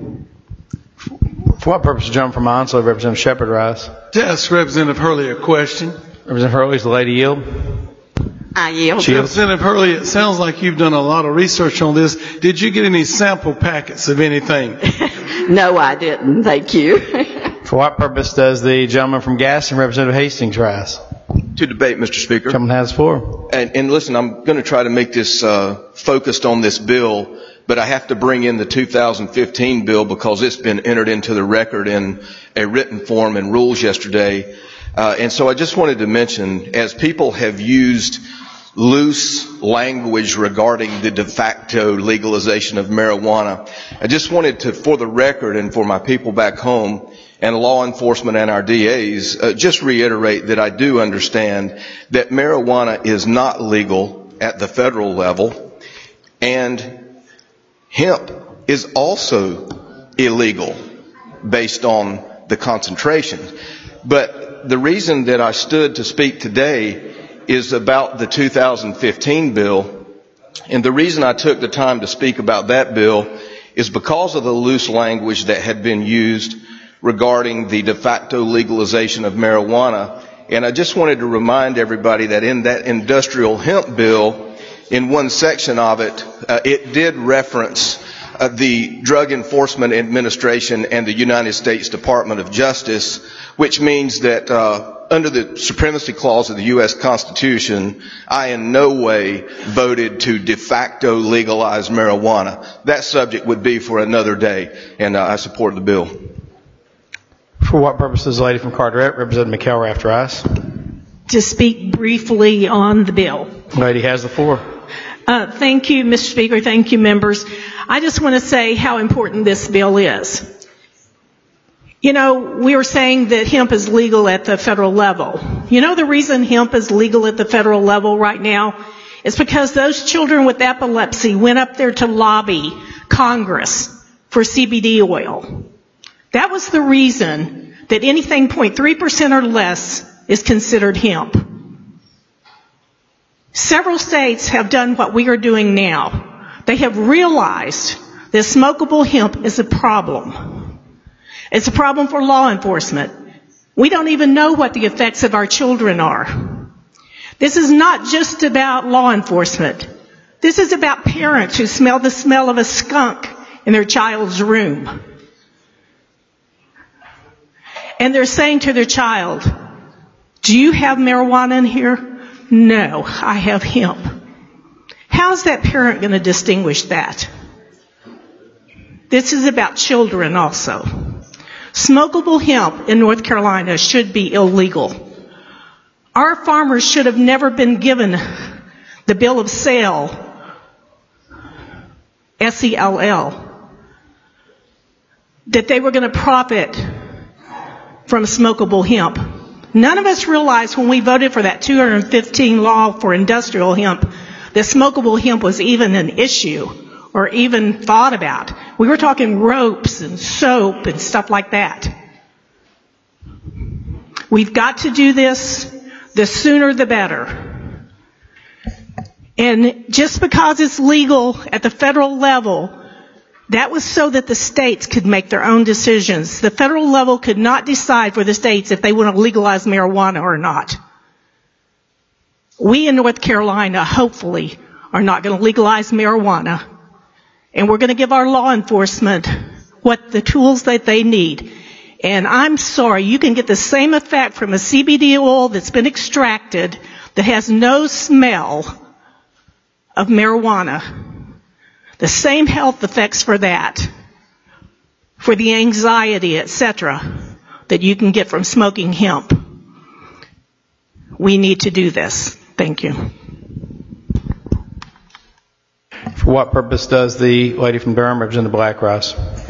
For what purpose, John from Onslow, Representative Shepherd rise? To ask Representative Hurley a question. Representative Hurley, is the lady yield? I yield. Representative Hurley, it sounds like you've done a lot of research on this. Did you get any sample packets of anything? No, I didn't. Thank you. For what purpose does the gentleman from Gaston, Representative Hastings, rise? To debate, Mister Speaker. Gentleman has the floor. And, and listen, I'm going to try to make this uh, focused on this bill, but I have to bring in the two thousand fifteen bill because it's been entered into the record in a written form and rules yesterday. Uh, and so I just wanted to mention, as people have used loose language regarding the de facto legalization of marijuana, I just wanted to, for the record and for my people back home and law enforcement and our D As, uh, just reiterate that I do understand that marijuana is not legal at the federal level, and hemp is also illegal based on the concentration. But the reason that I stood to speak today is about the two thousand fifteen bill, and the reason I took the time to speak about that bill is because of the loose language that had been used regarding the de facto legalization of marijuana. And I just wanted to remind everybody that in that industrial hemp bill, in one section of it, uh, it did reference uh, the Drug Enforcement Administration and the United States Department of Justice, which means that uh, under the Supremacy Clause of the U S Constitution, I in no way voted to de facto legalize marijuana. That subject would be for another day, and uh, I support the bill. For what purpose does the lady from Carteret, Representative McElrath, rise? To speak briefly on the bill. Lady has the floor. Uh, thank you, Mister Speaker. Thank you, members. I just want to say how important this bill is. You know, we were saying that hemp is legal at the federal level. You know the reason hemp is legal at the federal level right now is because those children with epilepsy went up there to lobby Congress for C B D oil. That was the reason that anything zero point three percent or less is considered hemp. Several states have done what we are doing now. They have realized that smokable hemp is a problem. It's a problem for law enforcement. We don't even know what the effects of our children are. This is not just about law enforcement. This is about parents who smell the smell of a skunk in their child's room. And they're saying to their child, do you have marijuana in here? No, I have hemp. How's that parent going to distinguish that? This is about children also. Smokable hemp in North Carolina should be illegal. Our farmers should have never been given the bill of sale, S E L L, that they were going to profit from smokable hemp. None of us realized when we voted for that two hundred fifteen law for industrial hemp that smokable hemp was even an issue or even thought about. We were talking ropes and soap and stuff like that. We've got to do this. The sooner the better. And just because it's legal at the federal level, that was so that the states could make their own decisions. The federal level could not decide for the states if they want to legalize marijuana or not. We in North Carolina, hopefully, are not going to legalize marijuana. And we're going to give our law enforcement what the tools that they need. And I'm sorry, you can get the same effect from a C B D oil that's been extracted that has no smell of marijuana. The same health effects for that, for the anxiety, et cetera, that you can get from smoking hemp. We need to do this. Thank you. For what purpose does the lady from Durham represent the Black Cross?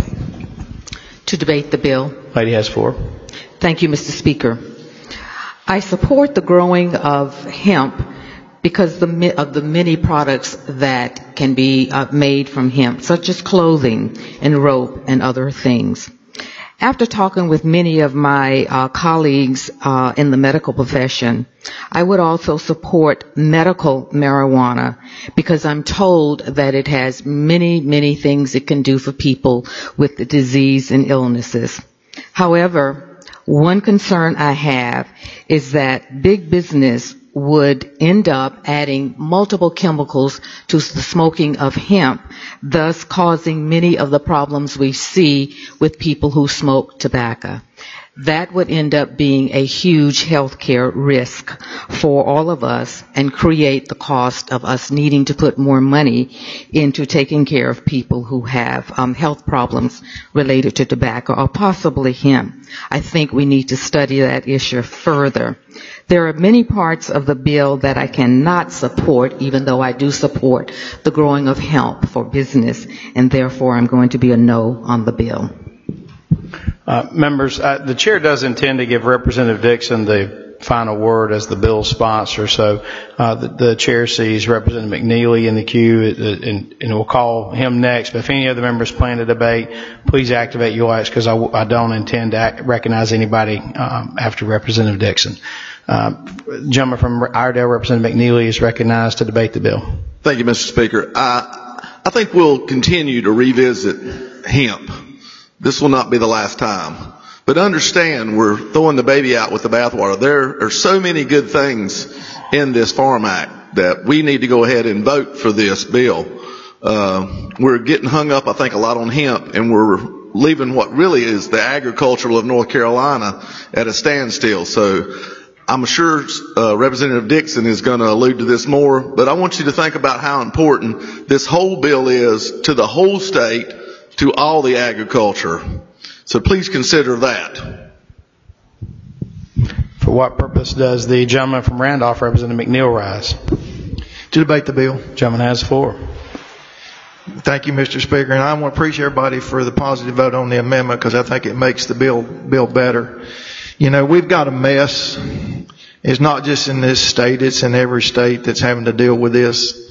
To debate the bill. Lady has floor. Thank you, Mister Speaker. I support the growing of hemp because the, of the many products that can be uh, made from hemp, such as clothing and rope and other things. After talking with many of my uh, colleagues uh, in the medical profession, I would also support medical marijuana because I'm told that it has many, many things it can do for people with the disease and illnesses. However, one concern I have is that big business would end up adding multiple chemicals to the smoking of hemp, thus causing many of the problems we see with people who smoke tobacco. That would end up being a huge healthcare risk for all of us and create the cost of us needing to put more money into taking care of people who have um, health problems related to tobacco or possibly hemp. I think we need to study that issue further. There are many parts of the bill that I cannot support, even though I do support the growing of hemp for business, and therefore I'm going to be a no on the bill. Uh, members, uh, the chair does intend to give Representative Dixon the final word as the bill's sponsor, so uh, the, the chair sees Representative McNeely in the queue, and, and we'll call him next. But if any other members plan to debate, please activate your lights because I, I don't intend to act, recognize anybody um, after Representative Dixon. Uh, gentleman from Iredell, Representative McNeely, is recognized to debate the bill. Thank you, Mister Speaker. I, I think we'll continue to revisit hemp. This will not be the last time. But understand, we're throwing the baby out with the bathwater. There are so many good things in this Farm Act that we need to go ahead and vote for this bill. Uh, we're getting hung up, I think, a lot on hemp, and we're leaving what really is the agricultural of North Carolina at a standstill. So I'm sure uh, Representative Dixon is going to allude to this more, but I want you to think about how important this whole bill is to the whole state, to all the agriculture. So please consider that. For what purpose does the gentleman from Randolph, Representative McNeil, rise? To debate the bill. Gentleman has the floor. Thank you, Mister Speaker, and I want to appreciate everybody for the positive vote on the amendment because I think it makes the bill bill better. You know, we've got a mess. It's not just in this state, it's in every state that's having to deal with this.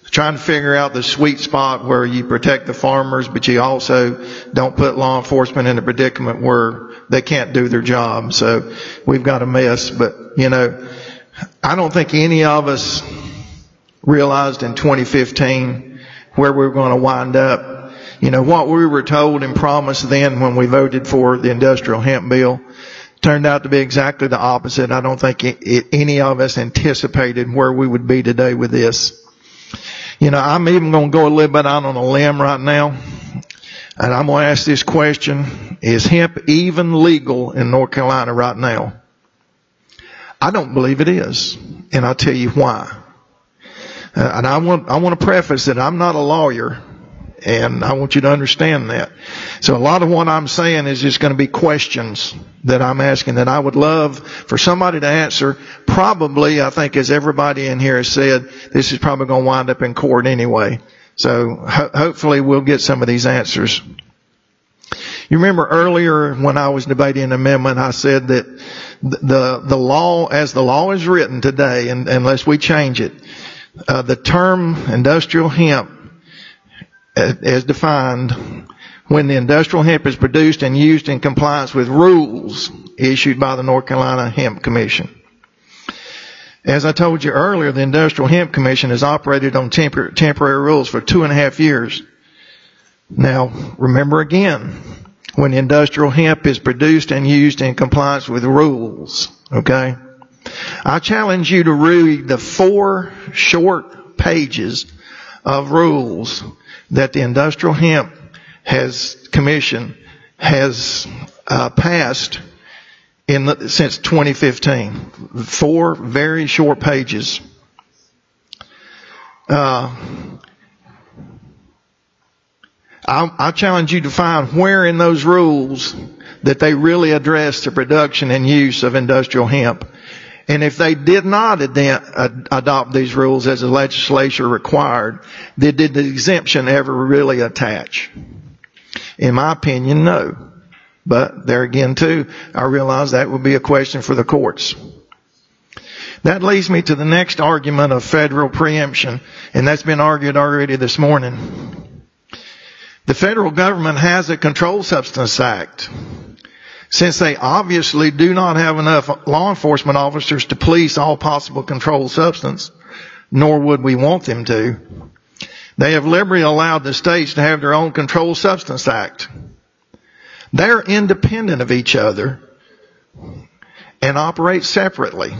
trying to figure out the sweet spot where you protect the farmers, but you also don't put law enforcement in a predicament where they can't do their job. So we've got a mess. But, you know, I don't think any of us realized in twenty fifteen where we were going to wind up. You know, what we were told and promised then when we voted for the industrial hemp bill turned out to be exactly the opposite. I don't think it, it, any of us anticipated where we would be today with this. You know, I'm even going to go a little bit out on a limb right now, and I'm going to ask this question. Is hemp even legal in North Carolina right now? I don't believe it is, and I'll tell you why. Uh, and I want, I want to preface that I'm not a lawyer, and I want you to understand that. So a lot of what I'm saying is just going to be questions that I'm asking that I would love for somebody to answer. Probably, I think, as everybody in here has said, this is probably going to wind up in court anyway. So ho- hopefully we'll get some of these answers. You remember earlier when I was debating an amendment, I said that the the law, as the law is written today, and unless we change it, uh, the term industrial hemp, as defined, when the industrial hemp is produced and used in compliance with rules issued by the North Carolina Hemp Commission. As I told you earlier, the Industrial Hemp Commission has operated on tempor- temporary rules for two and a half years. Now, remember again, when the industrial hemp is produced and used in compliance with rules, okay? I challenge you to read the four short pages of rules that the Industrial Hemp has Commission has uh, passed in the, since twenty fifteen. Four very short pages. Uh, I, I challenge you to find where in those rules that they really address the production and use of industrial hemp. And if they did not ad- adopt these rules as the legislature required, then did the exemption ever really attach? In my opinion, no. But there again, too, I realize that would be a question for the courts. That leads me to the next argument of federal preemption, and that's been argued already this morning. The federal government has a Controlled Substance Act. Since they obviously do not have enough law enforcement officers to police all possible controlled substance, nor would we want them to, they have liberally allowed the states to have their own Controlled Substance Act. They're independent of each other and operate separately.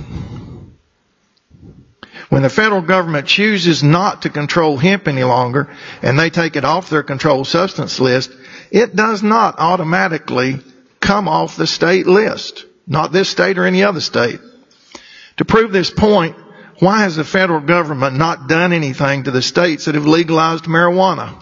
When the federal government chooses not to control hemp any longer and they take it off their controlled substance list, it does not automatically come off the state list. Not this state or any other state. To prove this point, why has the federal government not done anything to the states that have legalized marijuana?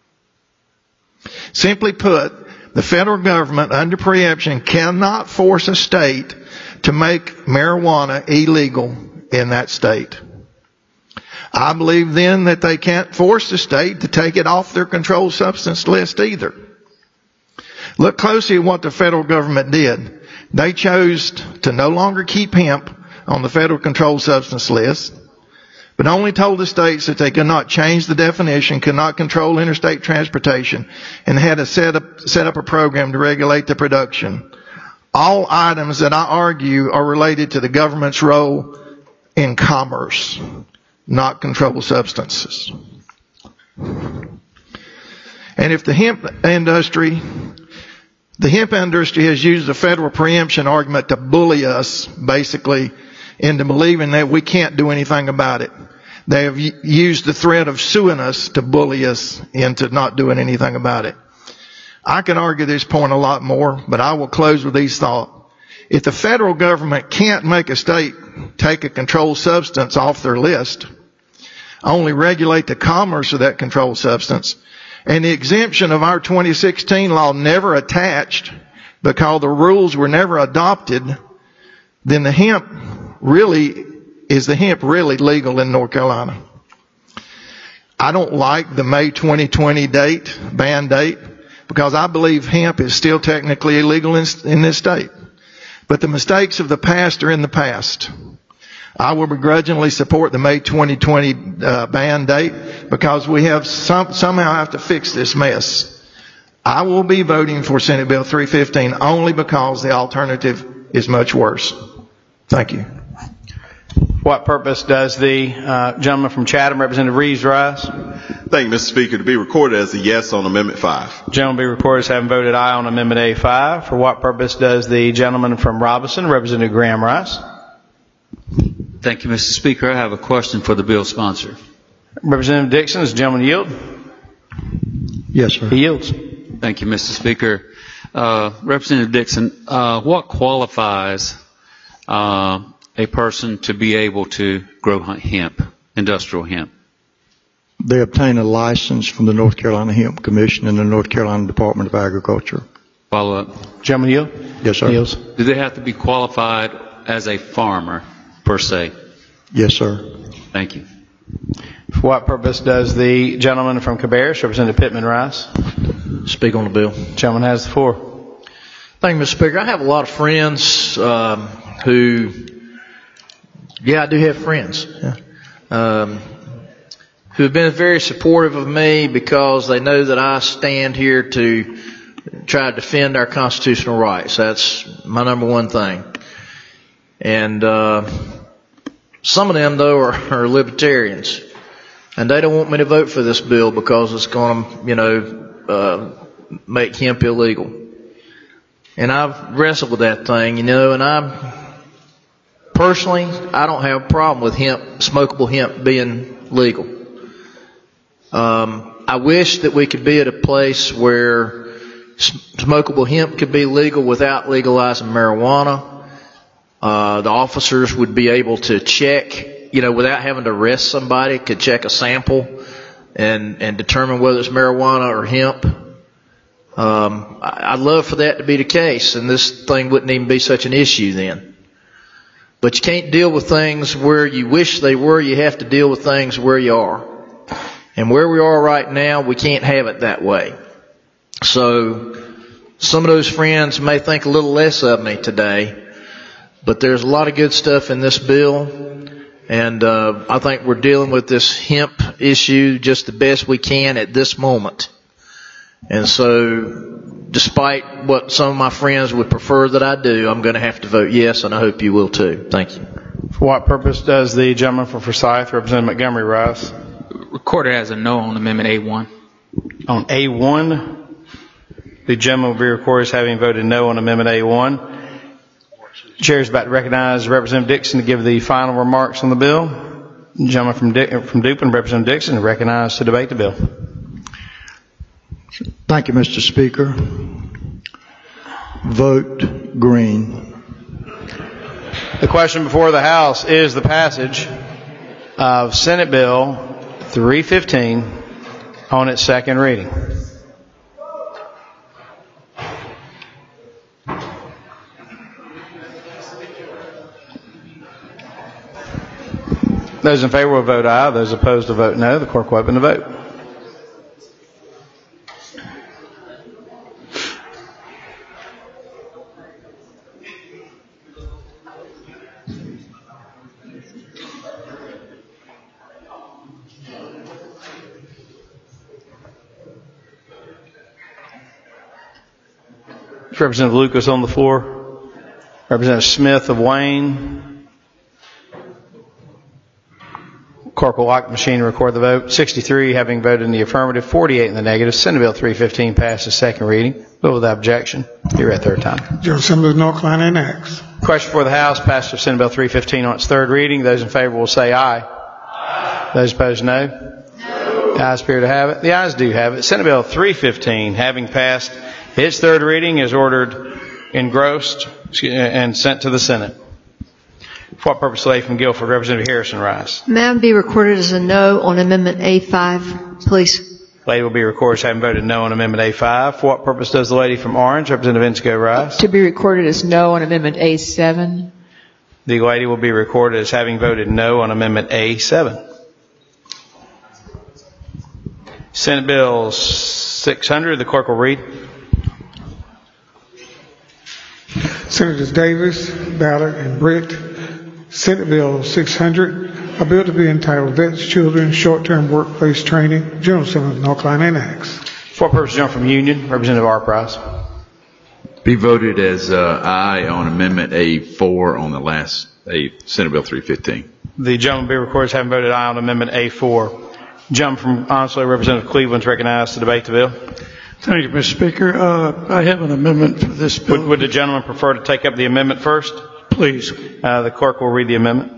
Simply put, the federal government under preemption cannot force a state to make marijuana illegal in that state. I believe then that they can't force the state to take it off their controlled substance list either. Look closely at what the federal government did. They chose to no longer keep hemp on the federal controlled substance list, but only told the states that they could not change the definition, could not control interstate transportation, and had to set up, set up a program to regulate the production. All items that I argue are related to the government's role in commerce, not controlled substances. And if the hemp industry, the hemp industry has used the federal preemption argument to bully us, basically, into believing that we can't do anything about it. They have used the threat of suing us to bully us into not doing anything about it. I can argue this point a lot more, but I will close with these thoughts. If the federal government can't make a state take a controlled substance off their list, only regulate the commerce of that controlled substance, and the exemption of our twenty sixteen law never attached because the rules were never adopted, then the hemp really, is the hemp really legal in North Carolina? I don't like the May twenty twenty date, ban date, because I believe hemp is still technically illegal in, in this state. But the mistakes of the past are in the past. I will begrudgingly support the May twenty twenty uh, ban date because we have some, somehow have to fix this mess. I will be voting for Senate Bill three fifteen only because the alternative is much worse. Thank you. For what purpose does the uh, gentleman from Chatham, Representative Reeves, rise? Thank you, Mister Speaker. To be recorded as a yes on Amendment five. Gentleman be recorded as having voted aye on Amendment A five. For what purpose does the gentleman from Robinson, Representative Graham, rise? Thank you, Mister Speaker. I have a question for the bill sponsor. Representative Dixon, does the gentleman yield? Yes, sir. He yields. Thank you, Mister Speaker. Uh, Representative Dixon, uh, what qualifies uh, a person to be able to grow hemp, industrial hemp? They obtain a license from the North Carolina Hemp Commission and the North Carolina Department of Agriculture. Follow up. Gentleman yield? Yes, sir. Yields. Do they have to be qualified as a farmer, per se? Yes, sir. Thank you. For what purpose does the gentleman from Cabarrus, Representative Pittman, rise? Speak on the bill. Gentleman has the floor. Thank you, Mister Speaker. I have a lot of friends um, who, yeah, I do have friends yeah, um, who have been very supportive of me because they know that I stand here to try to defend our constitutional rights. That's my number one thing. And uh, some of them, though, are, are libertarians. And they don't want me to vote for this bill because it's going to, you know, uh, make hemp illegal. And I've wrestled with that thing, you know, and I, personally, I don't have a problem with hemp, smokable hemp being legal. Um, I wish that we could be at a place where smokable hemp could be legal without legalizing marijuana. Uh, the officers would be able to check, you know, without having to arrest somebody, could check a sample and, and determine whether it's marijuana or hemp. Um, I, I'd love for that to be the case, and this thing wouldn't even be such an issue then. But you can't deal with things where you wish they were. You have to deal with things where you are. And where we are right now, we can't have it that way. So some of those friends may think a little less of me today, but there's a lot of good stuff in this bill. And uh, I think we're dealing with this hemp issue just the best we can at this moment. And so despite what some of my friends would prefer that I do, I'm going to have to vote yes, and I hope you will too. Thank you. For what purpose does the gentleman from Forsyth, Representative Montgomery, rise? Recorded as a no on Amendment A one. On A one, the gentleman will be recorded as having voted no on Amendment A one. The chair is about to recognize Representative Dixon to give the final remarks on the bill. The gentleman from, Dick, from Dupin, Representative Dixon, is recognized to debate the bill. Thank you, Mister Speaker. Vote green. The question before the House is the passage of Senate Bill three fifteen on its second reading. Those in favor will vote aye. Those opposed will vote no. The clerk will open the vote. Representative Lucas on the floor. Representative Smith of Wayne. Clerk will lock the machine and record the vote. sixty-three having voted in the affirmative, forty-eight in the negative. Senate Bill three fifteen passes second reading. Bill without objection. Be read third time. General Assembly of North Carolina enacts. Question for the House, passage of Senate Bill three fifteen on its third reading. Those in favor will say aye. Aye. Those opposed, no. No. The ayes appear to have it. The ayes do have it. Senate Bill three fifteen, having passed its third reading, is ordered engrossed and sent to the Senate. For what purpose, lady from Guilford, Representative Harrison, rise. May I be recorded as a no on Amendment A five, please? Lady will be recorded as having voted no on Amendment A five. For what purpose does the lady from Orange, Representative Ensico, rise? To be recorded as no on Amendment A seven. The lady will be recorded as having voted no on Amendment A seven. Senate Bill six hundred, the clerk will read. Senators Davis, Ballard, and Britt. Senate Bill six hundred, A bill to be entitled Vets Children Short-Term Workplace Training, General Assembly of North Carolina enacts. For purpose, General from Union, Representative R. Price. Be voted as uh, aye on Amendment A four on the last, a Senate Bill three fifteen. The gentleman be recorded as having voted aye on Amendment A four. Gentleman from Onslow, Representative Cleveland, is recognized to debate the bill. Thank you, Mister Speaker. Uh, I have an amendment for this bill. Would, would the gentleman prefer to take up the amendment first? Please. Uh, the clerk will read the amendment.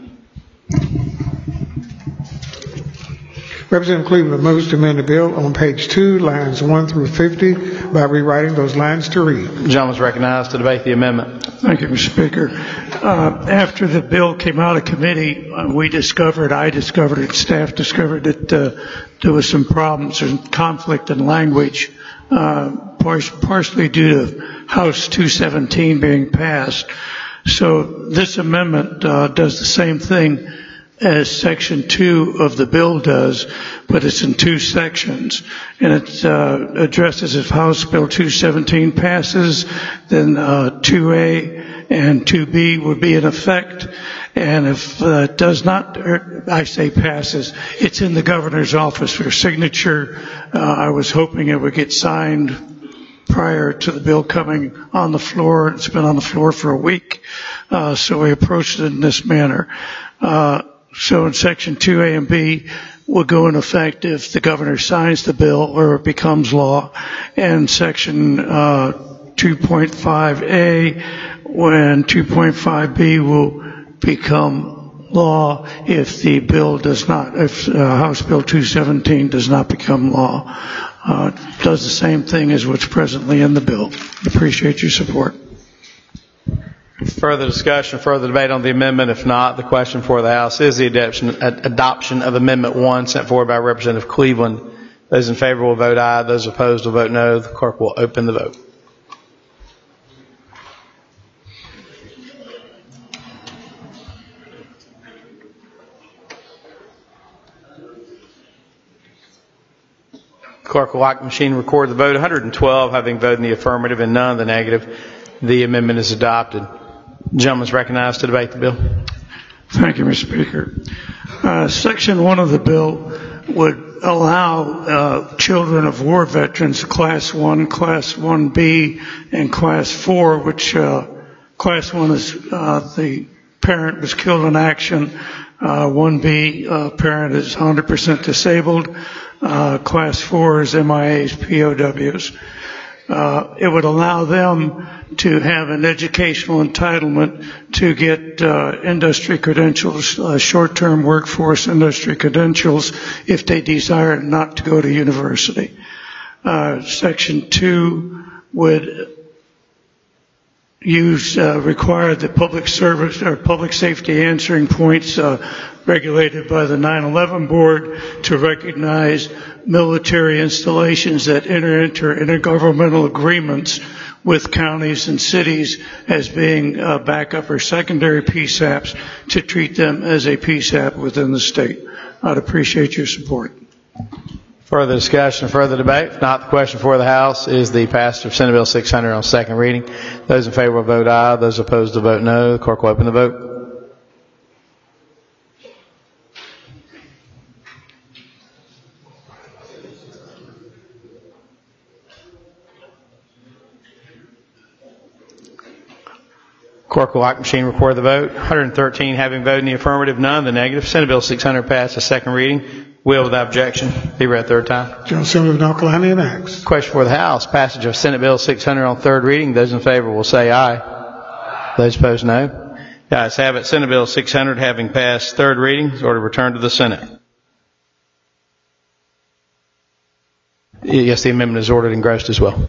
Representative Cleveland moves to amend the bill on page two, lines one through fifty, by rewriting those lines to read. The gentleman is recognized to debate the amendment. Thank you, Mister Speaker. Uh, after the bill came out of committee, uh, we discovered, I discovered it, staff discovered that uh, there was some problems and conflict in language, uh, par- partially due to House two seventeen being passed. So this amendment uh, does the same thing as Section two of the bill does, but it's in two sections. And it uh, addresses if House Bill two seventeen passes, then uh, two A and two B would be in effect. And if uh, it does not, or I say passes, it's in the governor's office for signature. Uh, I was hoping it would get signed prior to the bill coming on the floor. It's been on the floor for a week, uh, so we approached it in this manner. Uh, So in Section two A and B will go in effect if the governor signs the bill or it becomes law. And Section uh, two point five A and two point five B will become law if the bill does not, if uh, House Bill two seventeen does not become law. Uh, it does the same thing as what's presently in the bill. Appreciate your support. Further discussion, further debate on the amendment? If not, the question for the House is the adoption, adoption of Amendment one sent forward by Representative Cleveland. Those in favor will vote aye. Those opposed will vote no. The clerk will open the vote. Clerk will lock the machine and record the vote. one hundred twelve having voted in the affirmative and none in the negative. The amendment is adopted. The gentleman is recognized to debate the bill. Thank you, Mister Speaker. Uh, Section one of the bill would allow uh, children of war veterans, Class one, Class one B, and Class four, which uh, Class one is uh, the parent was killed in action. Uh, one B, uh, parent is one hundred percent disabled. Uh, class four is M I As, P O Ws. Uh, it would allow them to have an educational entitlement to get uh, industry credentials, uh, short-term workforce industry credentials, if they desire not to go to university. Uh, Section two would use uh, require the public service or public safety answering points uh, regulated by the nine eleven board to recognize military installations that enter into intergovernmental agreements with counties and cities as being uh, backup or secondary P SAPs to treat them as a P SAP within the state. I'd appreciate your support. Further discussion, further debate? If not, the question for the House is the passage of Senate Bill six hundred on second reading. Those in favor will vote aye. Those opposed will vote no. The clerk will open the vote. Clerk will lock machine, record the vote. one hundred thirteen having voted in the affirmative, none in the negative. Senate Bill six hundred passed a second reading. Will, without objection, be read third time. General Assembly of North Carolina enacts. Question for the House. Passage of Senate Bill six hundred on third reading. Those in favor will say aye. Aye. Those opposed, no. The ayes have it. Senate Bill six hundred having passed third reading is ordered to return to the Senate. Yes, the amendment is ordered engrossed as well.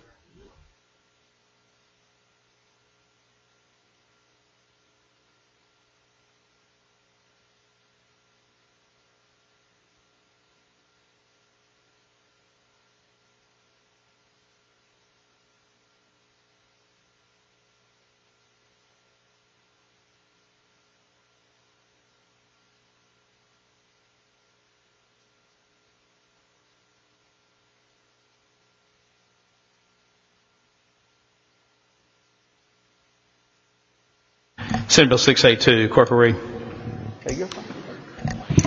Senate Bill six eighty-two, Clerk will read. There you go.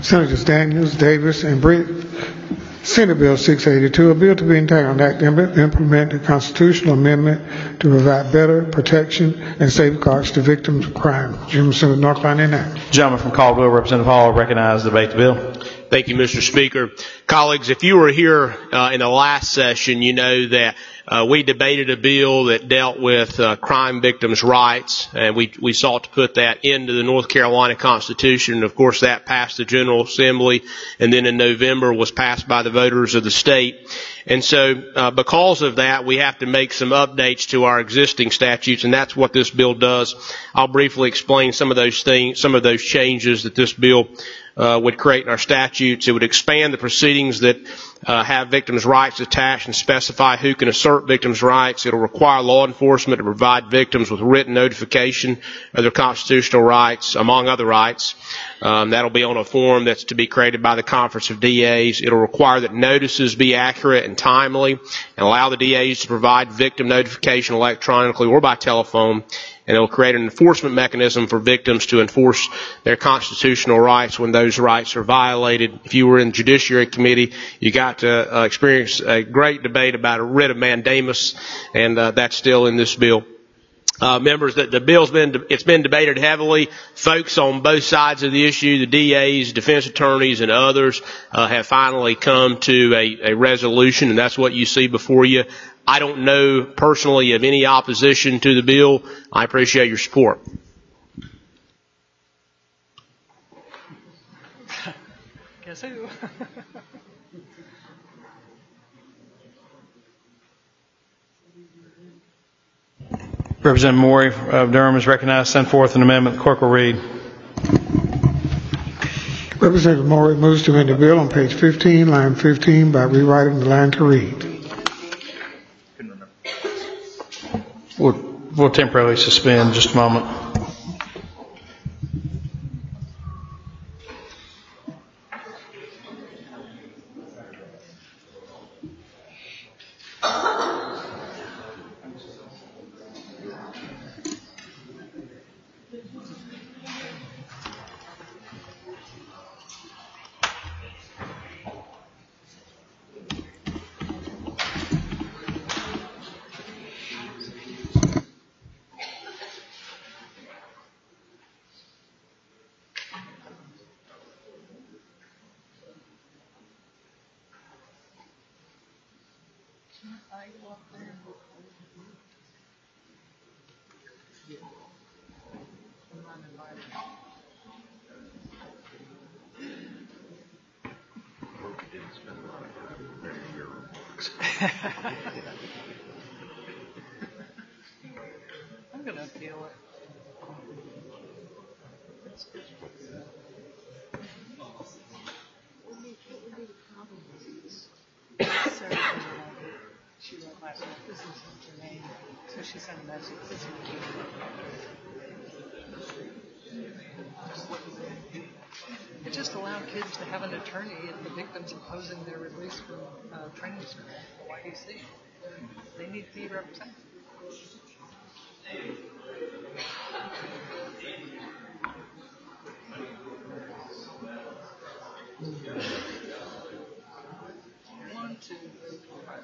Senators Daniels, Davis, and Britt. Senate Bill six eighty-two, a bill to be entitled Act to implement a constitutional amendment to provide better protection and safeguards to victims of crime. Jim Senator, North Carolina Act. Gentleman from Caldwell, Representative Hall, recognized to debate the bill. Thank you, Mister Speaker. Colleagues, if you were here uh, in the last session, you know that uh, we debated a bill that dealt with uh, crime victims' rights, and we, we sought to put that into the North Carolina Constitution. And of course, that passed the General Assembly, and then in November was passed by the voters of the state. And so uh, because of that, we have to make some updates to our existing statutes, and that's what this bill does. I'll briefly explain some of those things, some of those changes that this bill uh, would create in our statutes. It would expand the proceedings that uh, have victims' rights attached and specify who can assert victims' rights. It will require law enforcement to provide victims with written notification of their constitutional rights, among other rights. Um, that'll be on a form that's to be created by the Conference of D As. It'll require that notices be accurate and timely, and allow the D As to provide victim notification electronically or by telephone. And it will create an enforcement mechanism for victims to enforce their constitutional rights when those rights are violated. If you were in the Judiciary Committee, you got to uh, experience a great debate about a writ of mandamus, and uh, that's still in this bill. Uh, members, that the bill's been, it's been debated heavily. Folks on both sides of the issue, the D As, defense attorneys, and others, uh, have finally come to a, a resolution, and that's what you see before you. I don't know personally of any opposition to the bill. I appreciate your support. Guess who? Representative Morey of Durham is recognized to send forth an amendment. The clerk will read. Representative Morey moves to amend the bill on page fifteen, line fifteen, by rewriting the line to read. We'll, we'll temporarily suspend just a moment. I'm going to appeal it. She wrote last night, this is her name, so she sent a message. This is it just allowed kids to have an attorney if the victim's opposing their release from uh, training school, Y D C. They need to be represented. One, two, three, four, five.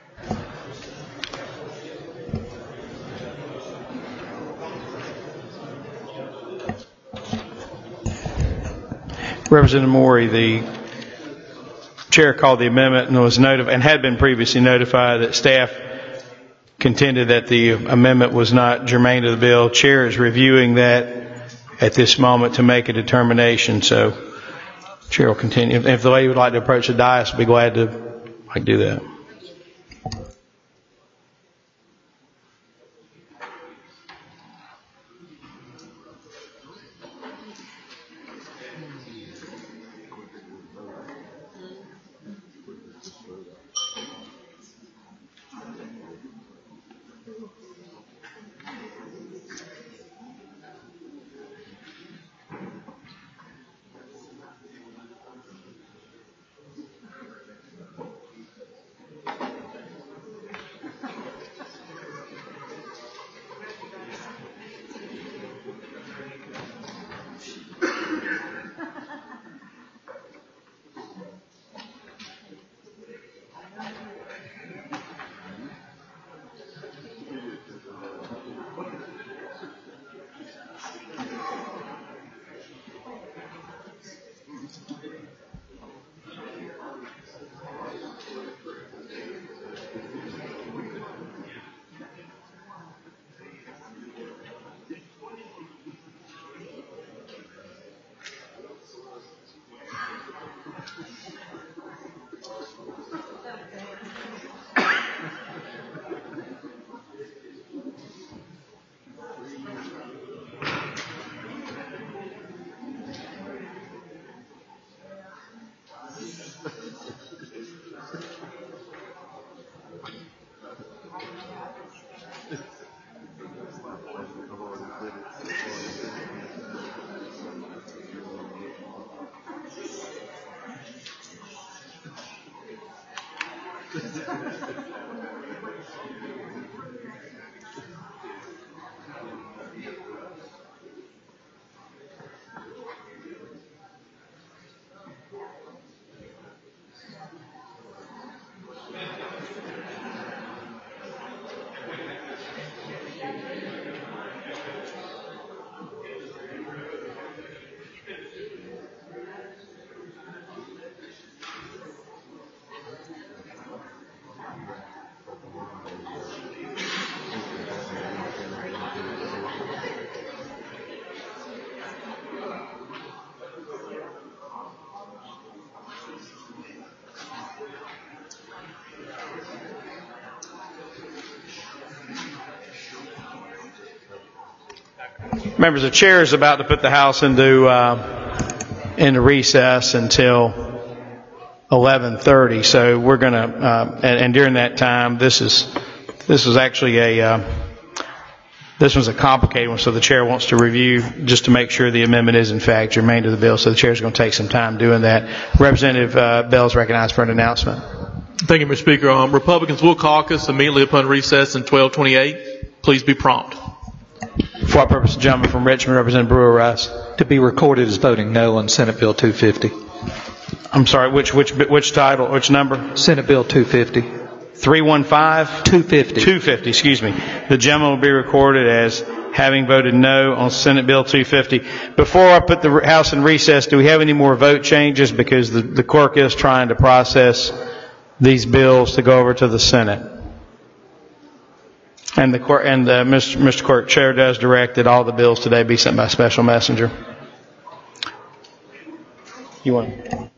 Representative Morey, the chair called the amendment and was notified, and had been previously notified that staff contended that the amendment was not germane to the bill. Chair is reviewing that at this moment to make a determination. So, chair will continue. If the lady would like to approach the dais, I'd be glad to like, do that. Members, the chair is about to put the House into uh, into recess until eleven thirty. So we're going to, uh, and, and during that time, this is this is actually a uh, this one's a complicated one. So the chair wants to review just to make sure the amendment is in fact germane to the bill. So the chair is going to take some time doing that. Representative uh, Bell is recognized for an announcement. Thank you, Mister Speaker. Um, Republicans will caucus immediately upon recess in twelve twenty-eight. Please be prompt. For what purpose, the gentleman from Richmond, Representative Brewer Rice. To be recorded as voting no on Senate Bill two fifty. I'm sorry, which which which title, which number? Senate Bill two fifty. three one five? two fifty. two fifty, excuse me. The gentleman will be recorded as having voted no on Senate Bill two fifty. Before I put the House in recess, do we have any more vote changes? Because the, the clerk is trying to process these bills to go over to the Senate. And the court, and uh, Mister Mister Clerk, Chair does direct that all the bills today be sent by special messenger. You want?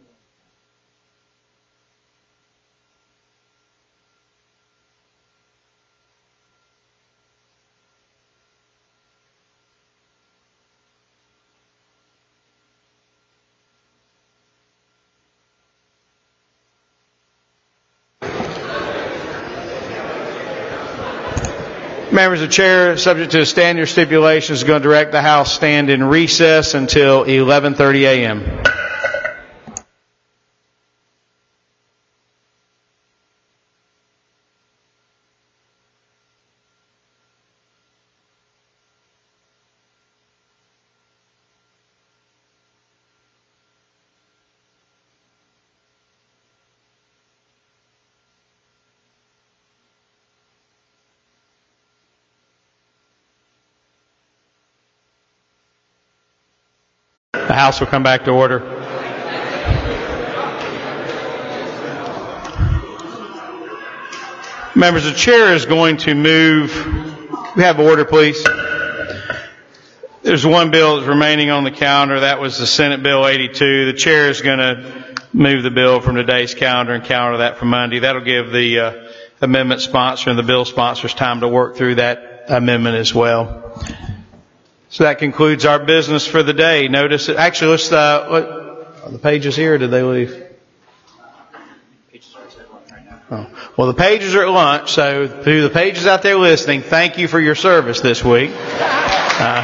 Members, the chair, subject to standard stipulations, is going to direct the House stand in recess until eleven thirty a.m. The House will come back to order. Members, the chair is going to move. We have order, please. There's one bill that's remaining on the calendar. That was the Senate Bill eighty-two. The chair is going to move the bill from today's calendar and calendar that for Monday. That'll give the uh, amendment sponsor and the bill sponsors time to work through that amendment as well. So that concludes our business for the day. Notice, actually, let's, uh, what, are the pages here or did they leave? Oh. Well, the pages are at lunch, so to the pages out there listening, thank you for your service this week. Uh,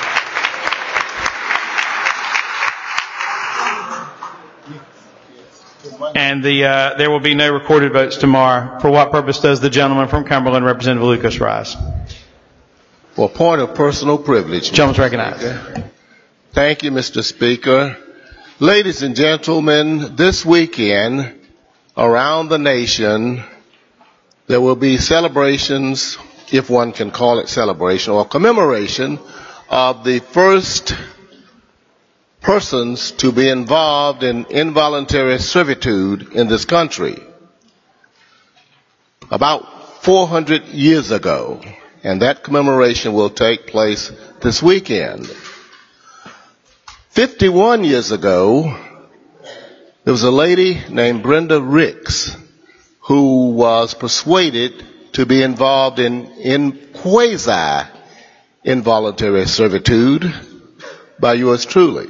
and the uh, there will be no recorded votes tomorrow. For what purpose does the gentleman from Cumberland, Representative Lucas, rise? For a point of personal privilege. Gentleman's recognized. Thank you, Mister Speaker. Ladies and gentlemen, this weekend, around the nation, there will be celebrations, if one can call it celebration, or commemoration of the first persons to be involved in involuntary servitude in this country. About four hundred years ago. And that commemoration will take place this weekend. fifty-one years ago, there was a lady named Brenda Ricks who was persuaded to be involved in, in quasi-involuntary servitude by yours truly.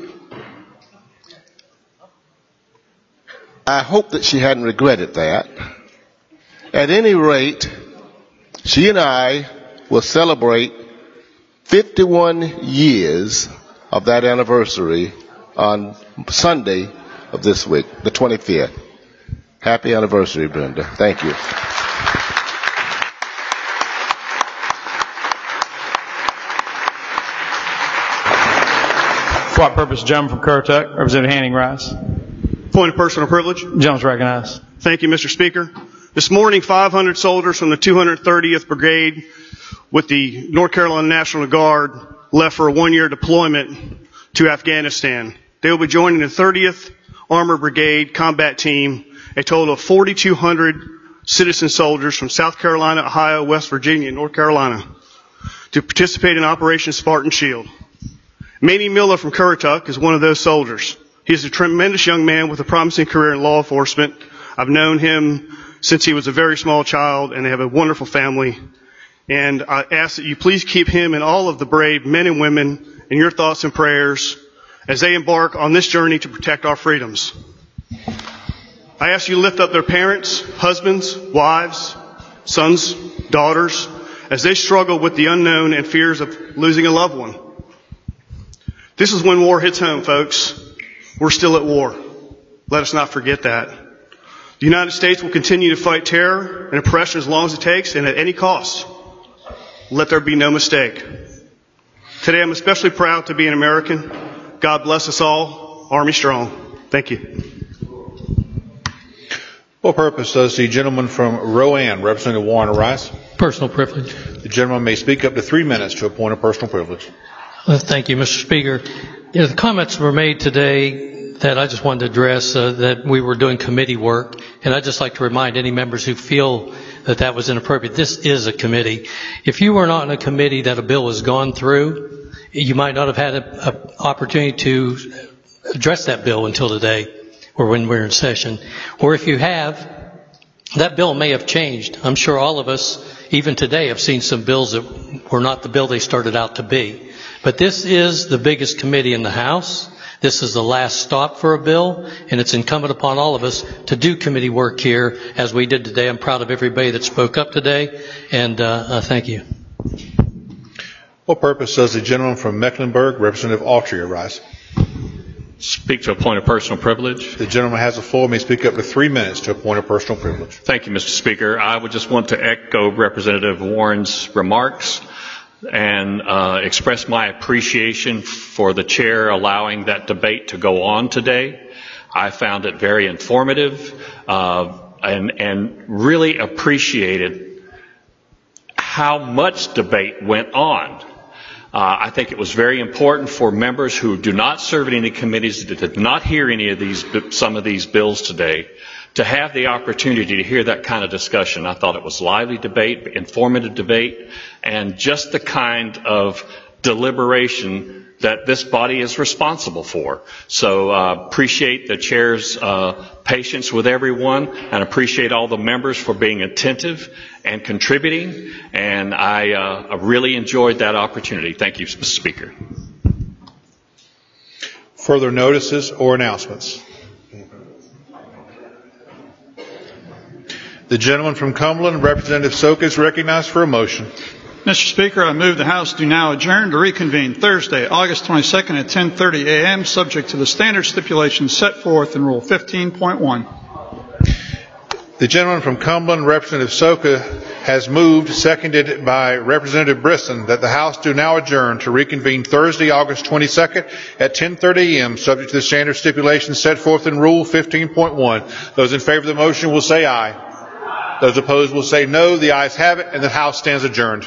I hope that she hadn't regretted that. At any rate, she and I will celebrate fifty-one years of that anniversary on Sunday of this week, the twenty-fifth. Happy anniversary, Brenda. Thank you. For what purpose, gentleman from Currituck, Representative Hanning Rice. Point of personal privilege. Gentleman's recognized. Thank you, Mister Speaker. This morning, five hundred soldiers from the two hundred thirtieth Brigade with the North Carolina National Guard left for a one-year deployment to Afghanistan. They will be joining the thirtieth Armored Brigade combat team, a total of forty-two hundred citizen soldiers from South Carolina, Ohio, West Virginia, and North Carolina to participate in Operation Spartan Shield. Manny Miller from Currituck is one of those soldiers. He is a tremendous young man with a promising career in law enforcement. I've known him since he was a very small child, and they have a wonderful family. And I ask that you please keep him and all of the brave men and women in your thoughts and prayers as they embark on this journey to protect our freedoms. I ask you to lift up their parents, husbands, wives, sons, daughters, as they struggle with the unknown and fears of losing a loved one. This is when war hits home, folks. We're still at war. Let us not forget that. The United States will continue to fight terror and oppression as long as it takes and at any cost. Let there be no mistake. Today I'm especially proud to be an American. God bless us all. Army strong. Thank you. What purpose does the gentleman from Rowan, Representative Warren, arise? Personal privilege. The gentleman may speak up to three minutes to a point of personal privilege. Well, thank you, Mister Speaker. You know, the comments were made today that I just wanted to address, uh, that we were doing committee work, and I'd just like to remind any members who feel that that was inappropriate, this is a committee. If you were not in a committee that a bill has gone through, you might not have had an opportunity to address that bill until today or when we're in session. Or if you have, that bill may have changed. I'm sure all of us, even today, have seen some bills that were not the bill they started out to be. But this is the biggest committee in the House. This is the last stop for a bill, and it's incumbent upon all of us to do committee work here as we did today. I'm proud of everybody that spoke up today, and uh, uh, thank you. What purpose does the gentleman from Mecklenburg, Representative Autry, arise? Speak to a point of personal privilege. The gentleman has the floor. May speak up to three minutes to a point of personal privilege. Thank you, Mister Speaker. I would just want to echo Representative Warren's remarks and uh, express my appreciation for the chair allowing that debate to go on today. I found it very informative uh, and, and really appreciated how much debate went on. Uh, I think it was very important for members who do not serve in any committees, that did not hear any of these, some of these bills today, to have the opportunity to hear that kind of discussion. I thought it was lively debate, informative debate, and just the kind of deliberation that this body is responsible for. So uh, appreciate the chair's uh, patience with everyone, and appreciate all the members for being attentive and contributing. And I uh, really enjoyed that opportunity. Thank you, Mister Speaker. Further notices or announcements? The gentleman from Cumberland, Representative Soka, is recognized for a motion. Mister Speaker, I move the House do now adjourn to reconvene Thursday, August twenty-second at ten thirty a.m., subject to the standard stipulations set forth in Rule fifteen point one. The gentleman from Cumberland, Representative Soka, has moved, seconded by Representative Brisson, that the House do now adjourn to reconvene Thursday, August twenty-second at ten thirty a.m., subject to the standard stipulations set forth in Rule fifteen point one. Those in favor of the motion will say aye. Those opposed will say no. The ayes have it, and the House stands adjourned.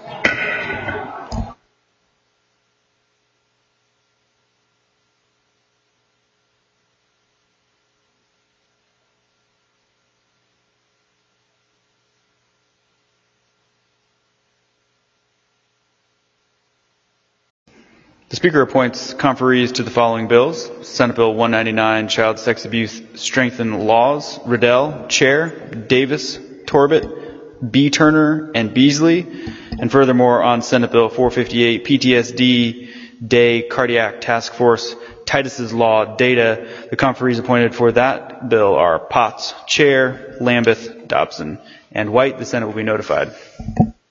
The Speaker appoints conferees to the following bills: Senate Bill one ninety-nine, Child Sex Abuse Strengthen Laws, Riddell, Chair, Davis, Torbett, B. Turner, and Beasley. And furthermore, on Senate Bill four fifty-eight, P T S D Day Cardiac Task Force, Titus's Law, Data. The conferees appointed for that bill are Potts, Chair, Lambeth, Dobson, and White. The Senate will be notified.